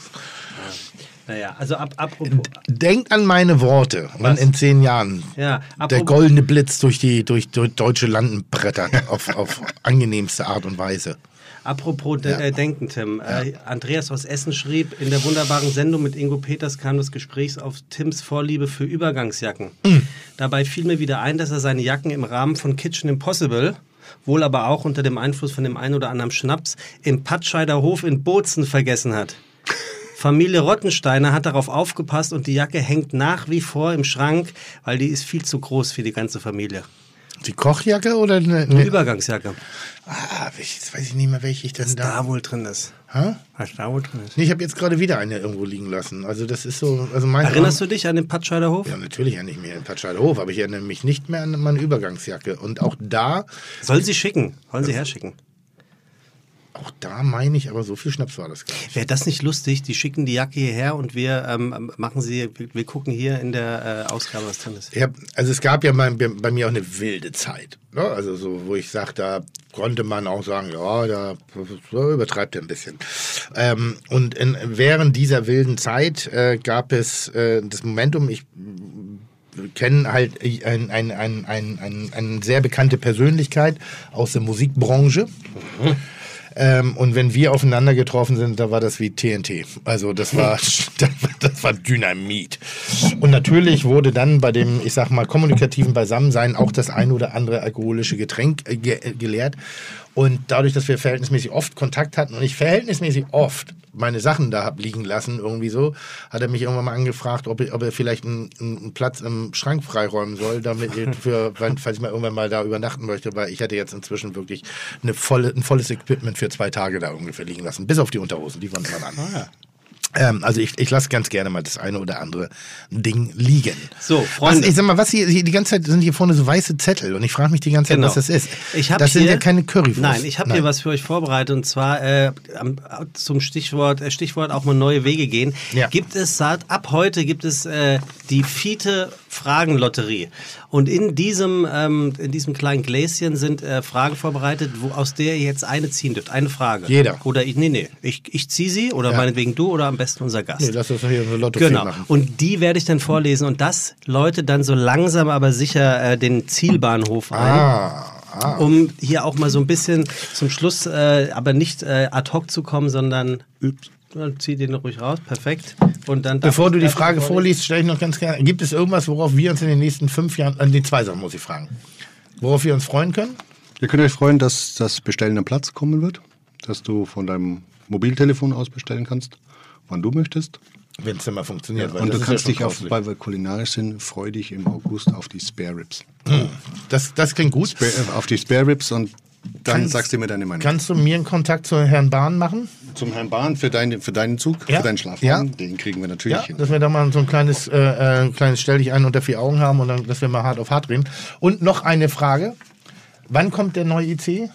Naja, also ab, apropos... Denkt an meine Worte, wann Was? in zehn Jahren Ja, der apropos- goldene Blitz durch die durch, durch deutsche Landen brettert auf, auf angenehmste Art und Weise. Apropos de äh, Denken, Tim. Äh, Andreas aus Essen schrieb, in der wunderbaren Sendung mit Ingo Peters kam das Gespräch auf Tims Vorliebe für Übergangsjacken. Mhm. Dabei fiel mir wieder ein, dass er seine Jacken im Rahmen von Kitchen Impossible, wohl aber auch unter dem Einfluss von dem einen oder anderen Schnaps, im Patscheider Hof in Bozen vergessen hat. Familie Rottensteiner hat darauf aufgepasst und die Jacke hängt nach wie vor im Schrank, weil die ist viel zu groß für die ganze Familie. Die Kochjacke oder eine, Eine eine Übergangsjacke. Ah, jetzt weiß ich nicht mehr, welche ich denn Was da... da wohl drin ist. Hä? Was da wohl drin ist. Nee, ich habe jetzt gerade wieder eine irgendwo liegen lassen. Also das ist so... Also mein Erinnerst du dich an den Patscheider Hof? Ja, natürlich erinnere ich mich an den Patscheider Hof, aber ich erinnere mich nicht mehr an meine Übergangsjacke. Und auch da... Sollen sie schicken? Sollen sie herschicken? Auch da meine ich, aber so viel Schnaps war das gar nicht. Wäre das nicht lustig? Die schicken die Jacke hierher und wir ähm, machen sie, wir gucken hier in der äh, Ausgabe, was drin ist. Ich hab, also es gab ja bei, bei mir auch eine wilde Zeit. Ne? Also so, wo ich sage, da konnte man auch sagen, ja, da so übertreibt er ein bisschen. Ähm, und in, während dieser wilden Zeit äh, gab es äh, das Momentum, ich kenne halt eine ein, ein, ein, ein, ein sehr bekannte Persönlichkeit aus der Musikbranche. Mhm. Ähm, und wenn wir aufeinander getroffen sind, da war das wie T N T. Also das war, das war Dynamit. Und natürlich wurde dann bei dem, ich sag mal, kommunikativen Beisammensein auch das ein oder andere alkoholische Getränk äh, ge geleert. Und dadurch, dass wir verhältnismäßig oft Kontakt hatten und ich verhältnismäßig oft meine Sachen da hab liegen lassen, irgendwie so, hat er mich irgendwann mal angefragt, ob, ob er vielleicht einen, einen Platz im Schrank freiräumen soll, damit für, falls ich mal irgendwann mal da übernachten möchte, weil ich hatte jetzt inzwischen wirklich eine volle, ein volles Equipment für zwei Tage da ungefähr liegen lassen, bis auf die Unterhosen, die waren dran an. Ah, ja. Ähm, also ich, ich lasse ganz gerne mal das eine oder andere Ding liegen. So, Freunde. Was, ich sag mal, was hier, hier die ganze Zeit sind hier vorne so weiße Zettel und ich frage mich die ganze Zeit, Genau. was das ist. Ich hab das sind hier, ja keine Currywurst. Nein, ich habe hier was für euch vorbereitet und zwar äh, am- zum Stichwort, äh, Stichwort auch mal neue Wege gehen. Ja. Gibt es seit, ab heute gibt es äh, die Fiete Fragenlotterie und in diesem ähm, in diesem kleinen Gläschen sind äh, Fragen vorbereitet, wo aus der ihr jetzt eine ziehen dürft, eine Frage. Jeder. Oder ich, nee, nee, ich, ich ziehe sie oder Ja. meinetwegen du oder am besten unser Gast. Nee, lass uns doch hier so Lotto Genau. machen. Und die werde ich dann vorlesen und das läutet dann so langsam aber sicher äh, den Zielbahnhof ein. Ah, ah. Um hier auch mal so ein bisschen zum Schluss, äh, aber nicht äh, ad hoc zu kommen, sondern üps, zieh den ruhig raus, perfekt. Und dann darf Bevor ich du die gleich Frage vorlesen. vorliest, stelle ich noch ganz gerne, gibt es irgendwas, worauf wir uns in den nächsten fünf Jahren, äh, die zwei Sachen muss ich fragen, worauf wir uns freuen können? Ihr könnt euch freuen, dass das Bestellen am Platz kommen wird, dass du von deinem Mobiltelefon aus bestellen kannst, wann du möchtest. Wenn es denn mal funktioniert. weil Und das du ist kannst ja dich, schon auf, grauslich. weil wir kulinarisch sind, freu dich im August auf die Spare Ribs. Das, das klingt gut. Spare, äh, auf die Spare Ribs und dann Kannst- sagst du mir deine Meinung. Kannst du mir einen Kontakt zu Herrn Bahn machen? Zum Herrn Bahn für, deine, für deinen Zug, Ja. für deinen Schlafwagen, Ja. den kriegen wir natürlich Ja, hin. dass wir da mal so ein kleines, äh, äh, kleines Stell dich ein unter vier Augen haben und dann, dass wir mal hart auf hart reden. Und noch eine Frage. Wann kommt der neue I C?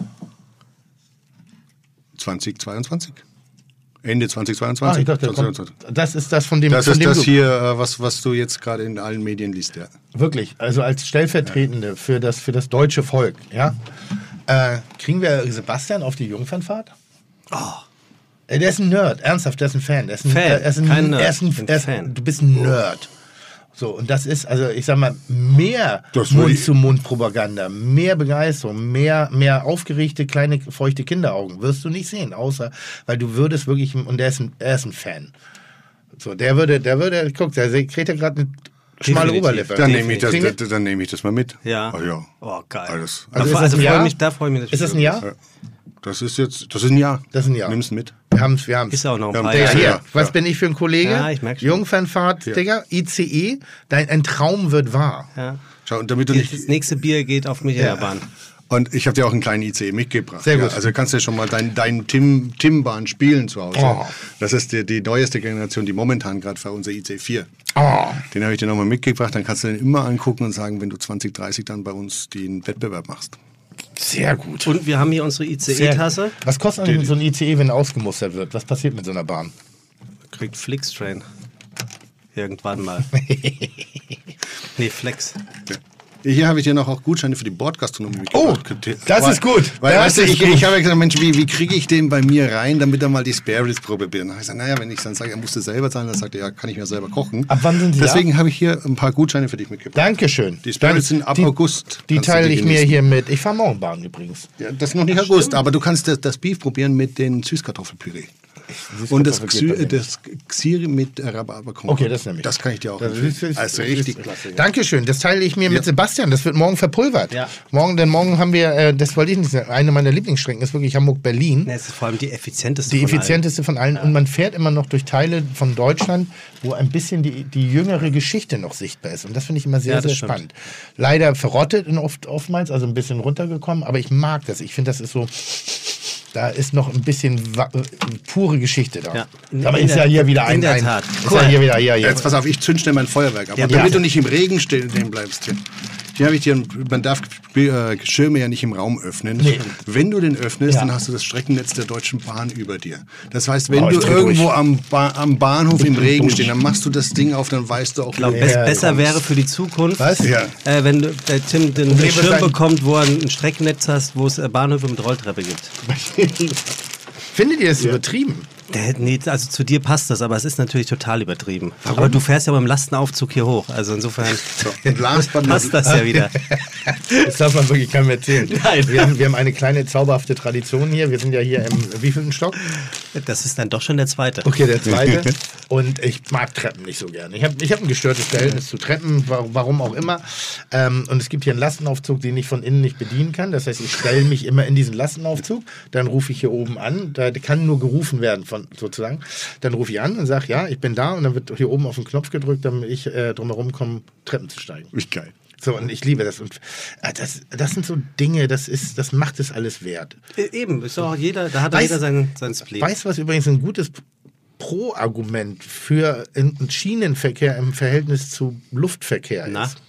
zweitausendzweiundzwanzig. Ende Ah, zweitausendzweiundzwanzig. ich dachte, der kommt, zweitausendzweiundzwanzig. das ist das von dem, Das von ist dem das du, hier, äh, was, was du jetzt gerade in allen Medien liest, ja. Wirklich, also als Stellvertretende für, das, für das deutsche Volk, ja? Äh, kriegen wir Sebastian auf die Jungfernfahrt? Oh, Ey, der ist ein Nerd, ernsthaft, der ist ein Fan. Der ist ein, Fan, er ist ein, kein Nerd, er ist ein, ich bin er ist, Fan. Du bist ein Nerd. So, und das ist, also ich sag mal, mehr Das würde ich- Mund-zu-Mund-Propaganda, mehr Begeisterung, mehr, mehr aufgeregte, kleine, feuchte Kinderaugen wirst du nicht sehen, außer, weil du würdest wirklich, und der ist ein, er ist ein Fan. So, der würde, der würde, guck, der kriegt ja gerade eine schmale Definitiv. Oberlippe. Dann nehme ich, das, Kriegen wir- dann, dann nehme ich das mal mit. ja. Ah, ja. Oh, geil. Alles. Da, Also ist also das ein freue Jahr? mich, da freue ich mich natürlich. Ist das ein Jahr? Ja. Das ist jetzt, das ist ein Jahr. Das ist ein Jahr. Nimm's mit. Wir haben's, wir haben's. Ist ja auch noch ein Ja, paar der Digga, Jahre. hier, Ja, was ja. bin ich für ein Kollege? Ja, ich merk schon. Jungfernfahrt, Digga, I C E, dein ein Traum wird wahr. Ja. Schau, und damit du Das nicht. nächste Bier geht auf mich Ja. Bahn. Und ich habe dir auch einen kleinen I C E mitgebracht. Sehr gut. Ja, also kannst du schon mal deinen dein Tim, Tim-Bahn spielen zu Hause. Oh. Das ist die, die neueste Generation, die momentan gerade für unser I C vier. Oh. Den habe ich dir nochmal mitgebracht. Dann kannst du den immer angucken und sagen, wenn du zwanzig dreißig dann bei uns den Wettbewerb machst. Sehr gut. Und wir haben hier unsere I C E-Tasse. Was kostet eigentlich so ein I C E, wenn er ausgemustert wird? Was passiert mit so einer Bahn? Kriegt Flixtrain. Irgendwann mal. Nee, Flex. Hier habe ich dir noch auch Gutscheine für die Bordgastronomie Oh, mitgebracht. das Weil- ist gut. Weil, Das weißt du, ist ich, gut. ich habe ja gesagt, Mensch, wie, wie kriege ich den bei mir rein, damit er mal die Spare Ribs probiert? Dann habe ich gesagt, naja, wenn ich dann sage, er musste selber zahlen, dann sagt er, ja, kann ich mir selber kochen. Ab wann sind Sie Deswegen habe ich hier ein paar Gutscheine für dich mitgebracht. Dankeschön. Die Spare Ribs sind ab die, August. Die Kannst du teile die ich mir genießen. hier mit. Ich fahre morgen Bahn übrigens. Ja, das ist noch nicht August, aber du kannst das, das Beef probieren mit den Süßkartoffelpüree. Und das, Xy, das Xiri mit Rhabarberkompott. Okay, das nehme ich. Das kann ich dir auch Das empfehlen. ist, ist, also ist, richtig. ist klasse. Dankeschön, das teile ich mir Ja. mit Sebastian. Das wird morgen verpulvert. Ja. Morgen, denn morgen haben wir, äh, das wollte ich nicht sagen, eine meiner Lieblingsstrecken ist wirklich Hamburg-Berlin. Das ist vor allem die effizienteste Die von allen. effizienteste von allen. Und man fährt immer noch durch Teile von Deutschland, wo ein bisschen die, die jüngere Geschichte noch sichtbar ist. Und das finde ich immer sehr, Ja, das sehr stimmt. spannend. Leider verrottet und oft, oftmals, also ein bisschen runtergekommen. Aber ich mag das. Ich finde, das ist so, da ist noch ein bisschen wa- äh, pure Geschichte da. Ja. Aber In ist der- ja hier wieder in ein... der ein Tat. Ist ja hier wieder, hier, hier. Jetzt pass auf, ich zünd schnell mein Feuerwerk ab. Ja, Und damit bitte. du nicht im Regen stehen bleibst hier. Hier habe ich dir, man darf äh, Schirme ja nicht im Raum öffnen. Nee. Wenn du den öffnest, Ja. dann hast du das Streckennetz der Deutschen Bahn über dir. Das heißt, wenn Oh, ich du dreh irgendwo durch. am, ba am Bahnhof im Regen stehst, dann machst du das Ding auf, dann weißt du auch, Ich glaube, wo bes Ja, besser kommst. wäre für die Zukunft, Was? Ja. äh, wenn du, der Tim den Problem ist Schirm ein- bekommt, wo er ein Streckennetz hast, wo es äh, Bahnhöfe mit Rolltreppe gibt. Findet ihr das übertrieben? Der, nee, also zu dir passt das, aber es ist natürlich total übertrieben. Aber du fährst ja beim Lastenaufzug hier hoch, also insofern Last but not passt das ja wieder. Das darf man wirklich keinem erzählen. Nein. Wir haben, wir haben eine kleine zauberhafte Tradition hier. Wir sind ja hier im wievielten Stock? Das ist dann doch schon der zweite. Okay, der zweite. Und ich mag Treppen nicht so gerne. Ich habe ich hab ein gestörtes Verhältnis zu Treppen, wa- warum auch immer. Ähm, und es gibt hier einen Lastenaufzug, den ich von innen nicht bedienen kann. Das heißt, ich stelle mich immer in diesen Lastenaufzug. Dann rufe ich hier oben an. Da kann nur gerufen werden, von, sozusagen. Dann rufe ich an und sage, ja, ich bin da. Und dann wird hier oben auf den Knopf gedrückt, damit ich äh, drumherum komme, Treppen zu steigen. Wie geil. So, und ich liebe das. Und äh, das, das sind so Dinge, das, ist, das macht es alles wert. Äh, Eben, ist doch jeder, da hat Weiß- jeder sein, sein Spleen. Weißt du, was übrigens ein gutes Pro-Argument für einen Schienenverkehr im Verhältnis zu Luftverkehr Na? ist?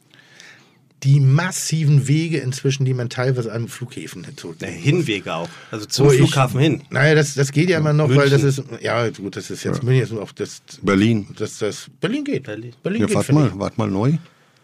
Die massiven Wege inzwischen, die man teilweise an Flughäfen tut. Der Hinwege auch, also zum Wo ich- Flughafen hin. Naja, das, das geht ja immer noch, weil das ist, München. ja gut, das ist jetzt München ist auch das, Berlin. das, das, Berlin geht. Berlin. Berlin Ja, geht, warte finde mal, ich. warte mal neu.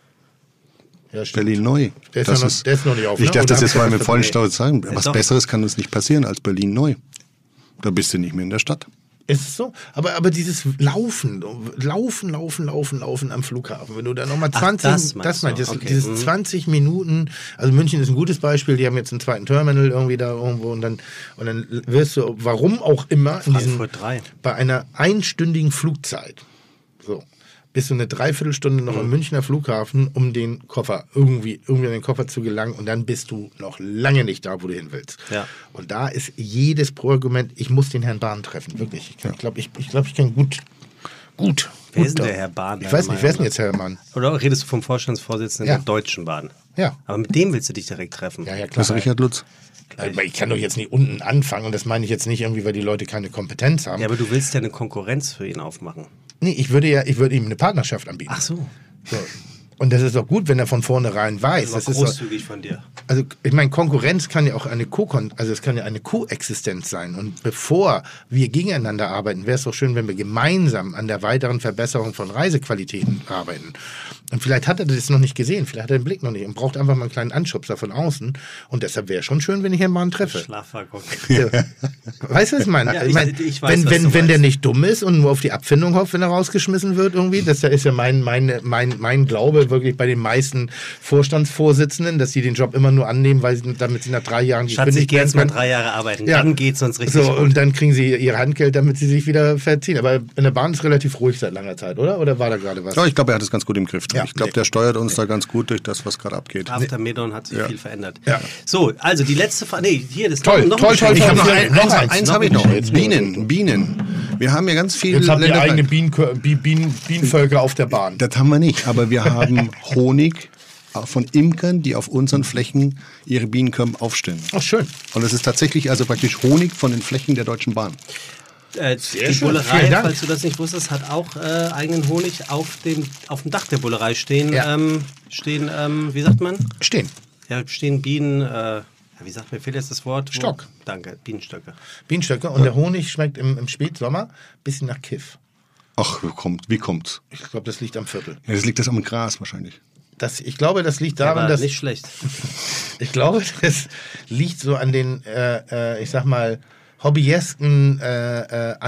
Ja, stimmt. Berlin neu. Der ist Das noch- der ist noch nicht auf, Ich ne? darf Oder das hab jetzt ich mal das mit vollen verpasst? Stolz sagen. Was doch. Besseres kann uns nicht passieren als Berlin neu. Da bist du nicht mehr in der Stadt. Ist es so? Aber, aber dieses Laufen, Laufen, Laufen, Laufen, Laufen am Flughafen, wenn du da nochmal Ach, zwanzig, das das meinst meinst du, du, okay. dieses Mhm. zwanzig Minuten, also München ist ein gutes Beispiel, die haben jetzt einen zweiten Terminal irgendwie da irgendwo und dann, und dann wirst du, warum auch immer, in diesem, Frankfurt drei. bei einer einstündigen Flugzeit, so, bist du eine Dreiviertelstunde noch am Münchner Flughafen, um den Koffer irgendwie, irgendwie an den Koffer zu gelangen und dann bist du noch lange nicht da, wo du hin willst. Ja. Und da ist jedes Pro-Argument, ich muss den Herrn Bahn treffen, wirklich. Ich glaube, ich, ich, glaub, ich kann gut, gut. Wer gut ist denn da- der Herr Bahn, Ich deiner weiß nicht, wer ist denn Meinung jetzt Herr Bahn? Oder redest du vom Vorstandsvorsitzenden Ja. der Deutschen Bahn? Ja. Aber mit dem willst du dich direkt treffen. Ja, ja, Das klar. ist Richard Lutz. Aber ich kann doch jetzt nicht unten anfangen und das meine ich jetzt nicht irgendwie, weil die Leute keine Kompetenz haben. Ja, aber du willst ja eine Konkurrenz für ihn aufmachen. Nee, ich würde ja, ich würde ihm eine Partnerschaft anbieten. Ach so. So. Und das ist doch gut, wenn er von vornherein weiß. Das Das war ist doch, großzügig von dir. also ich meine, Konkurrenz kann ja auch eine Co also es kann ja eine Koexistenz sein. Und bevor wir gegeneinander arbeiten, wäre es doch schön, wenn wir gemeinsam an der weiteren Verbesserung von Reisequalitäten arbeiten. Und vielleicht hat er das noch nicht gesehen, vielleicht hat er den Blick noch nicht und braucht einfach mal einen kleinen Anschubser von außen. Und deshalb wäre es schon schön, wenn ich ihn mal treffe. Schlafwaggon. Ja. Weißt du, was ich meine? Ja, ich ich- mein, ich weiß, wenn was wenn, du wenn der meinst. nicht dumm ist und nur auf die Abfindung hofft, wenn er rausgeschmissen wird irgendwie, das ist ja mein, mein, mein, mein Glaube wirklich bei den meisten Vorstandsvorsitzenden, dass sie den Job immer nur annehmen, weil sie, damit sie nach drei Jahren Schatz, ich gekündigt gehe jetzt werden mal können. drei Jahre arbeiten. Ja. Dann geht's uns richtig So, gut. und dann kriegen sie ihr Handgeld, damit sie sich wieder verziehen. Aber in der Bahn ist relativ ruhig seit langer Zeit, oder? Oder war da gerade was? Ja, ich glaube, er hat es ganz gut im Griff. Ja. Ich glaube, der steuert uns da ganz gut durch das, was gerade abgeht. After Medon hat sich Ja. viel verändert. Ja. So, also die letzte Frage. Nee, hier, das Toll, noch, noch toll, ein toll, Geschenk. Ich habe noch, Ja, ein, noch eins, eins, eins noch habe ich ein noch. Geschenk. Bienen, Bienen. Wir haben ja ganz viele Jetzt habt ihr Länder- eigene Bienenkö- Bi- Bienen, Bienenvölker auf der Bahn. Das haben wir nicht, aber wir haben Honig von Imkern, die auf unseren Flächen ihre Bienenkörben aufstellen. Ach, schön. Und es ist tatsächlich also praktisch Honig von den Flächen der Deutschen Bahn. Äh, die schön, Bullerei, vielen Dank. falls du das nicht wusstest, hat auch äh, eigenen Honig auf dem, auf dem Dach der Bullerei stehen. Ja. Ähm, stehen, ähm, wie sagt man? Stehen. Ja, stehen Bienen, äh, ja, wie sagt mir, fehlt jetzt das Wort? Wo- Stock. Danke, Bienenstöcke. Bienenstöcke. Und der Honig schmeckt im, im Spätsommer ein bisschen nach Kiff. Ach, wie kommt, wie kommt's? Ich glaube, das liegt am Viertel. Ja, das liegt das am Gras wahrscheinlich. Das, ich glaube, das liegt daran, Aber dass. nicht schlecht. Ich glaube, das liegt so an den, äh, äh, ich sag mal, hobbyesken äh, äh,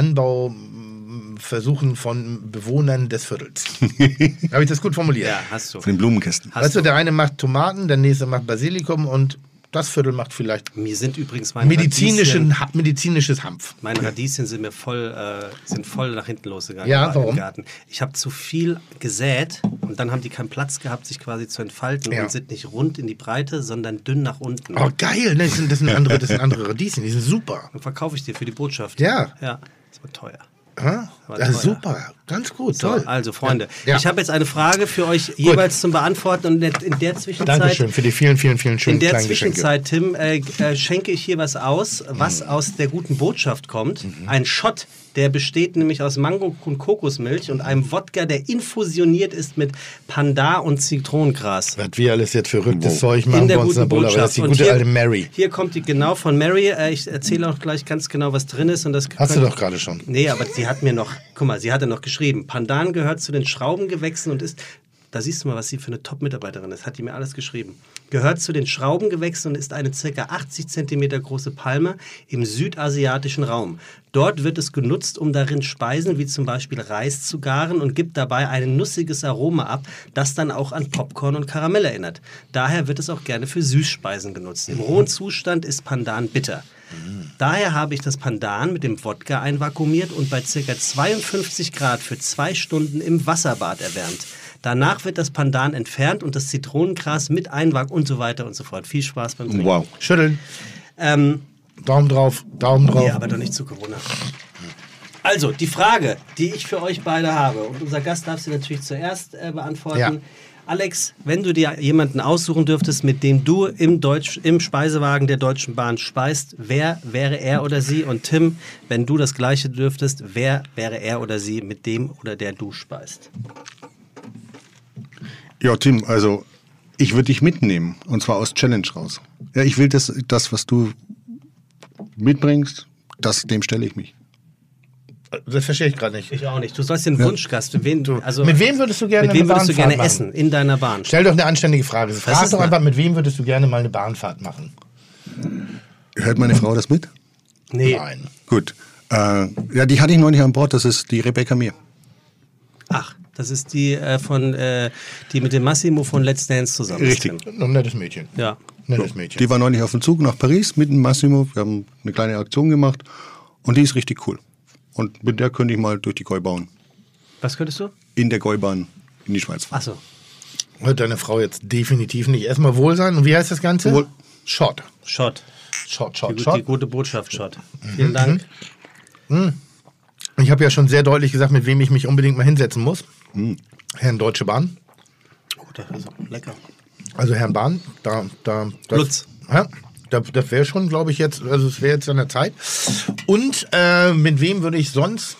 Anbauversuchen von Bewohnern des Viertels. Habe ich das gut formuliert? Ja, hast du. Von den Blumenkästen. Hast Weißt du, du. der eine macht Tomaten, der nächste macht Basilikum und das Viertel macht vielleicht Mir sind übrigens meine medizinischen, Radieschen, ha- medizinisches Hanf. meine Radieschen sind mir voll, äh, sind voll nach hinten losgegangen Ja, im warum? Garten. Ich habe zu viel gesät und dann haben die keinen Platz gehabt, sich quasi zu entfalten Ja. und sind nicht rund in die Breite, sondern dünn nach unten. Oh, geil, ne? das, sind, das, sind andere, das sind andere Radieschen, die sind super. Dann verkaufe ich dir für die Botschaft. Ja. Ja, das war teuer. Ja, War ja, teuer. super, ganz gut, So, toll. also Freunde, Ja. ich habe jetzt eine Frage für euch jeweils zum Beantworten und in der Zwischenzeit... Dankeschön für die vielen, vielen, vielen schönen In der kleinen Geschenke. Zwischenzeit, Tim, äh, äh, schenke ich hier was aus, was Mhm. aus der guten Botschaft kommt. Ein Shot, der besteht nämlich aus Mango und Kokosmilch und einem Wodka, der infusioniert ist mit Pandar und Zitronengras. Was wir alles jetzt verrücktes Zeug machen In der bei uns in guten der Bulle, aber das Botschaft. ist die Und gute hier, alte Mary. Hier kommt die genau von Mary. Äh, ich erzähle auch gleich ganz genau, was drin ist. Und das Hast du könnt- doch gerade schon. Nee, aber sie hat mir noch, guck mal, sie hatte noch geschrieben, Pandan gehört zu den Schraubengewächsen und ist, da siehst du mal, was sie für eine Top-Mitarbeiterin ist, hat die mir alles geschrieben. Gehört zu den Schraubengewächsen und ist eine ca. achtzig Zentimeter große Palme im südasiatischen Raum. Dort wird es genutzt, um darin Speisen wie zum Beispiel Reis zu garen und gibt dabei ein nussiges Aroma ab, das dann auch an Popcorn und Karamell erinnert. Daher wird es auch gerne für Süßspeisen genutzt. Im rohen Zustand ist Pandan bitter. Daher habe ich das Pandan mit dem Wodka einvakuumiert und bei ca. zweiundfünfzig Grad für zwei Stunden im Wasserbad erwärmt. Danach wird das Pandan entfernt und das Zitronengras mit einwag und so weiter und so fort. Viel Spaß beim Trinken. Wow. Schütteln. Ähm, Daumen drauf, Daumen drauf. nee, aber doch nicht zu Corona. Also, die Frage, die ich für euch beide habe, und unser Gast darf sie natürlich zuerst äh, beantworten. Ja. Alex, wenn du dir jemanden aussuchen dürftest, mit dem du im, Deutsch, im Speisewagen der Deutschen Bahn speist, wer wäre er oder sie? Und Tim, wenn du das Gleiche dürftest, wer wäre er oder sie, mit dem oder der du speist? Ja, Tim, also ich würde dich mitnehmen und zwar aus Challenge raus. Ja, ich will das, das was du mitbringst, das, dem stelle ich mich. Das verstehe ich gerade nicht. Ich auch nicht. Du sollst den Wunschgast. Wen, also, Mit wem würdest du gerne mit wem eine würdest du Bahnfahrt gerne machen? essen in deiner Bahn? Stell doch eine anständige Frage. Frag ist doch eine- einfach, mit wem würdest du gerne mal eine Bahnfahrt machen? Hört meine Frau das mit? Nee. Nein. Gut. Äh, ja, die hatte ich neulich an Bord, das ist die Rebecca Mir. Ach, das ist die äh, von äh, die mit dem Massimo von Let's Dance zusammen ist. Richtig. Tim. Ein nettes Mädchen. Ja. Nettes Mädchen. Die war neulich auf dem Zug nach Paris mit dem Massimo. Wir haben eine kleine Aktion gemacht und die ist richtig cool. Und mit der könnte ich mal durch die Gäubahn, Was könntest du? in der Gäubahn in die Schweiz fahren. Achso. Hört deine Frau jetzt definitiv nicht. Erstmal wohl sein. Und wie heißt das Ganze? Wohl. Shot. Shot. Shot, Die, Shot, gu- die Shot. gute Botschaft, Shot. Vielen Dank. Ich habe ja schon sehr deutlich gesagt, mit wem ich mich unbedingt mal hinsetzen muss. Herrn Deutsche Bahn. Oh, das ist lecker. Also Herrn Bahn, da, da, das, Lutz. Ja, da, das wäre schon, glaube ich, jetzt, also es wäre jetzt an der Zeit. Und äh, mit wem würde ich sonst?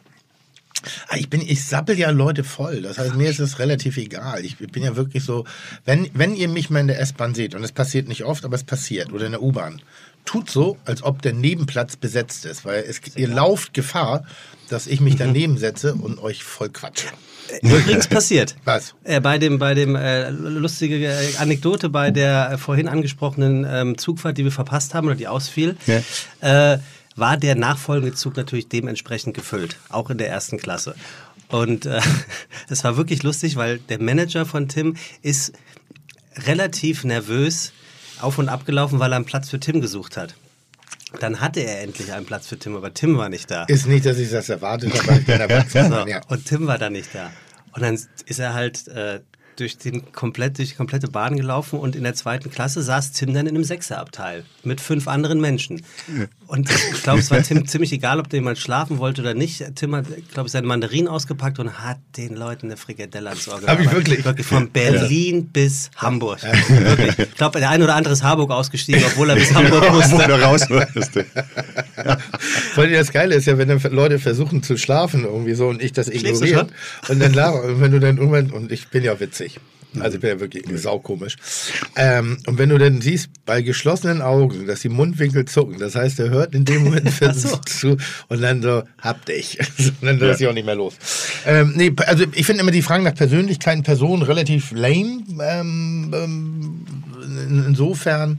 Ah, Ich bin, ich sappel ja Leute voll. Das heißt, mir ist es relativ egal. Ich bin ja wirklich so, wenn, wenn ihr mich mal in der S-Bahn seht, und es passiert nicht oft, aber es passiert, oder in der U-Bahn, tut so, als ob der Nebenplatz besetzt ist, weil es, ihr lauft Gefahr, dass ich mich daneben setze und euch voll quatsche. Übrigens passiert. Was? Äh, bei dem, bei dem äh, lustige äh, Anekdote bei der äh, vorhin angesprochenen ähm, Zugfahrt, die wir verpasst haben oder die ausfiel, Ja. äh, war der nachfolgende Zug natürlich dementsprechend gefüllt, auch in der ersten Klasse. Und äh, es war wirklich lustig, weil der Manager von Tim ist relativ nervös auf und ab gelaufen, weil er einen Platz für Tim gesucht hat. Dann hatte er endlich einen Platz für Tim, aber Tim war nicht da. Ist nicht, dass ich das erwartet habe, weil ich bin nervös. So, Ja. und Tim war da nicht da. Und dann ist er halt äh, durch, den komplett, durch die komplette Bahn gelaufen und in der zweiten Klasse saß Tim dann in einem Sechserabteil mit fünf anderen Menschen. Und ich glaube, es war Tim ziemlich egal, ob der jemand schlafen wollte oder nicht. Tim hat, glaube ich, seine Mandarinen ausgepackt und hat den Leuten eine Frikadelle ans Ohr Hab ich gelabert. wirklich? Wirklich von Berlin bis Hamburg. Wirklich. Ich glaube, der ein oder andere ist Harburg ausgestiegen, obwohl er bis Hamburg musste. Oder raus musste. Weil das Geile ist ja, wenn dann Leute versuchen zu schlafen irgendwie so und ich das Schläfst du ignoriere. Und dann laber, und wenn du dann irgendwann, und ich bin ja witzig. Also ich bin ja wirklich saukomisch. Ähm, und wenn du dann siehst, bei geschlossenen Augen, dass die Mundwinkel zucken, das heißt, er hört in dem Moment versucht zu und dann so, hab dich. Und dann lass ich auch nicht mehr los. Ähm, nee, also ich finde immer die Fragen nach Persönlichkeiten, Personen relativ lame. Ähm, ähm, in, insofern,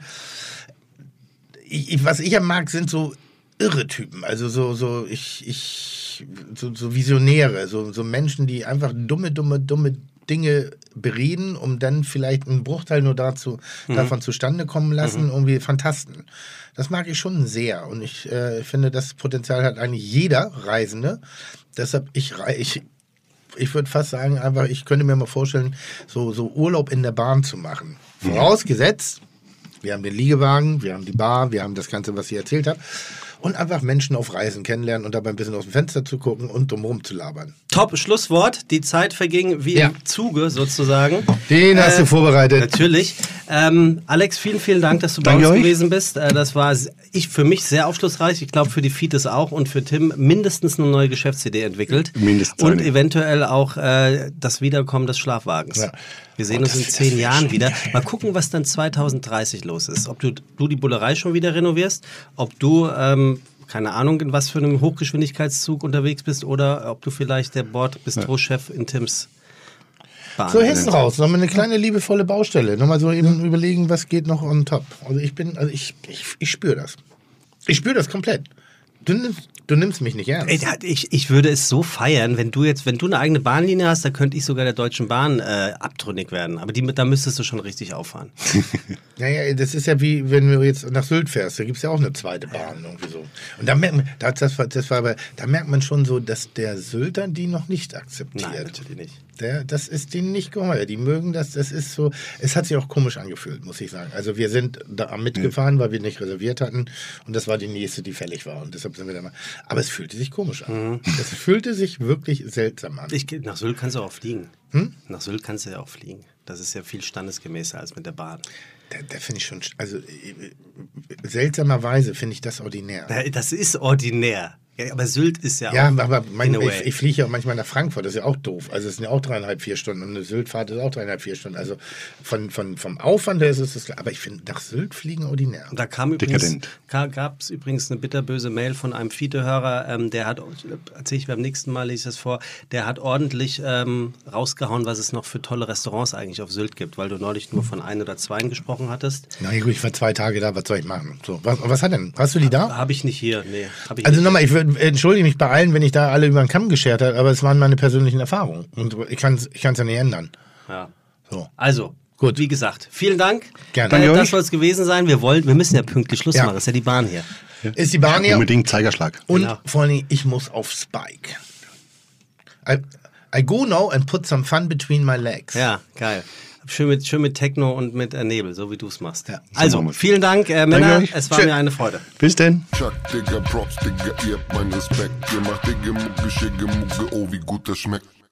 ich, ich, was ich ja mag, sind so irre Typen. Also so, so, ich, ich, so, so Visionäre, so, so Menschen, die einfach dumme, dumme, dumme Dinge bereden, um dann vielleicht einen Bruchteil nur dazu, mhm. davon zustande kommen lassen, mhm. irgendwie fantasten. Das mag ich schon sehr und ich äh, finde, das Potenzial hat eigentlich jeder Reisende. Deshalb, ich, ich, ich würde fast sagen, einfach, ich könnte mir mal vorstellen, so, so Urlaub in der Bahn zu machen. Mhm. Vorausgesetzt, wir haben den Liegewagen, wir haben die Bar, wir haben das Ganze, was ich erzählt habe. Und einfach Menschen auf Reisen kennenlernen und dabei ein bisschen aus dem Fenster zu gucken und drumherum zu labern. Top, Schlusswort. Die Zeit verging wie ja. im Zuge sozusagen. Den hast äh, du vorbereitet. Natürlich. Ähm, Alex, vielen, vielen Dank, dass du bei Danke uns euch. gewesen bist. Äh, das war ich, für mich sehr aufschlussreich. Ich glaube, für die Fides auch und für Tim mindestens eine neue Geschäftsidee entwickelt. Mindestens Und eine. eventuell auch äh, das Wiederkommen des Schlafwagens. Ja. Wir sehen oh, uns in zehn Jahren wieder. Mal gucken, was dann zwanzig dreißig los ist. Ob du, du die Bullerei schon wieder renovierst, ob du, ähm, keine Ahnung, in was für einem Hochgeschwindigkeitszug unterwegs bist oder ob du vielleicht der Bord-Bistro-Chef in Tims Bahn So, hinten raus, nochmal eine kleine liebevolle Baustelle. Nochmal so eben ja. überlegen, was geht noch on top. Also ich bin, also ich, ich, ich spüre das. Ich spüre das komplett. Du nimmst, du nimmst mich nicht ernst. Ey, ich, ich würde es so feiern, wenn du jetzt, wenn du eine eigene Bahnlinie hast, da könnte ich sogar der Deutschen Bahn äh, abtrünnig werden. Aber die, da müsstest du schon richtig auffahren. Naja, das ist ja wie, wenn du jetzt nach Sylt fährst, da gibt es ja auch eine zweite Bahn irgendwie so. Und da merkt man, das, das, war, das war aber, da merkt man schon so, dass der Sylter die noch nicht akzeptiert. Nein, natürlich nicht. Der, das ist denen nicht geheuer. Die mögen das, das ist so, es hat sich auch komisch angefühlt, muss ich sagen. Also wir sind da mitgefahren, weil wir nicht reserviert hatten und das war die nächste, die fällig war und deshalb sind wir da mal. Aber es fühlte sich komisch an. Mhm. Es fühlte sich wirklich seltsam an. Ich, nach Sylt kannst du auch fliegen. Hm? Nach Sylt kannst du ja auch fliegen. Das ist ja viel standesgemäßer als mit der Bahn. Da, da finde ich schon, also seltsamerweise finde ich das ordinär. Das ist ordinär. Ja, aber Sylt ist ja, ja auch... Ja, aber mein, ich, ich fliege ja auch manchmal nach Frankfurt, das ist ja auch doof. Also es sind ja auch dreieinhalb, vier Stunden und eine Syltfahrt ist auch dreieinhalb, vier Stunden. Also von, von, vom Aufwand her ist es das klar. Aber ich finde, nach Sylt fliegen ordinär. Da kam übrigens, gab es übrigens eine bitterböse Mail von einem Fiete-Hörer, ähm, der hat, erzähle ich beim nächsten Mal, lese ich das vor, der hat ordentlich ähm, rausgehauen, was es noch für tolle Restaurants eigentlich auf Sylt gibt, weil du neulich nur von ein oder zwei gesprochen hattest. Na gut, ich war zwei Tage da, was soll ich machen? So, was, was hat denn? Hast du die da? Habe ich nicht hier, nee. Hab ich also nicht nochmal, ich würd, entschuldige mich bei allen, wenn ich da alle über den Kamm geschert habe, aber es waren meine persönlichen Erfahrungen und ich kann es ich kann's ja nicht ändern. Ja. So. Also, gut, wie gesagt, vielen Dank. Gerne. Äh, das soll es gewesen sein. Wir wollen, wir müssen ja pünktlich Schluss ja. machen. Das ist ja die Bahn hier. Ja. Ist die Bahn hier? Unbedingt Zeigerschlag. Und genau. vor allem, ich muss auf Spike. I, I go now and put some fun between my legs. Ja, geil. Schön mit, schön mit Techno und mit äh, Nebel, so wie du es machst. Ja. Also, vielen Dank, äh, Männer. Es war Schön. mir eine Freude. Bis denn. Chuck, Digga, Props, Digga, ihr habt meinen Respekt. Ihr macht Digga, Mucke, Schicke, Mucke, oh, wie gut das schmeckt.